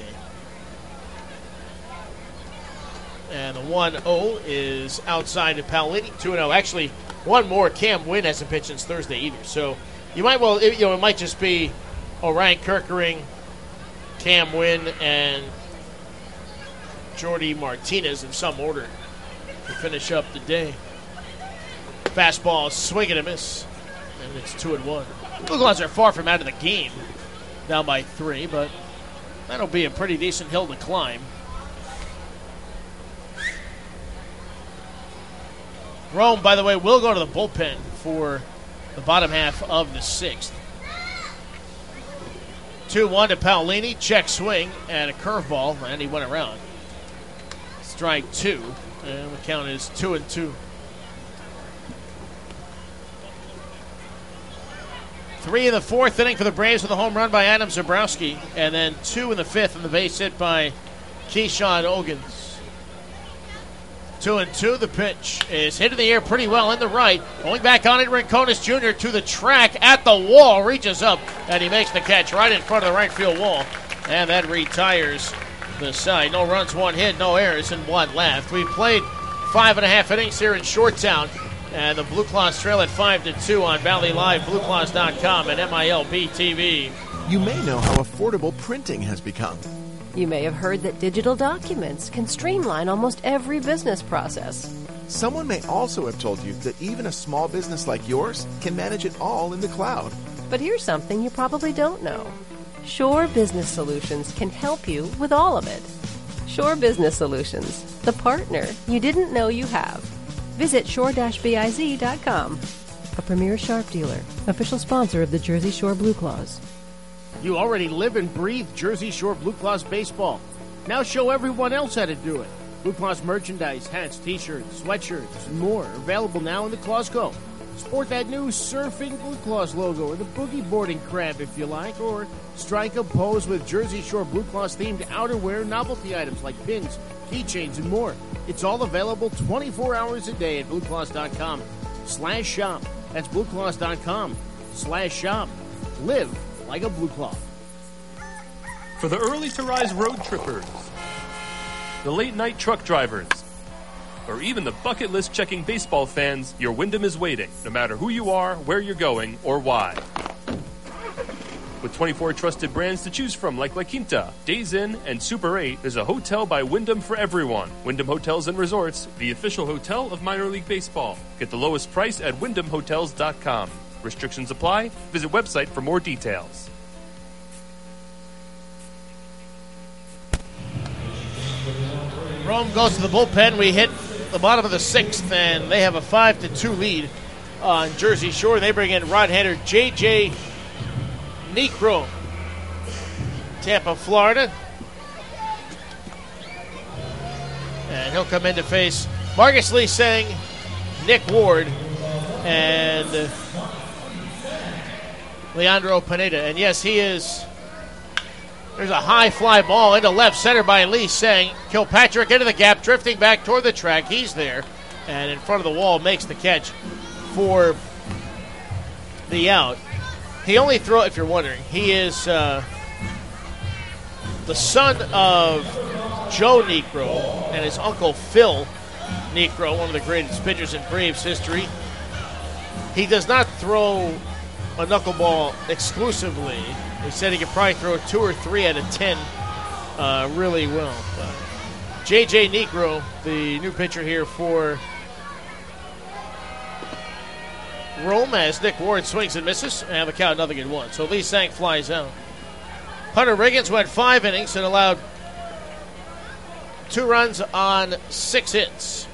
And the one oh is outside to Paolini, two and oh. Actually, one more. Cam Wynn hasn't pitched since Thursday either. So you might well, you know, it might just be Orion Kirkering, Cam Wynn, and Jordy Martinez in some order to finish up the day. Fastball, swing and a miss, and it's two and one. Blue Claws are far from out of the game, down by three, but that'll be a pretty decent hill to climb. Rome, by the way, will go to the bullpen for the bottom half of the sixth. two one to Paolini. Check swing and a curveball, and he went around. Strike two, and the count is two and two. Three in the fourth inning for the Braves with a home run by Adam Zabrowski, and then two in the fifth on the base hit by Keyshawn Ogans. Two and two. The pitch is hit in the air pretty well in the right. Going back on it, Rincones Junior to the track at the wall. Reaches up, and he makes the catch right in front of the right field wall. And that retires the side. No runs, one hit, no errors, and one left. We've played five and a half innings here in Shoretown. And the Blue Claws trail at five to two on Valley Live, Blue Claws dot com, and M I L B T V. You may know how affordable printing has become. You may have heard that digital documents can streamline almost every business process. Someone may also have told you that even a small business like yours can manage it all in the cloud. But here's something you probably don't know. Shore Business Solutions can help you with all of it. Shore Business Solutions, the partner you didn't know you have. Visit shore dash biz dot com. A premier Sharp dealer, official sponsor of the Jersey Shore Blue Claws. You already live and breathe Jersey Shore Blue Claws baseball. Now show everyone else how to do it. Blue Claws merchandise, hats, t-shirts, sweatshirts, and more are available now in the Claws Co. Sport that new surfing Blue Claws logo or the boogie boarding crab if you like, or strike a pose with Jersey Shore Blue Claws themed outerwear novelty items like pins, keychains, and more. It's all available twenty-four hours a day at blue claws dot com slash shop. That's blue claws dot com slash shop. Live like a Blue Claw. For the early to rise road trippers, the late night truck drivers, or even the bucket list checking baseball fans, your Wyndham is waiting, no matter who you are, where you're going, or why. With twenty-four trusted brands to choose from like La Quinta, Days Inn, and Super eight, there's a hotel by Wyndham for everyone. Wyndham Hotels and Resorts, the official hotel of minor league baseball. Get the lowest price at wyndham hotels dot com. Restrictions apply. Visit website for more details. Rome goes to the bullpen. We hit the bottom of the sixth, and they have a five to two lead on Jersey Shore. They bring in right-hander J J Necro, Tampa, Florida. And he'll come in to face Marcus Lee Sang, Nick Ward and Leandro Pineda. And yes, he is. There's a high fly ball into left center by Lee Seng. Kilpatrick into the gap, drifting back toward the track. He's there. And in front of the wall makes the catch for the out. He only throw, if you're wondering, he is uh, the son of Joe Niekro and his uncle Phil Niekro, one of the greatest pitchers in Braves history. He does not throw a knuckleball exclusively. He said he could probably throw two or three out of ten uh, really well. But J J Niekro, the new pitcher here for Rome, as Nick Ward swings and misses, and have a count nothing in one. So Lee Seng flies out. Hunter Riggins went five innings and allowed two runs on six hits.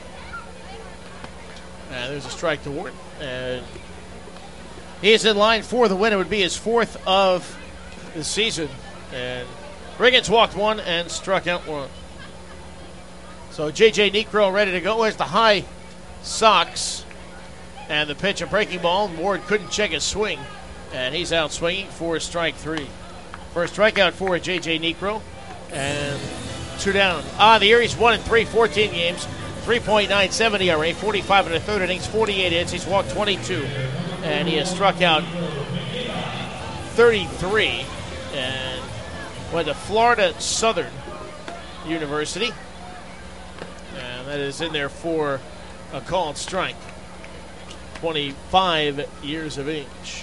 And there's a strike to Ward. And he is in line for the win. It would be his fourth of the season. And Riggins walked one and struck out one. So J J Niekro ready to go as the high Sox. And the pitch, a breaking ball. Ward couldn't check his swing. And he's out swinging for strike three. First strikeout for J J Niekro. And two down. Ah, the Erie's one and three, fourteen games. three point nine seven E R A, forty-five and a third innings, forty-eight hits. He's walked twenty-two. And he has struck out thirty-three. And went to Florida Southern University. And that is in there for a called strike. twenty-five years of age.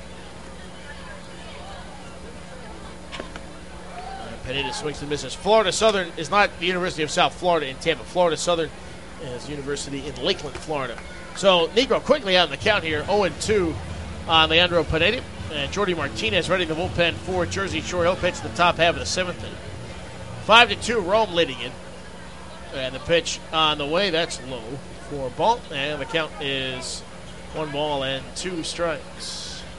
Pineda swings and misses. Florida Southern is not the University of South Florida in Tampa. Florida Southern is University in Lakeland, Florida. So Niekro quickly out in the count here. oh and two on Leandro Pineda. And Jordy Martinez ready the bullpen for Jersey Shore. He'll pitch the top half of the seventh inning. Five to two, Rome leading it. And the pitch on the way, that's low for a ball. And the count is one ball and two strikes.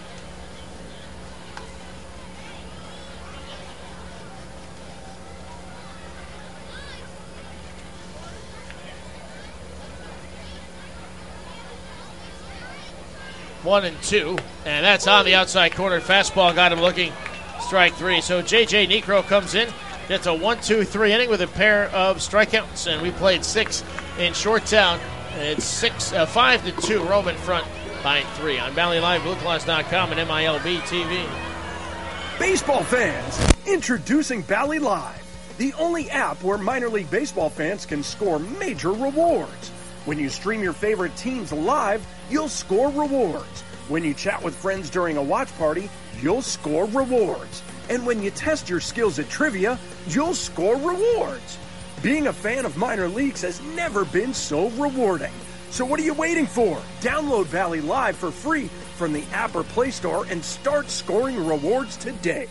One and two, and that's on the outside corner. Fastball got him looking. Strike three. So J J Niekro comes in, gets a one two three inning with a pair of strikeouts, and we played six in Shoretown. It's six, uh, five to two. Rome in front by three on Valley Live, Blue Claws dot com, and M I L B T V. Baseball fans, introducing Bally Live, the only app where minor league baseball fans can score major rewards. When you stream your favorite teams live, you'll score rewards. When you chat with friends during a watch party, you'll score rewards. And when you test your skills at trivia, you'll score rewards. Being a fan of minor leagues has never been so rewarding. So what are you waiting for? Download Valley Live for free from the app or Play Store and start scoring rewards today.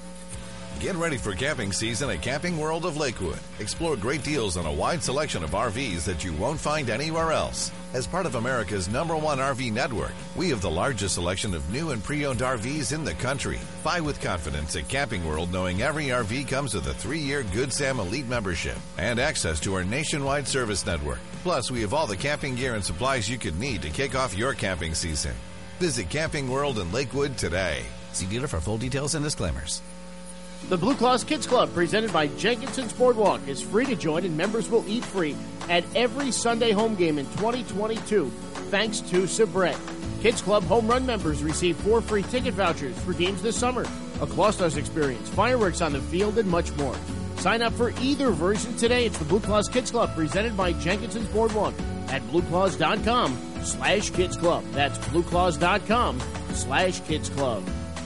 Get ready for camping season at Camping World of Lakewood. Explore great deals on a wide selection of R Vs that you won't find anywhere else. As part of America's number one R V network, we have the largest selection of new and pre-owned R Vs in the country. Buy with confidence at Camping World, knowing every R V comes with a three-year Good Sam Elite membership and access to our nationwide service network. Plus, we have all the camping gear and supplies you could need to kick off your camping season. Visit Camping World in Lakewood today. See dealer for full details and disclaimers. The Blue Claws Kids Club, presented by Jenkinson's Boardwalk, is free to join, and members will eat free at every Sunday home game in twenty twenty-two, thanks to Sabret. Kids Club home run members receive four free ticket vouchers for games this summer, a Claw-Stars experience, fireworks on the field, and much more. Sign up for either version today. It's the Blue Claws Kids Club, presented by Jenkinson's Boardwalk at blueclaws.com slash kids club. That's blueclaws.com slash kids club.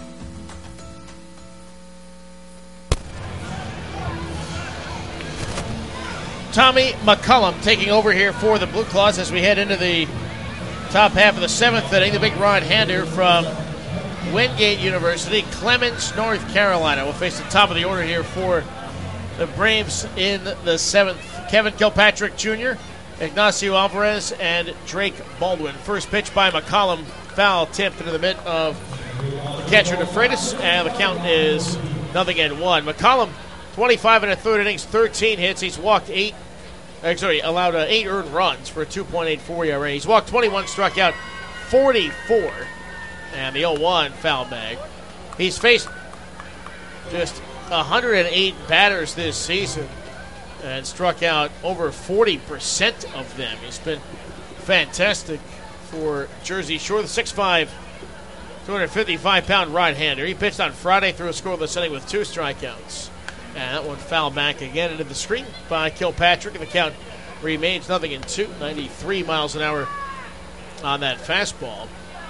Tommy McCullum taking over here for the Blue Claws as we head into the top half of the seventh inning. The big right-hander from Wingate University, Clemens, North Carolina, will face the top of the order here for the Braves in the seventh. Kevin Kilpatrick Junior, Ignacio Alvarez, and Drake Baldwin. First pitch by McCullum, foul tipped into the mitt of the catcher DeFreitas, and the count is nothing and one. McCullum, twenty-five and a third innings, thirteen hits. He's walked eight Actually, allowed uh, eight earned runs for a two point eight four E R A. He's walked twenty-one, struck out forty-four. And the oh one foul bag. He's faced just one hundred eight batters this season and struck out over forty percent of them. He's been fantastic for Jersey Shore. The six five, two hundred fifty-five pound right-hander. He pitched on Friday, threw a scoreless inning with two strikeouts. And that one fouled back again into the screen by Kilpatrick, and the count remains nothing in two. ninety-three miles an hour on that fastball.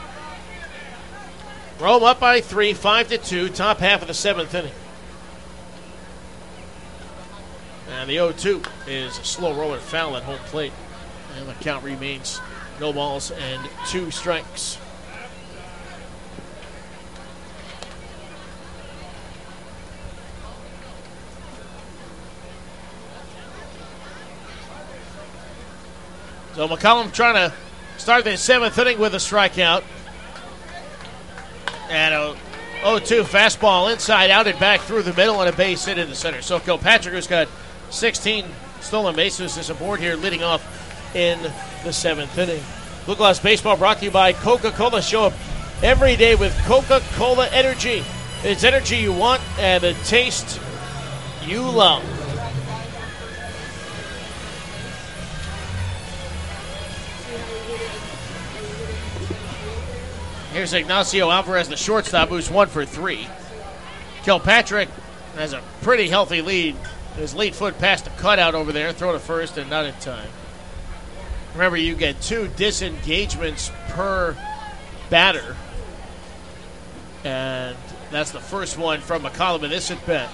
Rome up by three, five to two, top half of the seventh inning. And the oh two is a slow rolling foul at home plate. And the count remains no balls and two strikes. So McCollum trying to start the seventh inning with a strikeout. And a oh two fastball inside, out and back through the middle, and a base hit in the center. So Kilpatrick, who's got sixteen stolen bases, is aboard here, leading off in the seventh inning. Blue Claws Baseball brought to you by Coca-Cola. Show up every day with Coca-Cola Energy. It's energy you want and the taste you love. Here's Ignacio Alvarez, the shortstop, who's one for three. Kilpatrick has a pretty healthy lead. His lead foot past the cutout over there, throw to first and not in time. Remember, you get two disengagements per batter. And that's the first one from McCollum in this at-bat.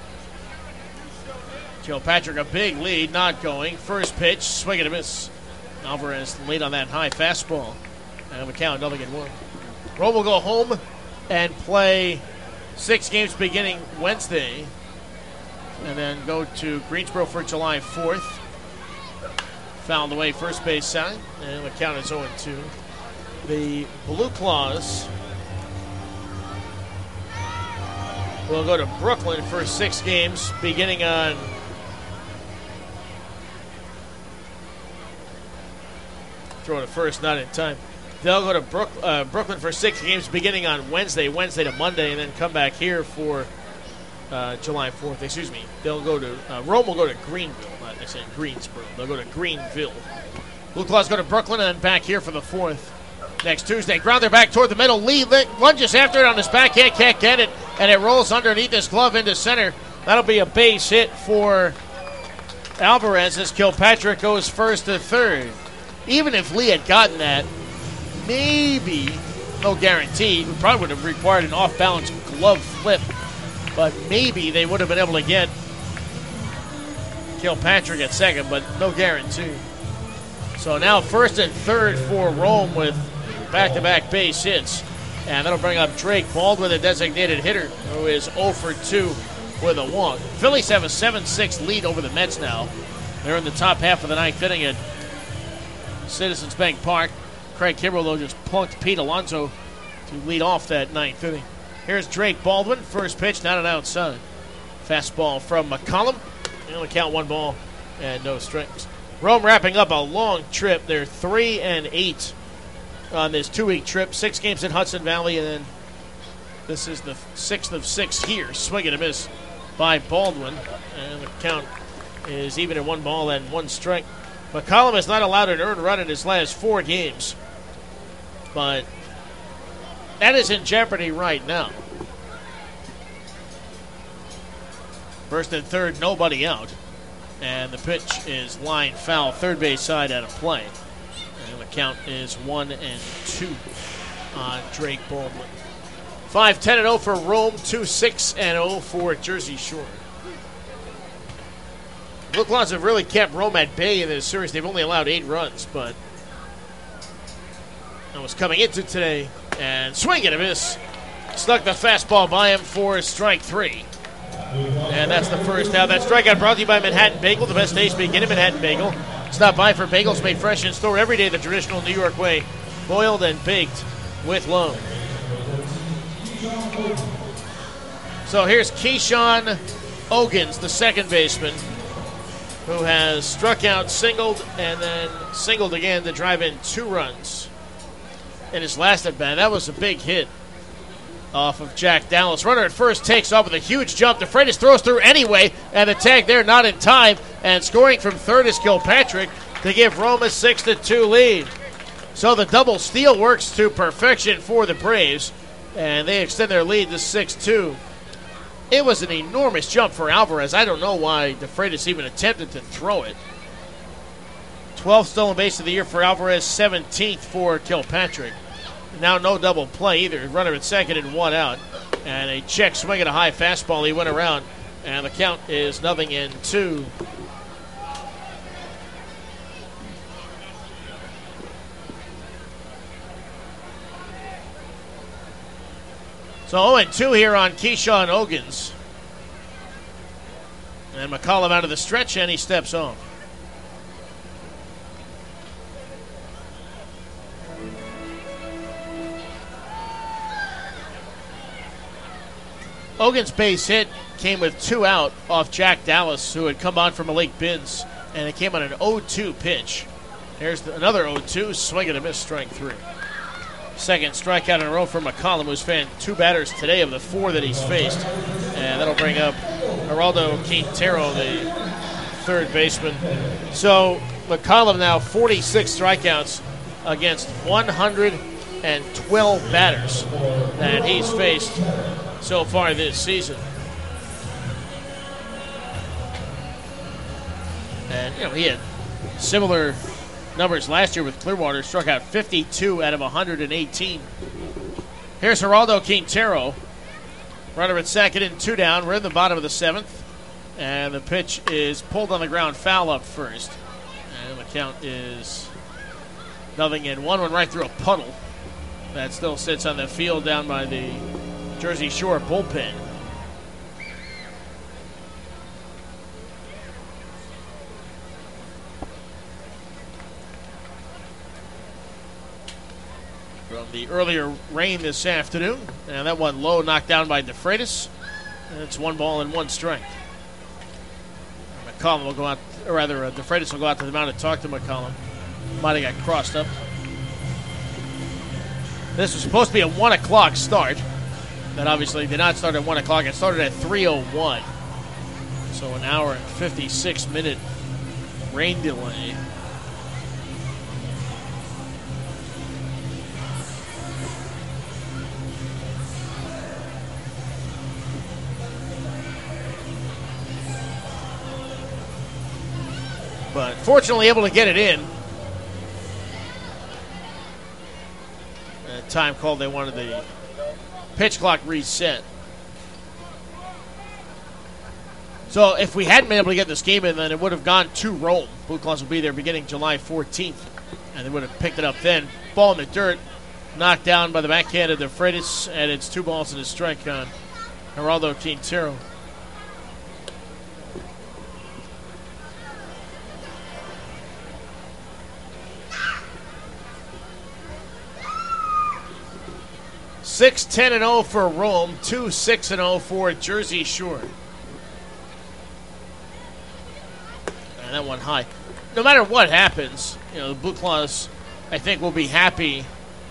Kilpatrick, a big lead, not going. First pitch, swing and a miss. Alvarez late on that high fastball. And the count, nothing in one. Rome will go home and play six games beginning Wednesday, and then go to Greensboro for July fourth. Fouled away first base side, and the count is oh two. The Blue Claws will go to Brooklyn for six games beginning on throw to first, not in time. They'll go to Brook, uh, Brooklyn for six games beginning on Wednesday, Wednesday to Monday, and then come back here for uh, July fourth. Excuse me. They'll go to, uh, Rome will go to Greenville. Not I said Greensboro. They'll go to Greenville. Blue Claws go to Brooklyn and then back here for the fourth. Next Tuesday, grounder back toward the middle. Lee lunges after it on his backhand, can't get it, and it rolls underneath his glove into center. That'll be a base hit for Alvarez as Kilpatrick goes first to third. Even if Lee had gotten that, maybe, no guarantee, we probably would have required an off-balance glove flip, but maybe they would have been able to get Kilpatrick at second, but no guarantee. So now first and third for Rome with back-to-back base hits, and that'll bring up Drake Baldwin, the designated hitter, who is oh for two with a walk. Phillies have a seven six lead over the Mets now. They're in the top half of the ninth inning at Citizens Bank Park. Craig Kimbrell, though, just plunked Pete Alonso to lead off that ninth inning. Here's Drake Baldwin. First pitch, not an outside. Fastball from McCollum. They only count one ball and no strikes. Rome wrapping up a long trip. They're three and eight on this two-week trip. Six games in Hudson Valley, and then this is the sixth of six here. Swing and a miss by Baldwin. And the count is even at one ball and one strike. McCollum has not allowed an earned run in his last four games. But that is in jeopardy right now. First and third, nobody out. And the pitch is line foul, third base side out of play. And the count is one and two on Drake Baldwin. five ten and oh for Rome, two six and oh for Jersey Shore. Blue Claws have really kept Rome at bay in this series. They've only allowed eight runs, but that was coming into today. And swing and a miss. Snuck the fastball by him for strike three. And that's the first out. That strikeout brought to you by Manhattan Bagel, the best taste begin at Manhattan Bagel. Stop by for bagels made fresh in store every day the traditional New York way, boiled and baked with love. So here's Keyshawn Ogans, the second baseman. who has struck out, singled, and then singled again to drive in two runs in his last at bat. That was a big hit off of Jack Dallas. Runner at first takes off with a huge jump. DeFreitas throws through anyway, and the tag there not in time. And scoring from third is Kilpatrick to give Rome a six to two lead. So the double steal works to perfection for the Braves, and they extend their lead to six two. It was an enormous jump for Alvarez. I don't know why DeFreitas even attempted to throw it. twelfth stolen base of the year for Alvarez, seventeenth for Kilpatrick. Now no double play either. Runner at second and one out. And a check swing at a high fastball. He went around, and the count is nothing in two. So oh and two here on Keyshawn Ogans. And McCollum out of the stretch, and he steps off. Ogans' base hit came with two out off Jack Dallas, who had come on from Malik Binns, and it came on an oh two pitch. Here's the, another oh two, swing and a miss, strike three. Second strikeout in a row for McCollum, who's faced two batters today of the four that he's faced. And that'll bring up Geraldo Quintero, the third baseman. So McCollum now forty-six strikeouts against one hundred twelve batters that he's faced so far this season. And, you know, he had similar numbers last year with Clearwater, struck out fifty-two out of one hundred eighteen. Here's Geraldo Quintero. Runner at second and two down. We're in the bottom of the seventh. And the pitch is pulled on the ground, foul up first. And the count is nothing in. One one right through a puddle that still sits on the field down by the Jersey Shore bullpen. From the earlier rain this afternoon, and that one low knocked down by DeFreitas. And it's one ball and one strike. McCollum will go out, or rather, uh, DeFreitas will go out to the mound and talk to McCollum. Might have got crossed up. This was supposed to be a one o'clock start. That obviously did not start at one o'clock. It started at three oh one. So an hour and fifty-six minute rain delay. But fortunately able to get it in. At the time called, they wanted the pitch clock reset. So if we hadn't been able to get this game in, then it would have gone to Rome. Blue Claws will be there beginning July fourteenth. And they would have picked it up then. Ball in the dirt. Knocked down by the backhand of DeFreitas. And it's two balls and a strike on Geraldo Quintero. six ten and oh for Rome, two six and oh for Jersey Shore. And that one high. No matter what happens, you know, the Blue Claws, I think, will be happy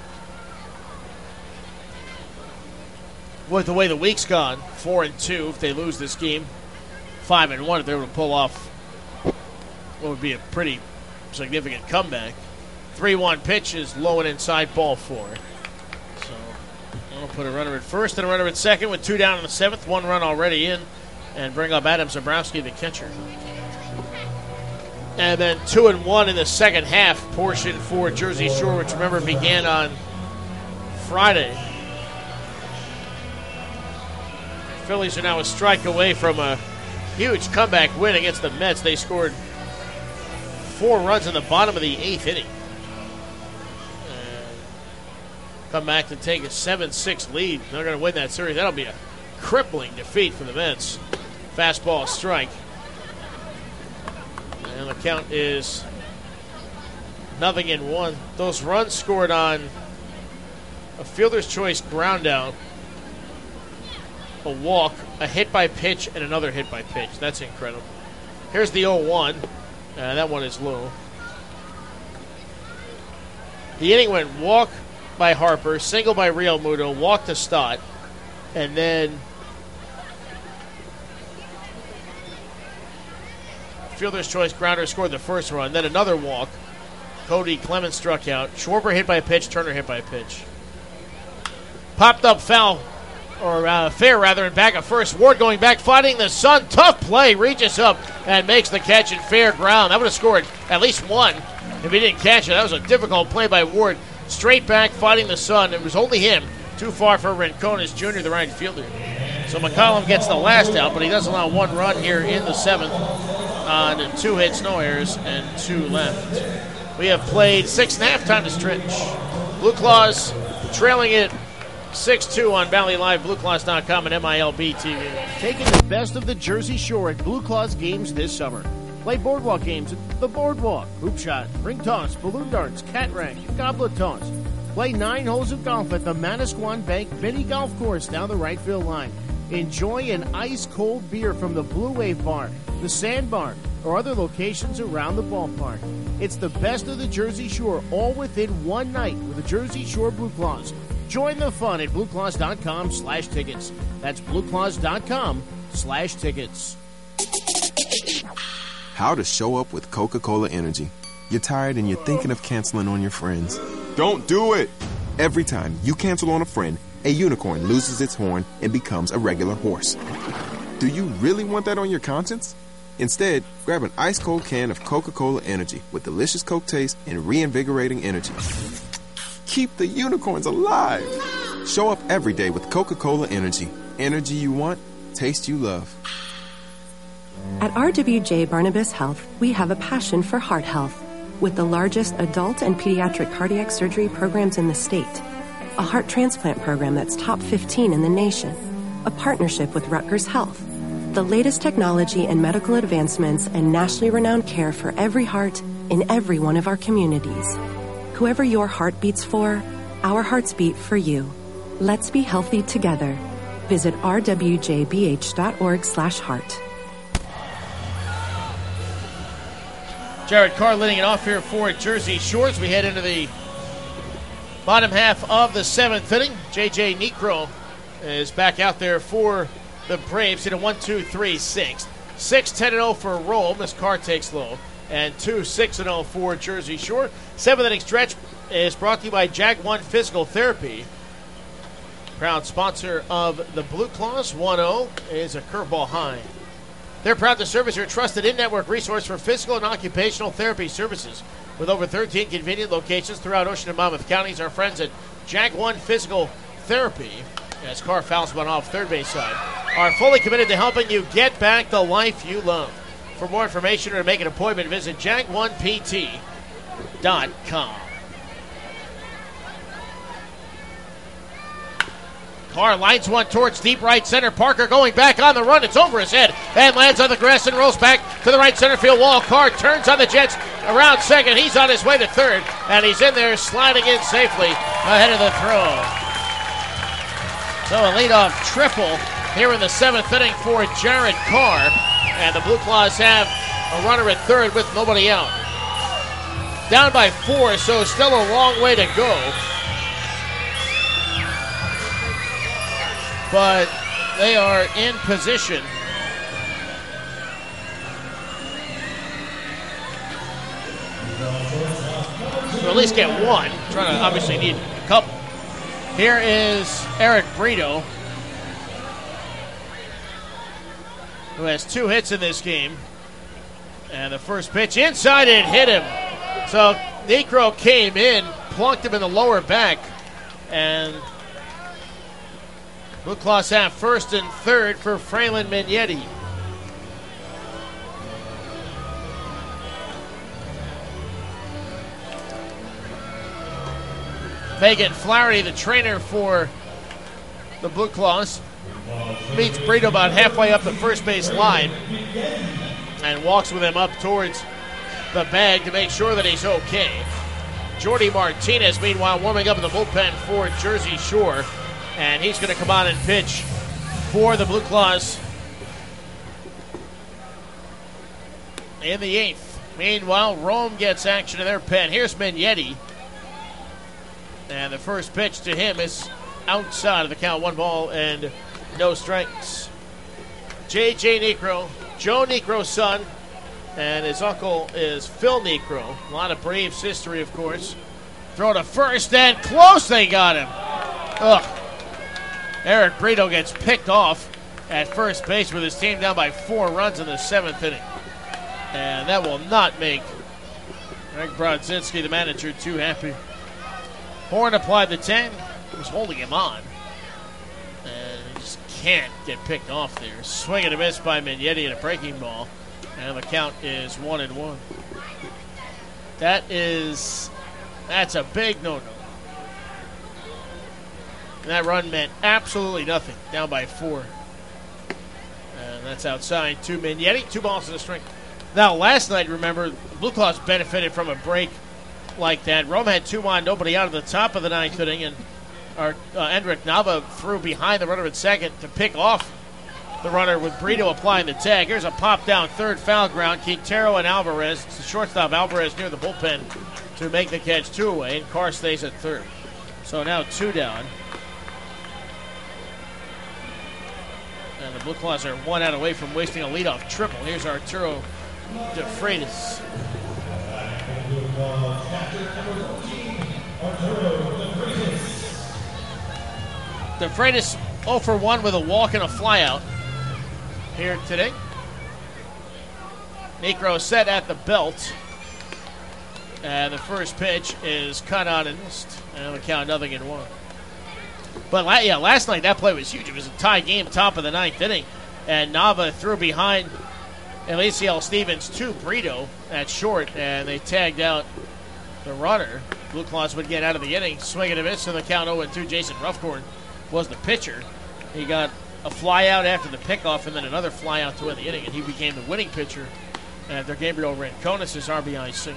with the way the week's gone. Four and two if they lose this game. Five and one if they're able to pull off what would be a pretty significant comeback. three one pitch is low and inside, ball four. We'll put a runner at first and a runner at second with two down in the seventh. One run already in. And bring up Adam Zabrowski, the catcher. And then two and one in the second half portion for Jersey Shore, which, remember, began on Friday. The Phillies are now a strike away from a huge comeback win against the Mets. They scored four runs in the bottom of the eighth inning. Come back to take a seven six lead. They're going to win that series. That'll be a crippling defeat for the Mets. Fastball strike. And the count is nothing in one. Those runs scored on a fielder's choice ground out, a walk, a hit by pitch, and another hit by pitch. That's incredible. Here's the oh one. Uh, that one is low. The inning went walk by Harper, single by Real Muto, walk to Stott, and then fielder's choice grounder scored the first run, then another walk. Cody Clemens struck out. Schwarber hit by a pitch, Turner hit by a pitch. Popped up foul, or uh, fair rather, and back at first. Ward going back, fighting the sun. Tough play, reaches up and makes the catch in fair ground. That would have scored at least one if he didn't catch it. That was a difficult play by Ward. Straight back, fighting the sun. It was only him. Too far for Rincones Junior, the right fielder. So McCollum gets the last out, but he does allow one run here in the seventh on two hits, no errors, and two left. We have played six and a half, time to stretch. Blue Claws trailing it six two on Valley Live, Blue Claws dot com, and M I L B T V. Taking the best of the Jersey Shore at Blue Claws games this summer. Play boardwalk games at the Boardwalk, hoop shot, ring toss, balloon darts, cat rank, and goblet toss. Play nine holes of golf at the Manasquan Bank Mini Golf Course down the right field line. Enjoy an ice-cold beer from the Blue Wave Bar, the Sandbar, or other locations around the ballpark. It's the best of the Jersey Shore, all within one night with the Jersey Shore Blue Claws. Join the fun at Blue Claws dot com slash tickets. That's Blue Claws dot com slash tickets. How to show up with Coca-Cola Energy. You're tired and you're thinking of canceling on your friends. Don't do it! Every time you cancel on a friend, a unicorn loses its horn and becomes a regular horse. Do you really want that on your conscience? Instead, grab an ice-cold can of Coca-Cola Energy with delicious Coke taste and reinvigorating energy. Keep the unicorns alive! Show up every day with Coca-Cola Energy. Energy you want, taste you love. At R W J Barnabas Health, we have a passion for heart health, with the largest adult and pediatric cardiac surgery programs in the state, a heart transplant program that's top fifteen in the nation, a partnership with Rutgers Health, the latest technology and medical advancements, and nationally renowned care for every heart in every one of our communities. Whoever your heart beats for, our hearts beat for you. Let's be healthy together. Visit r w j b h dot org slash heart. Jared Carr leading it off here for Jersey Shores. We head into the bottom half of the seventh inning. J J Niekro is back out there for the Braves. Hit a one, two, three, six. six, ten, and oh for Roll. Miss Carr takes low. And two, six, and oh for Jersey Shore. Seventh inning stretch is brought to you by Jag one Physical Therapy. Proud sponsor of the Blue Claws. one oh is a curveball high. They're proud to serve as your trusted in-network resource for physical and occupational therapy services. With over thirteen convenient locations throughout Ocean and Monmouth counties, our friends at Jag one Physical Therapy, as Carr fouls one off third base side, are fully committed to helping you get back the life you love. For more information or to make an appointment, visit jag one p t dot com. Carr lines one towards deep right center. Parker going back on the run. It's over his head and lands on the grass and rolls back to the right center field wall. Carr turns on the Jets around second. He's on his way to third, and he's in there sliding in safely ahead of the throw. So a leadoff triple here in the seventh inning for Jared Carr, and the Blue Claws have a runner at third with nobody out. Down by four, so still a long way to go. But they are in position to at least get one. Trying to obviously need a couple. Here is Eric Brito, who has two hits in this game. And the first pitch inside, it hit him. So Niekro came in, plunked him in the lower back, and Blue Claws have first and third for Fraylin Mignetti. Megan Flaherty, the trainer for the Blue Claws, meets Brito about halfway up the first base line and walks with him up towards the bag to make sure that he's okay. Jordy Martinez, meanwhile, warming up in the bullpen for Jersey Shore. And he's going to come on and pitch for the Blue Claws. in the eighth. Meanwhile, Rome gets action in their pen. Here's Mignetti. And the first pitch to him is outside of the count. One ball and no strikes. J J Niekro, Joe Niekro's son, and his uncle is Phil Niekro. A lot of Braves history, of course. Throw to first, and close, they got him. Ugh. Eric Brito gets picked off at first base with his team down by four runs in the seventh inning. And that will not make Greg Brodzinski, the manager, too happy. Horn applied the ten. He was holding him on. And he just can't get picked off there. Swing and a miss by Mignetti and a breaking ball. And the count is one and one. That is, that's a big no-no. And that run meant absolutely nothing. Down by four. And that's outside to Mignetti. Two balls to the string. Now, last night, remember, Blue Claws benefited from a break like that. Rome had two on, nobody out of the top of the ninth inning, and our uh, Endrick Nava threw behind the runner at second to pick off the runner with Brito applying the tag. Here's a pop down third, foul ground. Quintero and Alvarez. It's the shortstop Alvarez near the bullpen to make the catch, two away, and Carr stays at third. So now two down. And the Blue Claws are one out away from wasting a leadoff triple. Here's Arturo De Freitas. De Freitas oh for one with a walk and a flyout here today. Niekro set at the belt. And the first pitch is cut on and missed. And we count nothing in one. But la- yeah, last night that play was huge. It was a tie game, top of the ninth inning. And Nava threw behind Elysiel Stevens to Brito at short, and they tagged out the runner. Blue Claws would get out of the inning, swing and a miss, and the count oh and two. Jason Ruffcorn was the pitcher. He got a fly out after the pickoff and then another fly out to win the inning, and he became the winning pitcher after Gabriel Rincones' R B I single.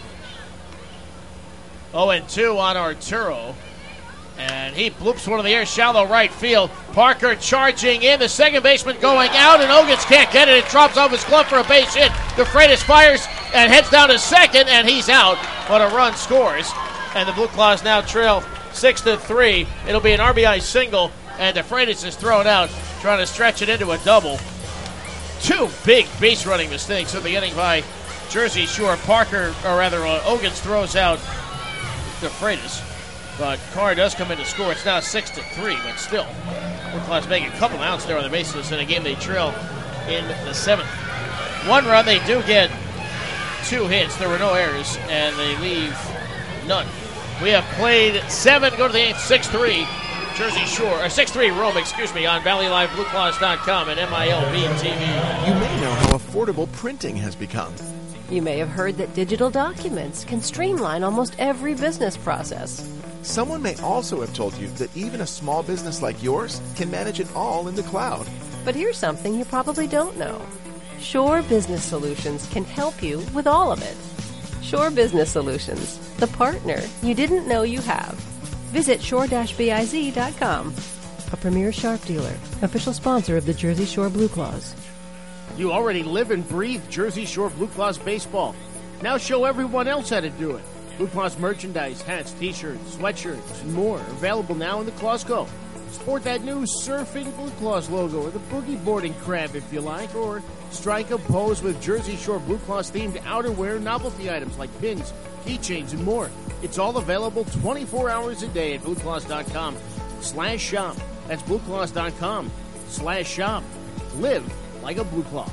oh and two on Arturo. And he bloops one in the air, shallow right field. Parker charging in, the second baseman going out, and Ogans can't get it. It drops off his glove for a base hit. De Freitas fires and heads down to second, and he's out, but a run scores. And the Blue Claws now trail six to three. It'll be an R B I single, and De Freitas is thrown out, trying to stretch it into a double. Two big base running mistakes in the inning by Jersey Shore. Parker, or rather, uh, Ogans throws out De Freitas. But Carr does come in to score. It's now six to three, but still, Blue Claws make a couple outs there on the bases in a game they trail in the seventh. One run, they do get two hits. There were no errors, and they leave none. We have played seven. Go to the eighth, six three. Jersey Shore, or six three Rome, excuse me, on Valley Live Blue Claws dot com and M I L B T V. You may know how affordable printing has become. You may have heard that digital documents can streamline almost every business process. Someone may also have told you that even a small business like yours can manage it all in the cloud. But here's something you probably don't know. Shore Business Solutions can help you with all of it. Shore Business Solutions, the partner you didn't know you have. Visit shore dash biz dot com. A premier Sharp dealer, official sponsor of the Jersey Shore Blue Claws. You already live and breathe Jersey Shore Blue Claws baseball. Now show everyone else how to do it. Blue Claws merchandise, hats, t-shirts, sweatshirts, and more available now in the Claws Co. Sport that new surfing Blue Claws logo or the boogie boarding crab if you like, or strike a pose with Jersey Shore Blue Claws themed outerwear novelty items like pins, keychains, and more. It's all available twenty-four hours a day at blue claws dot com slash shop. That's blue claws dot com slash shop. Live like a Blue Claw.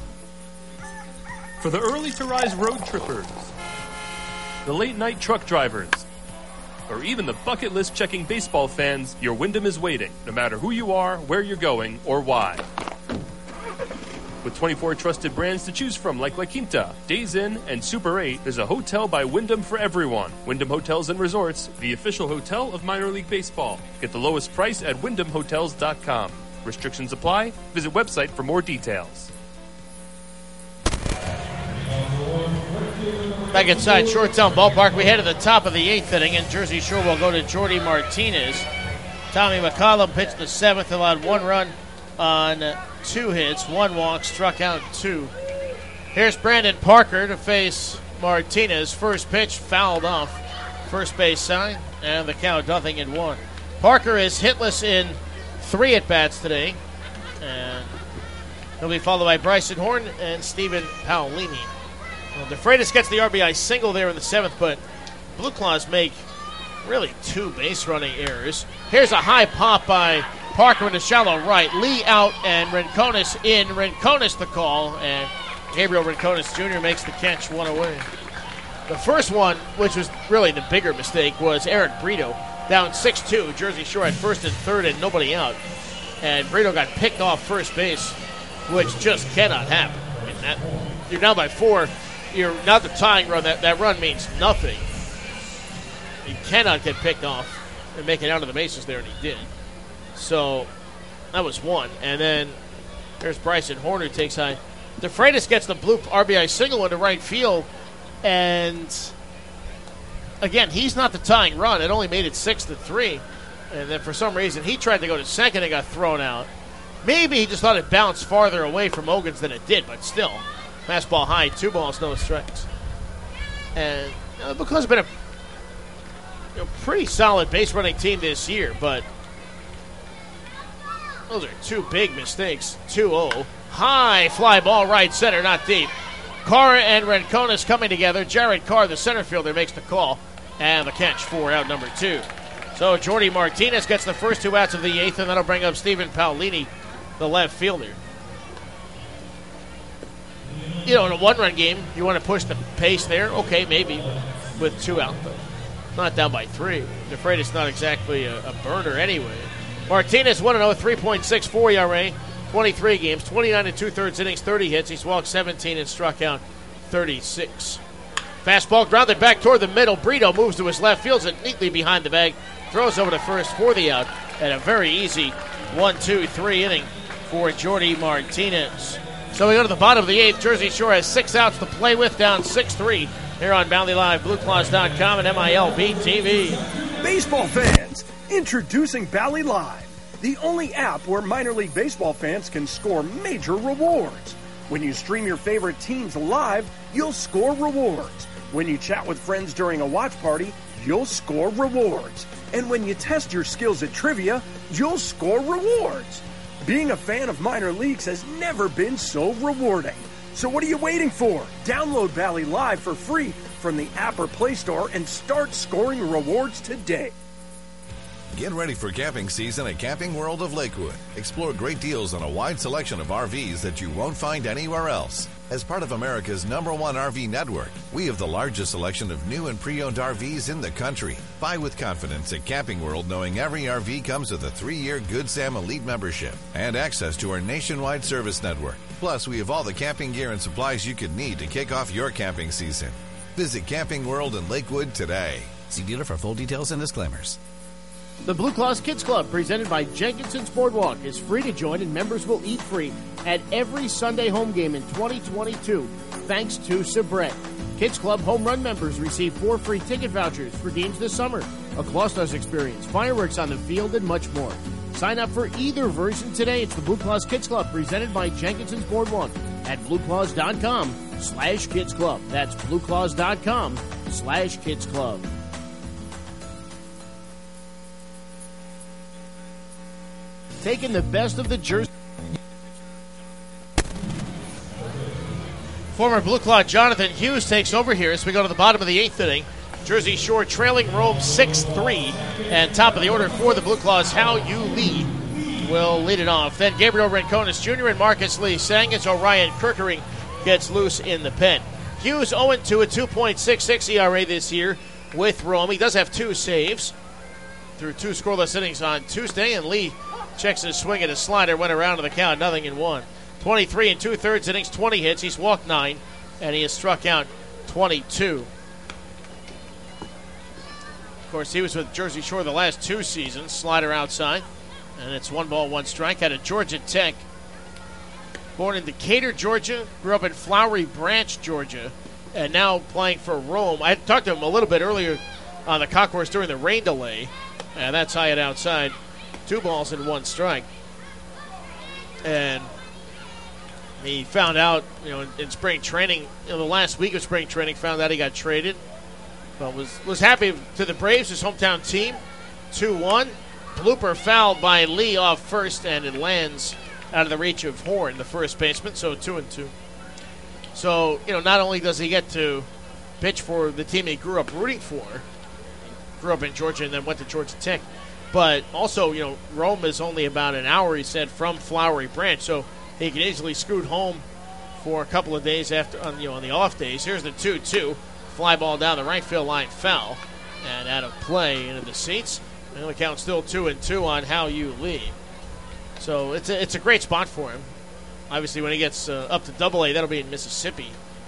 For the early to rise road trippers, the late night truck drivers, or even the bucket list checking baseball fans, your Wyndham is waiting, no matter who you are, where you're going, or why. With twenty-four trusted brands to choose from like La Quinta, Days Inn, and Super eight, there's a hotel by Wyndham for everyone. Wyndham Hotels and Resorts, the official hotel of minor league baseball. Get the lowest price at wyndham hotels dot com. Restrictions apply. Visit website for more details. Back inside Shoretown Ballpark, we head to the top of the eighth inning, and Jersey Shore will go to Jordy Martinez. Tommy McCollum pitched the seventh, allowed one run on two hits, one walk, struck out two. Here's Brandon Parker to face Martinez. First pitch fouled off first base side, and the count nothing in one. Parker is hitless in three at-bats today, and he'll be followed by Bryson Horn and Stephen Paolini. Well, DeFreitas gets the R B I single there in the seventh, but Blue Claws make really two base running errors. Here's a high pop by Parker in the shallow right. Lee out and Rincones in. Rincones the call, and Gabriel Rincones Junior makes the catch one away. The first one, which was really the bigger mistake, was Aaron Brito. Down six two, Jersey Shore at first and third and nobody out. And Brito got picked off first base, which just cannot happen. I mean, that, you're down by four. You're not the tying run. That, that run means nothing. You cannot get picked off and make it out of the bases there, and he did. So that was one. And then there's Bryson Horner takes high. DeFreitas gets the blue R B I single into right field. And again, he's not the tying run. It only made it six to three. And then for some reason, he tried to go to second and got thrown out. Maybe he just thought it bounced farther away from Ogans than it did, but still. Fastball high, two balls, no strikes. And you know, because it's been a you know, pretty solid base running team this year, but those are two big mistakes. two oh. High fly ball right center, not deep. Carr and Rincones coming together. Jared Carr, the center fielder, makes the call. And the catch for out number two. So Jordy Martinez gets the first two outs of the eighth, and that'll bring up Stephen Paolini, the left fielder. You know, in a one-run game, you want to push the pace there. Okay, maybe with two out, but not down by three. DeFreitas not exactly a, a burner anyway. Martinez one and oh, three point six four E R A. twenty-three games, twenty-nine and two-thirds innings, thirty hits. He's walked seventeen and struck out thirty-six. Fastball grounded back toward the middle. Brito moves to his left, fields it neatly behind the bag, throws over to first for the out, and a very easy one two three inning for Jordy Martinez. So we go to the bottom of the eighth. Jersey Shore has six outs to play with, down six three here on Valley Live, Blue Claws dot com, and M I L B T V. Baseball fans, introducing Bally Live, the only app where minor league baseball fans can score major rewards. When you stream your favorite teams live, you'll score rewards. When you chat with friends during a watch party, you'll score rewards. And when you test your skills at trivia, you'll score rewards. Being a fan of minor leagues has never been so rewarding. So what are you waiting for? Download Bally Live for free from the app or Play Store and start scoring rewards today. Get ready for camping season at Camping World of Lakewood. Explore great deals on a wide selection of R Vs that you won't find anywhere else. As part of America's number one R V network, we have the largest selection of new and pre-owned R Vs in the country. Buy with confidence at Camping World, knowing every R V comes with a three-year Good Sam Elite membership and access to our nationwide service network. Plus, we have all the camping gear and supplies you could need to kick off your camping season. Visit Camping World in Lakewood today. See dealer for full details and disclaimers. The Blue Claws Kids Club, presented by Jenkinson's Boardwalk, is free to join, and members will eat free at every Sunday home game in twenty twenty-two, thanks to Sabret. Kids Club home run members receive four free ticket vouchers for games this summer, a Clawstars experience, fireworks on the field, and much more. Sign up for either version today. It's the Blue Claws Kids Club, presented by Jenkinson's Boardwalk at blueclaws.com slash kids club. That's blueclaws.com slash kids club. Taking the best of the Jersey. Former Blue Claw Jonathan Hughes takes over here as we go to the bottom of the eighth inning. Jersey Shore trailing Rome six three. And top of the order for the Blue Claws, Hao Yu Lee will lead it off. Then Gabriel Rincones Junior and Marcus Lee sang as Orion Kirkering gets loose in the pen. Hughes oh two, a two point six six E R A this year with Rome. He does have two saves through two scoreless innings on Tuesday, and Lee checks his swing at a slider, went around to the count, nothing in one. twenty-three and two-thirds innings, twenty hits. He's walked nine, and he has struck out twenty-two. Of course, he was with Jersey Shore the last two seasons. Slider outside, and it's one ball, one strike. Out of Georgia Tech. Born in Decatur, Georgia. Grew up in Flowery Branch, Georgia, and now playing for Rome. I talked to him a little bit earlier on the Cockhorse during the rain delay, and that's high and outside. Two balls and one strike. And He found out, you know, in, in spring training, you know, the last week of spring training, found out he got traded. But was was happy to the Braves, his hometown team. two one. Blooper foul by Lee off first, and it lands out of the reach of Horn, the first baseman, so two and two. So, you know, not only does he get to pitch for the team he grew up rooting for, grew up in Georgia and then went to Georgia Tech, but also, you know, Rome is only about an hour, he said, from Flowery Branch, so he can easily scoot home for a couple of days after, on, you know, on the off days. Here's the two two. Fly ball down the right field line, foul, and out of play into the seats. And the count still two and two on Hao Yu Lee. So it's a, it's a great spot for him. Obviously, when he gets uh, up to Double A, that'll be in Mississippi.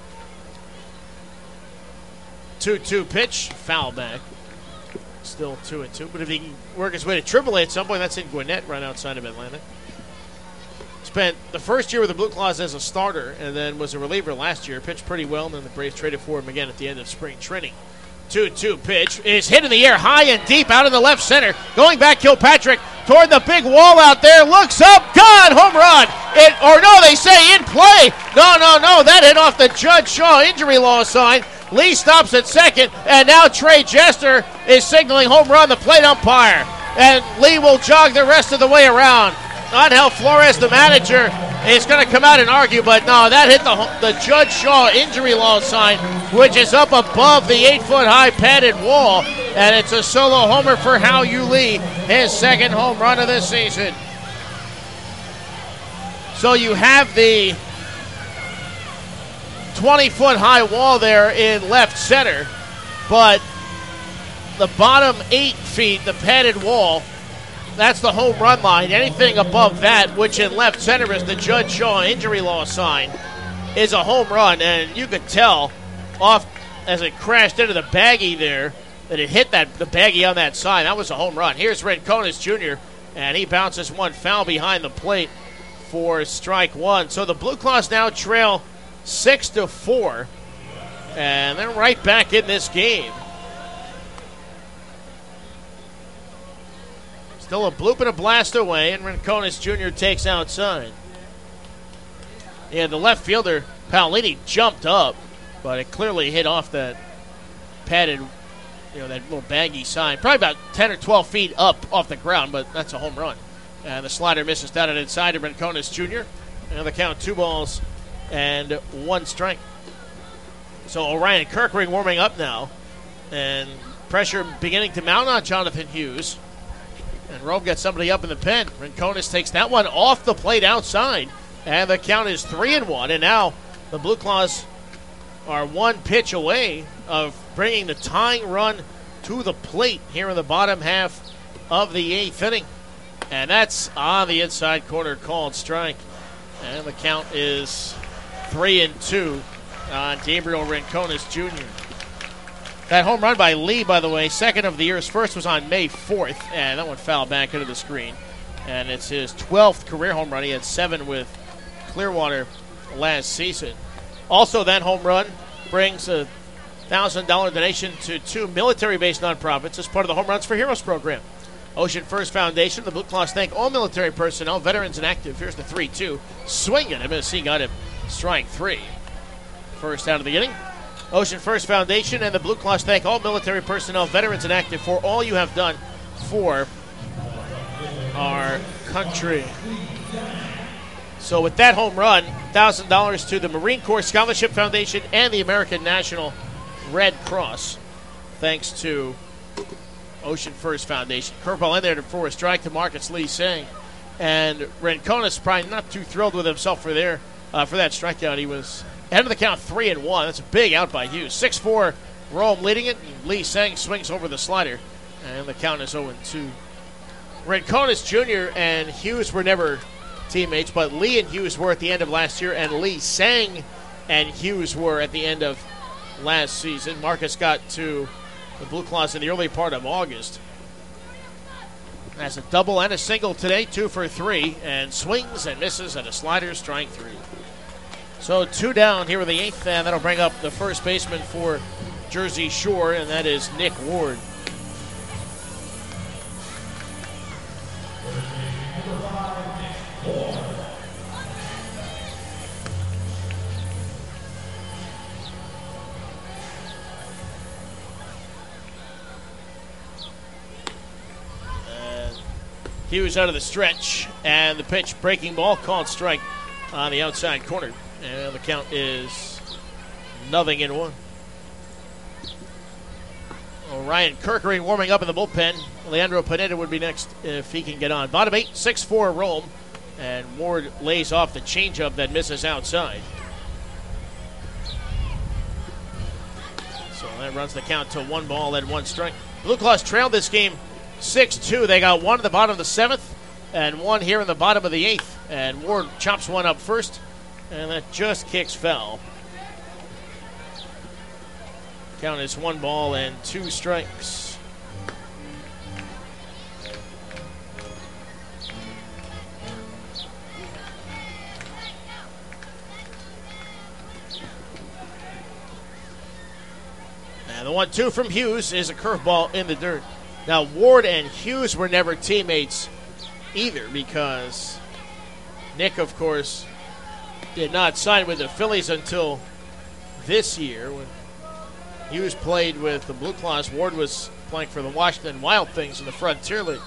two two pitch, foul back. Still two and two. But if he can work his way to Triple A at some point, that's in Gwinnett, right outside of Atlanta. Spent the first year with the Blue Claws as a starter, and then was a reliever last year. Pitched pretty well, and then the Braves traded for him again at the end of spring training. two two pitch is hit in the air, high and deep, out in the left center. Going back, Kilpatrick toward the big wall out there. Looks up, gone, home run. It, or no, they say in play. No, no, no, that hit off the Judge Shaw injury law sign. Lee stops at second, and now Trey Jester is signaling home run, the plate umpire. And Lee will jog the rest of the way around. Angel Flores, the manager, is going to come out and argue, but no, that hit the the Judge Shaw injury law sign, which is up above the eight-foot-high padded wall, and it's a solo homer for Hao Yu Lee, his second home run of the season. So you have the twenty-foot-high wall there in left center, but the bottom eight feet, the padded wall, that's the home run line. Anything above that, which in left center is the Judge Shaw injury law sign, is a home run. And you could tell off as it crashed into the baggie there that it hit that the baggie on that sign. That was a home run. Here's Rincones Junior, and he bounces one foul behind the plate for strike one. So the Blue Claws now trail six to four, and they're right back in this game. Still a bloop and a blast away, and Rincones Junior takes outside. Yeah, the left fielder, Paolini, jumped up, but it clearly hit off that padded, you know, that little baggy sign. Probably about ten or twelve feet up off the ground, but that's a home run. And the slider misses down and inside to Rincones Junior And the count, two balls and one strike. So Orion Kirkring warming up now, and pressure beginning to mount on Jonathan Hughes. And Rome gets somebody up in the pen. Rincones takes that one off the plate outside. And the count is three and one. And now the Blue Claws are one pitch away of bringing the tying run to the plate here in the bottom half of the eighth inning. And that's on the inside corner, called strike. And the count is three and two on Gabriel Rincones Junior That home run by Lee, by the way, second of the year. His first was on May fourth, and that one fouled back into the screen. And it's his twelfth career home run. He had seven with Clearwater last season. Also, that home run brings a one thousand dollars donation to two military-based nonprofits as part of the Home Runs for Heroes program. Ocean First Foundation, the Blue Claws thank all military personnel, veterans, and active. Here's the three two. Swing at him as he got him. Strike three. First out of the inning. Ocean First Foundation and the Blue Claws thank all military personnel, veterans, and active for all you have done for our country. So with that home run, one thousand dollars to the Marine Corps Scholarship Foundation and the American National Red Cross, thanks to Ocean First Foundation. Curveball in there for a strike to Marcus Lee Sang. And Rincones probably not too thrilled with himself for there uh, for that strikeout. He was ahead of the count three and one. That's a big out by Hughes. six four, Rome leading it. And Lee Sang swings over the slider. And the count is oh and two. Rincones Junior and Hughes were never teammates, but Lee and Hughes were at the end of last year, and Lee Sang and Hughes were at the end of last season. Marcus got to the Blue Claws in the early part of August. That's a double and a single today, two for three, and swings and misses at a slider, strike three. So two down here in the eighth, and that'll bring up the first baseman for Jersey Shore, and that is Nick Ward. Hughes out of the stretch, and the pitch, breaking ball, called strike on the outside corner. And the count is nothing in one. Ryan Kirkering warming up in the bullpen. Leandro Pineda would be next if he can get on. Bottom eight, six four Rome. And Ward lays off the changeup that misses outside. So that runs the count to one ball and one strike. Blue Claws trailed this game six two. They got one at the bottom of the seventh and one here in the bottom of the eighth. And Ward chops one up first, and that just kicks foul. Count is one ball and two strikes. And the one two from Hughes is a curveball in the dirt. Now, Ward and Hughes were never teammates either because Nick, of course, did not sign with the Phillies until this year when Hughes played with the Blue Claws. Ward was playing for the Washington Wild Things in the Frontier League.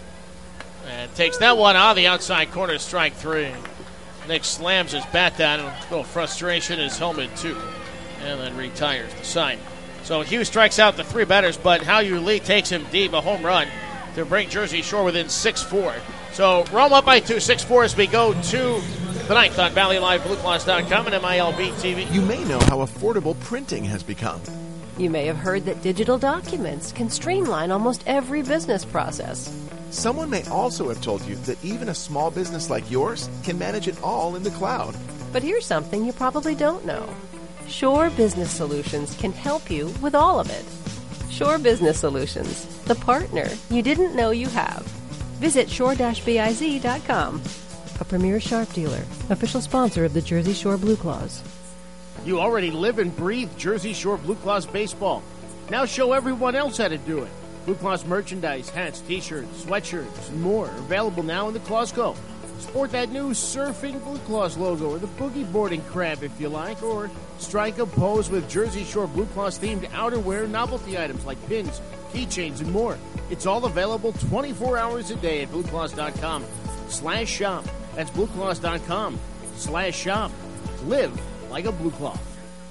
And takes that one out of the outside corner, strike three. Nick slams his bat down, a little frustration, his helmet too, and then retires the sign. So Hughes strikes out the three batters, but Hao-Yu Lee takes him deep, a home run to bring Jersey Shore within six four. So Rome up by two, six four as we go to the ninth on Valley Live Blue Claws dot com and M I L B T V. You may know how affordable printing has become. You may have heard that digital documents can streamline almost every business process. Someone may also have told you that even a small business like yours can manage it all in the cloud. But here's something you probably don't know. Shore Business Solutions can help you with all of it. Shore Business Solutions, the partner you didn't know you have. Visit shore dash biz dot com. A premier Sharp dealer, official sponsor of the Jersey Shore Blue Claws. You already live and breathe Jersey Shore Blue Claws baseball. Now show everyone else how to do it. Blue Claws merchandise, hats, t-shirts, sweatshirts, and more are available now in the Claws Co. Sport that new surfing Blue Claws logo or the boogie boarding crab if you like, or strike a pose with Jersey Shore Blue Claws themed outerwear novelty items like pins, keychains, and more. It's all available twenty-four hours a day at blue claws dot com slash shop. That's blue claws dot com slash shop. Live like a Blue Claw.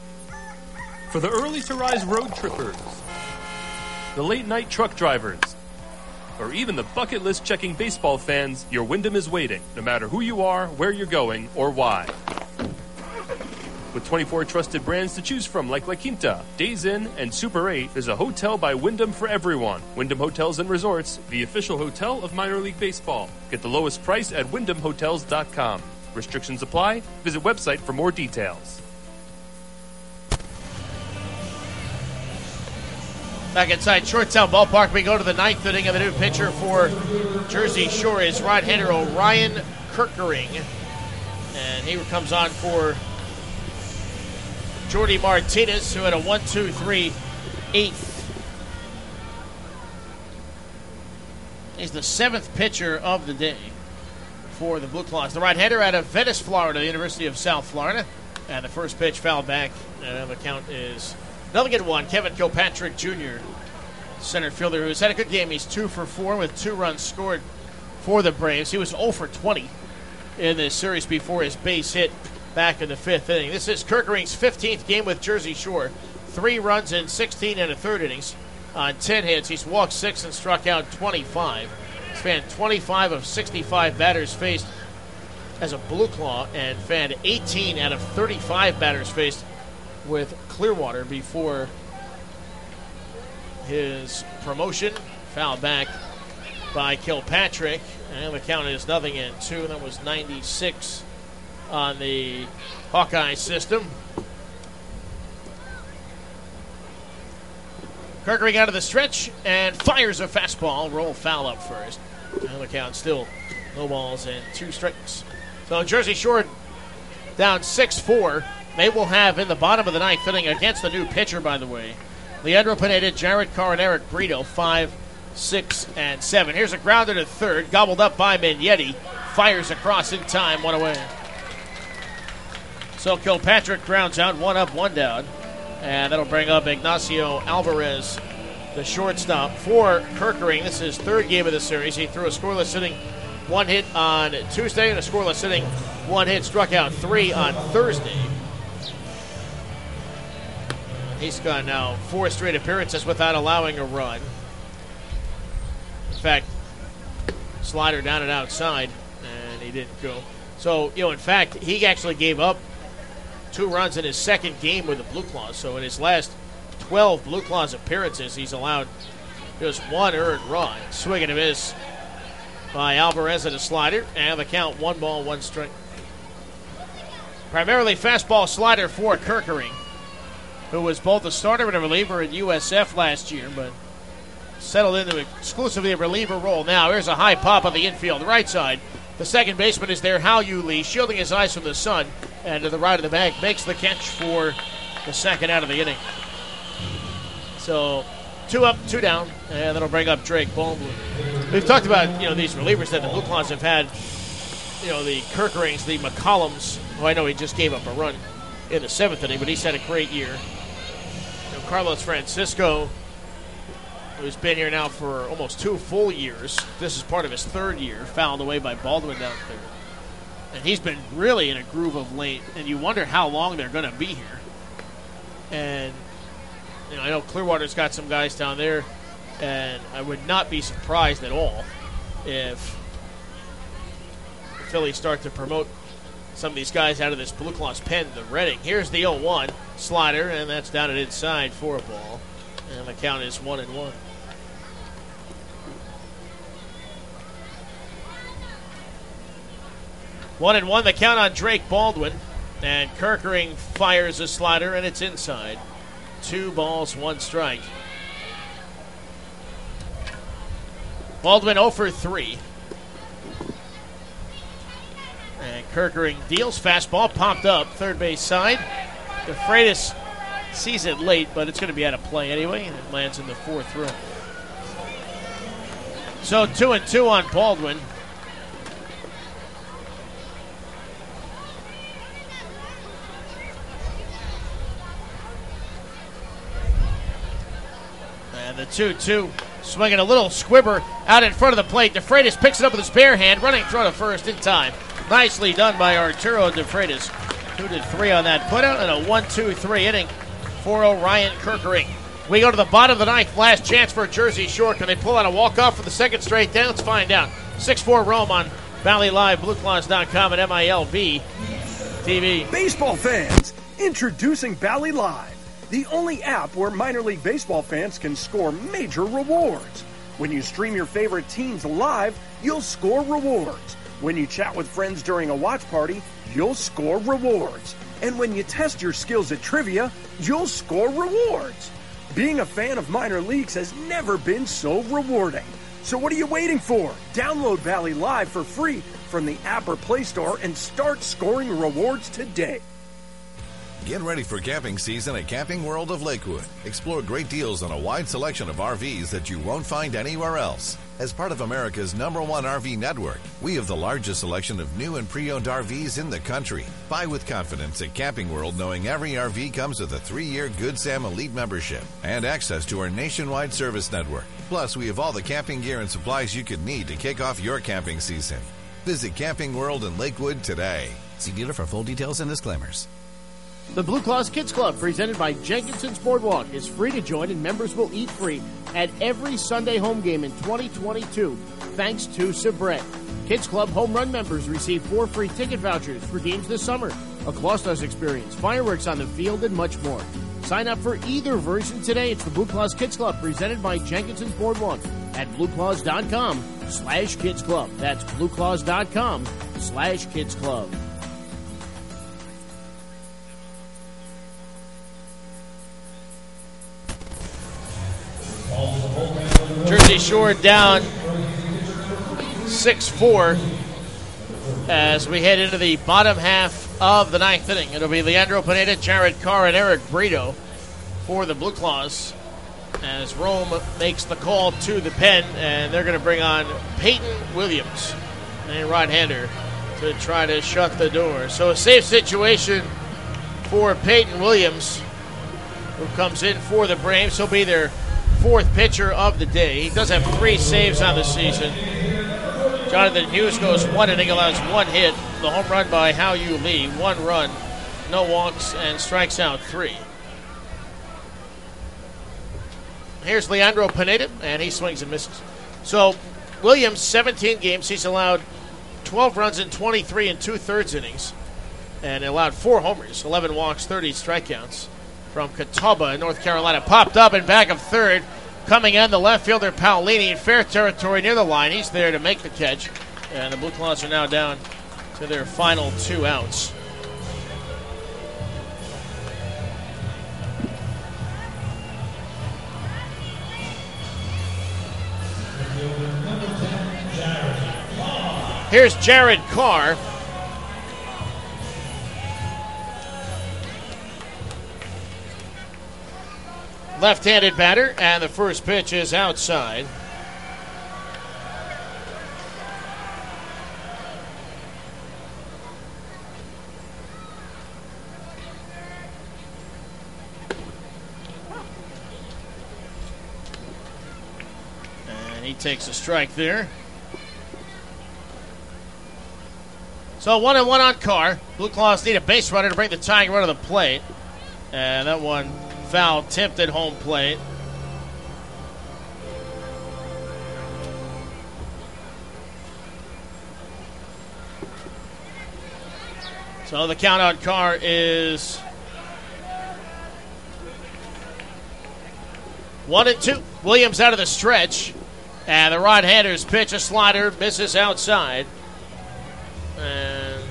For the early to rise road trippers, the late night truck drivers, or even the bucket list checking baseball fans, your Wyndham is waiting, no matter who you are, where you're going, or why. With twenty-four trusted brands to choose from like La Quinta, Days Inn, and Super eight, there's a hotel by Wyndham for everyone. Wyndham Hotels and Resorts, the official hotel of minor league baseball. Get the lowest price at wyndham hotels dot com. Restrictions apply. Visit website for more details. Back inside Shorttown Ballpark, we go to the ninth inning of the new pitcher for Jersey Shore is right-hander Orion Kirkering. And he comes on for Jordy Martinez, who had a one two three eighth. He's the seventh pitcher of the day for the Blue Claws. The right-hander out of Venice, Florida, the University of South Florida. And the first pitch fouled back. And the count is nothing at one. Kevin Kilpatrick Junior, center fielder, who's had a good game. He's two for four with two runs scored for the Braves. He was zero for twenty in this series before his base hit back in the fifth inning. This is Kirkering's fifteenth game with Jersey Shore. Three runs in sixteen and a third innings on ten hits. He's walked six and struck out twenty-five. He's fanned twenty-five of sixty-five batters faced as a Blue Claw and fanned eighteen out of thirty-five batters faced with Clearwater before his promotion. Fouled back by Kilpatrick. And the count is nothing in two. That was ninety-six on the Hawkeye system. Kirkering out of the stretch and fires a fastball. Roll foul up first. And the count still no balls and two strikes. So Jersey Shore down six four. They will have in the bottom of the ninth inning against the new pitcher, by the way, Leandro Pineda, Jared Carr, and Eric Brito, five, six, and seven. Here's a grounder to third, gobbled up by Mignetti. Fires across in time, one away. So Kilpatrick grounds out, one up, one down. And that'll bring up Ignacio Alvarez the shortstop for Kerkering. This is his third game of the series. He threw a scoreless inning, one hit on Tuesday, and a scoreless inning, one hit, struck out three on Thursday. He's got now four straight appearances without allowing a run. In fact, slider down and outside, and he didn't go. So, you know, in fact, he actually gave up two runs in his second game with the Blue Claws. So in his last twelve Blue Claws appearances, he's allowed just one earned run. Swing and a miss by Alvarez at a slider, and the count one ball, one strike. Primarily fastball slider for Kerkering, who was both a starter and a reliever at U S F last year, but settled into exclusively a reliever role. Now, here's a high pop on the infield, right side. The second baseman is there, Hao Yu Lee, shielding his eyes from the sun, and to the right of the bag, makes the catch for the second out of the inning. So, two up, two down, and that'll bring up Drake Baldwin. We've talked about, you know, these relievers that the Blue Claws have had, you know, the Kerkerings, the McCollums, who I know he just gave up a run in the seventh inning, but he's had a great year. You know, Carlos Francisco, who's been here now for almost two full years. This is part of his third year, fouled away by Baldwin down third. And he's been really in a groove of late, and you wonder how long they're going to be here. And, you know, I know Clearwater's got some guys down there, and I would not be surprised at all if the Phillies start to promote some of these guys out of this Blue Claws pen to Reading. Here's the oh one slider, and that's down and inside for a ball. And the count is one and one. One and one, the count on Drake Baldwin. And Kerkering fires a slider, and it's inside. Two balls, one strike. Baldwin oh for three. And Kerkering deals fastball, popped up, third base side. DeFreitas sees it late, but it's going to be out of play anyway, and it lands in the fourth row. So two and two on Baldwin. And the two two, swinging a little squibber out in front of the plate. DeFreitas picks it up with his bare hand, running throw to first in time. Nicely done by Arturo DeFreitas, who did three on that putout, and a one two three inning for Orion Kerkering. We go to the bottom of the ninth, last chance for Jersey Shore. Can they pull out a walk-off for the second straight day? Let's find out. six four Rome on Valley Live, Blue Claws dot com, and M I L B T V. Baseball fans, introducing Bally Live, the only app where minor league baseball fans can score major rewards. When you stream your favorite teams live, you'll score rewards. When you chat with friends during a watch party, you'll score rewards. And when you test your skills at trivia, you'll score rewards. Being a fan of minor leagues has never been so rewarding. So what are you waiting for? Download Valley Live for free from the app or Play Store and start scoring rewards today. Get ready for camping season at Camping World of Lakewood. Explore great deals on a wide selection of R Vs that you won't find anywhere else. As part of America's number one R V network, we have the largest selection of new and pre-owned R Vs in the country. Buy with confidence at Camping World, knowing every R V comes with a three-year Good Sam Elite membership and access to our nationwide service network. Plus, we have all the camping gear and supplies you could need to kick off your camping season. Visit Camping World in Lakewood today. See dealer for full details and disclaimers. The Blue Claws Kids Club, presented by Jenkinson's Boardwalk, is free to join, and members will eat free at every Sunday home game in twenty twenty-two, thanks to Sabret. Kids Club home run members receive four free ticket vouchers for games this summer, a Clawstars experience, fireworks on the field, and much more. Sign up for either version today. It's the Blue Claws Kids Club, presented by Jenkinson's Boardwalk at blueclaws.com slash kids club. That's blueclaws.com slash kids club. Jersey Shore down six four as we head into the bottom half of the ninth inning. It'll be Leandro Pineda, Jared Carr, and Eric Brito for the Blue Claws as Rome makes the call to the pen, and they're going to bring on Peyton Williams, a right-hander, to try to shut the door. So a safe situation for Peyton Williams, who comes in for the Braves. He'll be their fourth pitcher of the day. He does have three saves on the season. Jonathan Hughes goes one inning, allows one hit. The home run by Hao Yu Lee, one run, no walks, and strikes out three. Here's Leandro Pineda, and he swings and misses. So Williams, seventeen games, he's allowed twelve runs in twenty-three and two-thirds innings, and allowed four homers, eleven walks, thirty strikeouts. From Catawba in North Carolina, popped up and back of third. Coming in, the left fielder Paolini in fair territory near the line. He's there to make the catch, and the Blue Claws are now down to their final two outs. Here's Jared Carr. Left-handed batter, and the first pitch is outside. And he takes a strike there. So one and one on Carr. Blue Claws need a base runner to bring the tying run to the plate. And that one foul tipped at home plate. So the count on Carr is one and two. Williams out of the stretch. And the right-hander's pitch, a slider, misses outside. And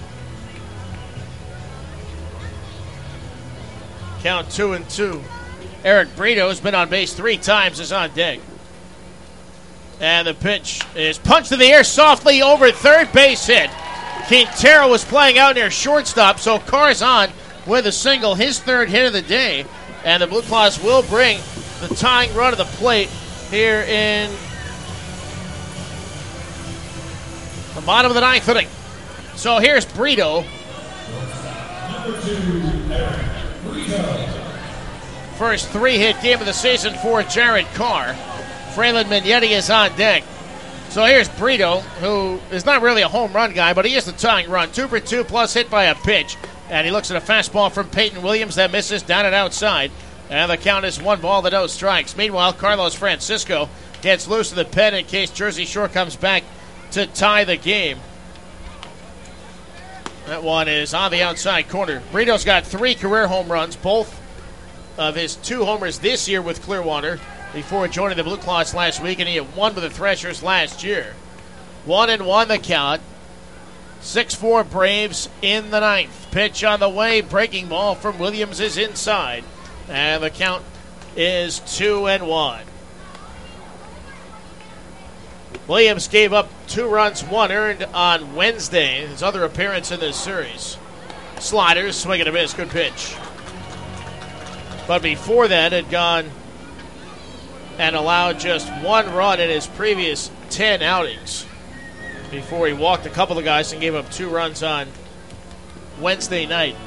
count two and two. Eric Brito has been on base three times, is on deck. And the pitch is punched to the air softly over third, base hit. Quintero was playing out near shortstop, so Carr's on with a single, his third hit of the day. And the Blue Claws will bring the tying run to the plate here in the bottom of the ninth inning. So here's Brito. First three-hit game of the season for Jared Carr. Fralin Mignetti is on deck. So here's Brito, who is not really a home run guy, but he is the tying run. Two for two plus hit by a pitch. And he looks at a fastball from Peyton Williams that misses down and outside. And the count is one ball to no strikes. Meanwhile, Carlos Francisco gets loose to the pen in case Jersey Shore comes back to tie the game. That one is on the outside corner. Brito's got three career home runs, both of his two homers this year with Clearwater before joining the Blue Claws last week, and he had one with the Threshers last year. One and one the count. six four Braves in the ninth. Pitch on the way. Breaking ball from Williams is inside. And the count is two and one. Williams gave up two runs, one earned on Wednesday, his other appearance in this series. Sliders, swing and a miss, good pitch. But before that, had gone and allowed just one run in his previous ten outings before he walked a couple of guys and gave up two runs on Wednesday night.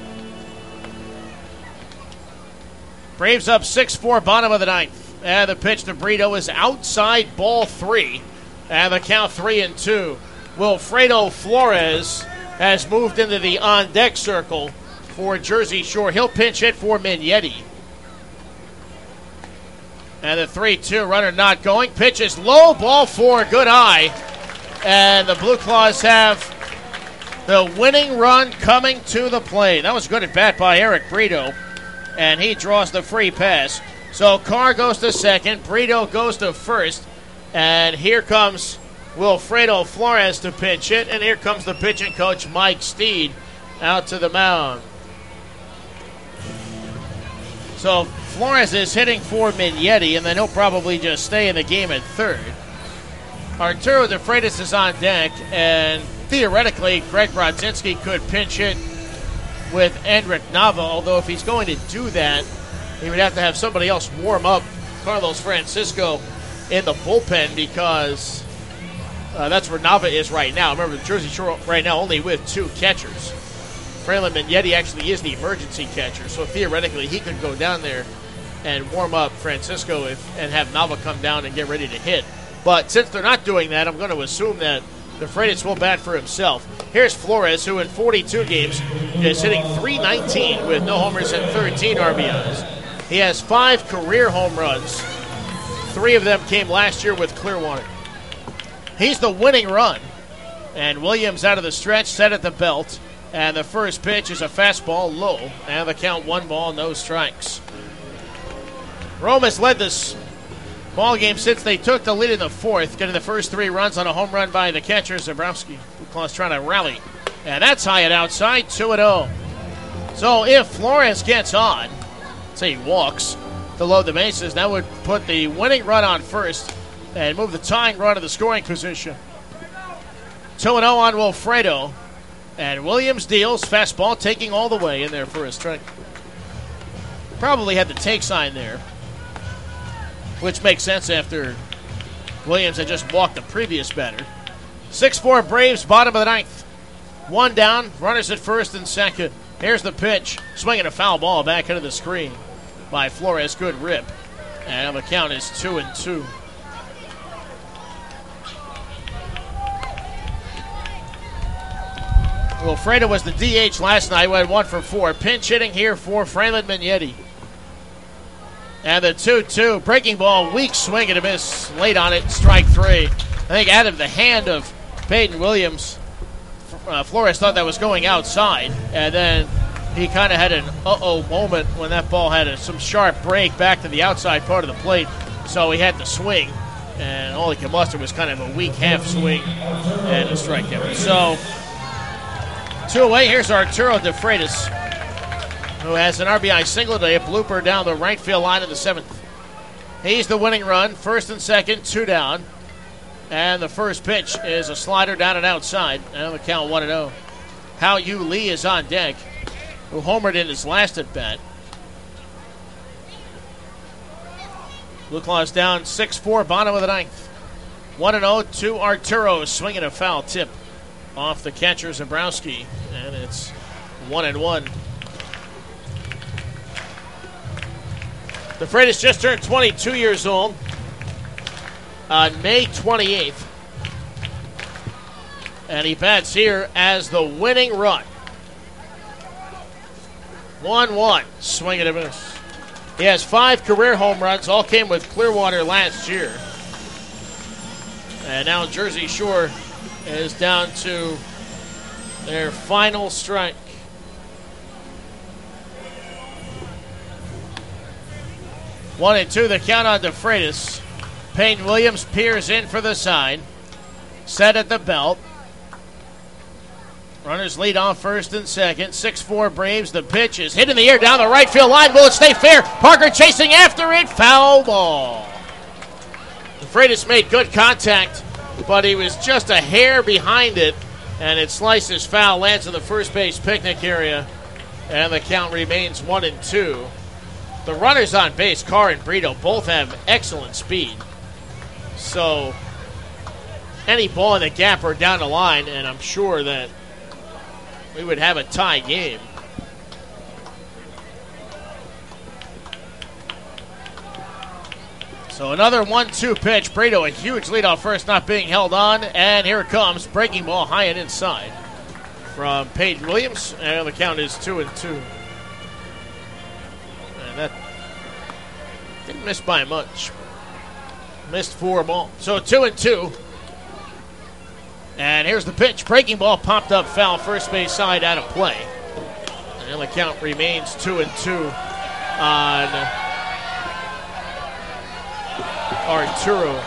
Braves up six four, bottom of the ninth. And the pitch to Brito is outside, ball three. And the count three and two. Wilfredo Flores has moved into the on-deck circle for Jersey Shore. He'll pinch hit for Mignetti. And the three two runner not going. Pitch is low, ball four, good eye. And the Blue Claws have the winning run coming to the plate. That was good at bat by Eric Brito. And he draws the free pass. So Carr goes to second. Brito goes to first. And here comes Wilfredo Flores to pinch it. And here comes the pitching coach, Mike Steed, out to the mound. So Flores is hitting for Mignetti, and then he'll probably just stay in the game at third. Arturo De Freitas is on deck, and theoretically, Greg Brodzinski could pinch hit with Endrick Nava, although if he's going to do that, he would have to have somebody else warm up Carlos Francisco in the bullpen, because uh, that's where Nava is right now. Remember, the Jersey Shore right now only with two catchers. Fralin Mignetti actually is the emergency catcher, so theoretically he could go down there and warm up Francisco if, and have Nava come down and get ready to hit. But since they're not doing that, I'm going to assume that the Freitas will bat for himself. Here's Flores, who in forty-two games is hitting three nineteen with no homers and thirteen R B Is. He has five career home runs. Three of them came last year with Clearwater. He's the winning run. And Williams out of the stretch, set at the belt. And the first pitch is a fastball low. And the count one ball, no strikes. Rome has led this ball game since they took the lead in the fourth, getting the first three runs on a home run by the catcher, Zabrowski. Blue Claws trying to rally. And that's high and outside, two and oh. So if Flores gets on, say he walks to load the bases, that would put the winning run on first and move the tying run to the scoring position. two and oh on Wilfredo. And Williams deals, fastball taking all the way in there for a strike. Probably had the take sign there, which makes sense after Williams had just walked the previous batter. six four Braves, bottom of the ninth. One down, runners at first and second. Here's the pitch, swinging a foul ball back into the screen by Flores. Good rip. And the count is two and two. Wilfredo was the D H last night, went one for four. Pinch hitting here for Franklin Mignetti. And the two two. Breaking ball, weak swing and a miss. Late on it, strike three. I think out of the hand of Peyton Williams. Uh, Flores thought that was going outside. And then he kind of had an uh-oh moment when that ball had a, some sharp break back to the outside part of the plate. So he had to swing. And all he could muster was kind of a weak half swing and a strikeout. So two away. Here's Arturo De Freitas, who has an R B I single today, a blooper down the right field line in the seventh. He's the winning run, first and second, two down. And the first pitch is a slider down and outside. And the count one and oh. Hao Yu Lee is on deck, who homered in his last at bat. Blue Claws down six four, bottom of the ninth. one and oh to Arturo, swinging a foul tip off the catcher Zabrowski, and it's one and one. The Freitas just turned twenty-two years old on May twenty-eighth, and he bats here as the winning run. one one, swing and a miss. He has five career home runs, all came with Clearwater last year. And now Jersey Shore is down to their final strike. One and two, the count on De Freitas. Peyton Williams peers in for the sign. Set at the belt. Runners lead off first and second. six four Braves. The pitch is hit in the air down the right field line. Will it stay fair? Parker chasing after it. Foul ball. De Freitas made good contact, but he was just a hair behind it, and it slices foul, lands in the first base picnic area, and the count remains one and two. The runners on base, Carr and Brito, both have excellent speed. So any ball in the gap or down the line, and I'm sure that we would have a tie game. So another one two pitch. Brito, a huge lead off first, not being held on. And here it comes. Breaking ball high and inside from Peyton Williams. And the count is two and two. And that didn't miss by much. Missed four ball. So two and two. And here's the pitch. Breaking ball popped up foul, first base side out of play. And the count remains two and two on Arturo.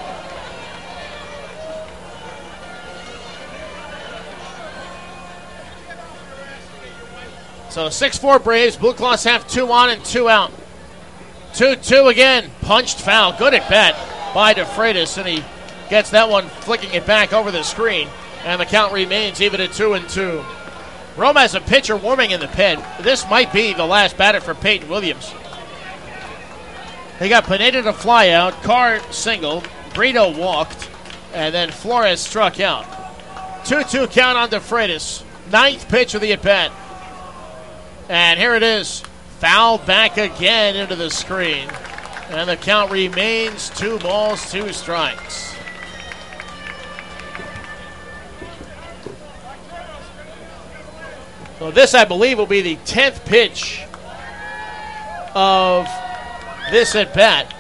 So six four Braves. Blue Claws have two on and two out. two two again. Punched foul. Good at bat by De Freitas, and he gets that one flicking it back over the screen. And the count remains even at two and two. Rome has a pitcher warming in the pen. This might be the last batter for Peyton Williams. He got Pineda to fly out, Carr singled, Brito walked, and then Flores struck out. two two count on De Freitas. Ninth pitch of the at-bat. And here it is. foul back again into the screen. And the count remains two balls, two strikes. So this, I believe, will be the tenth pitch of this at bat.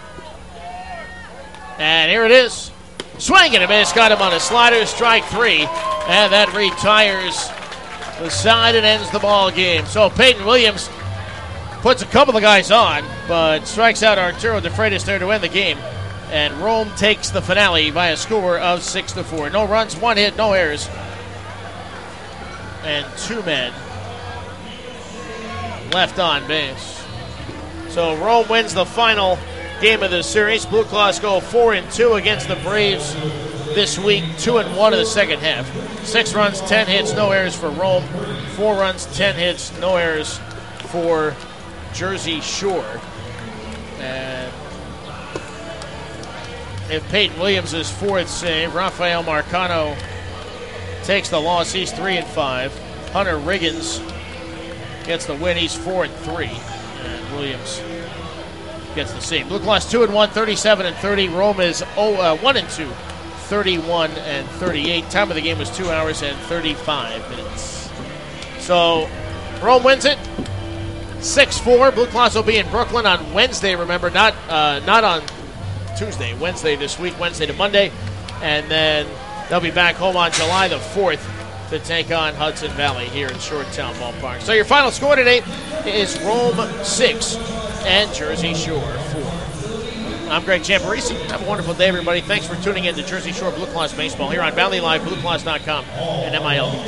And here it is. Swing and a miss. Got him on a slider. Strike three. And that retires the side and ends the ball game. So Peyton Williams puts a couple of guys on, but strikes out Arturo De Freitas there to end the game. And Rome takes the finale by a score of six to four. No runs, one hit, no errors, and two men left on base. So Rome wins the final game of the series. Blue Claws go four and two against the Braves this week, two and one in the second half. Six runs, ten hits, no errors for Rome. Four runs, ten hits, no errors for Jersey Shore. And if Peyton Williams' fourth save, Rafael Marcano takes the loss. He's three and five. Hunter Riggins gets the win. He's four and three. And Williams gets the save. Blue Claws two and one, thirty-seven and thirty. Rome is oh, uh, one and two, thirty-one and thirty-eight. Time of the game was two hours and thirty-five minutes. So Rome wins it six four. Blue Claws will be in Brooklyn on Wednesday. Remember, not uh, not on Tuesday. Wednesday this week, Wednesday to Monday, and then they'll be back home on July the fourth to take on Hudson Valley here in Shoretown Ballpark. So your final score today is Rome six and Jersey Shore four. I'm Greg Champarisi. Have a wonderful day, everybody. Thanks for tuning in to Jersey Shore Blue Claws Baseball here on Valley Live, Blue Claws dot com, and M I L B.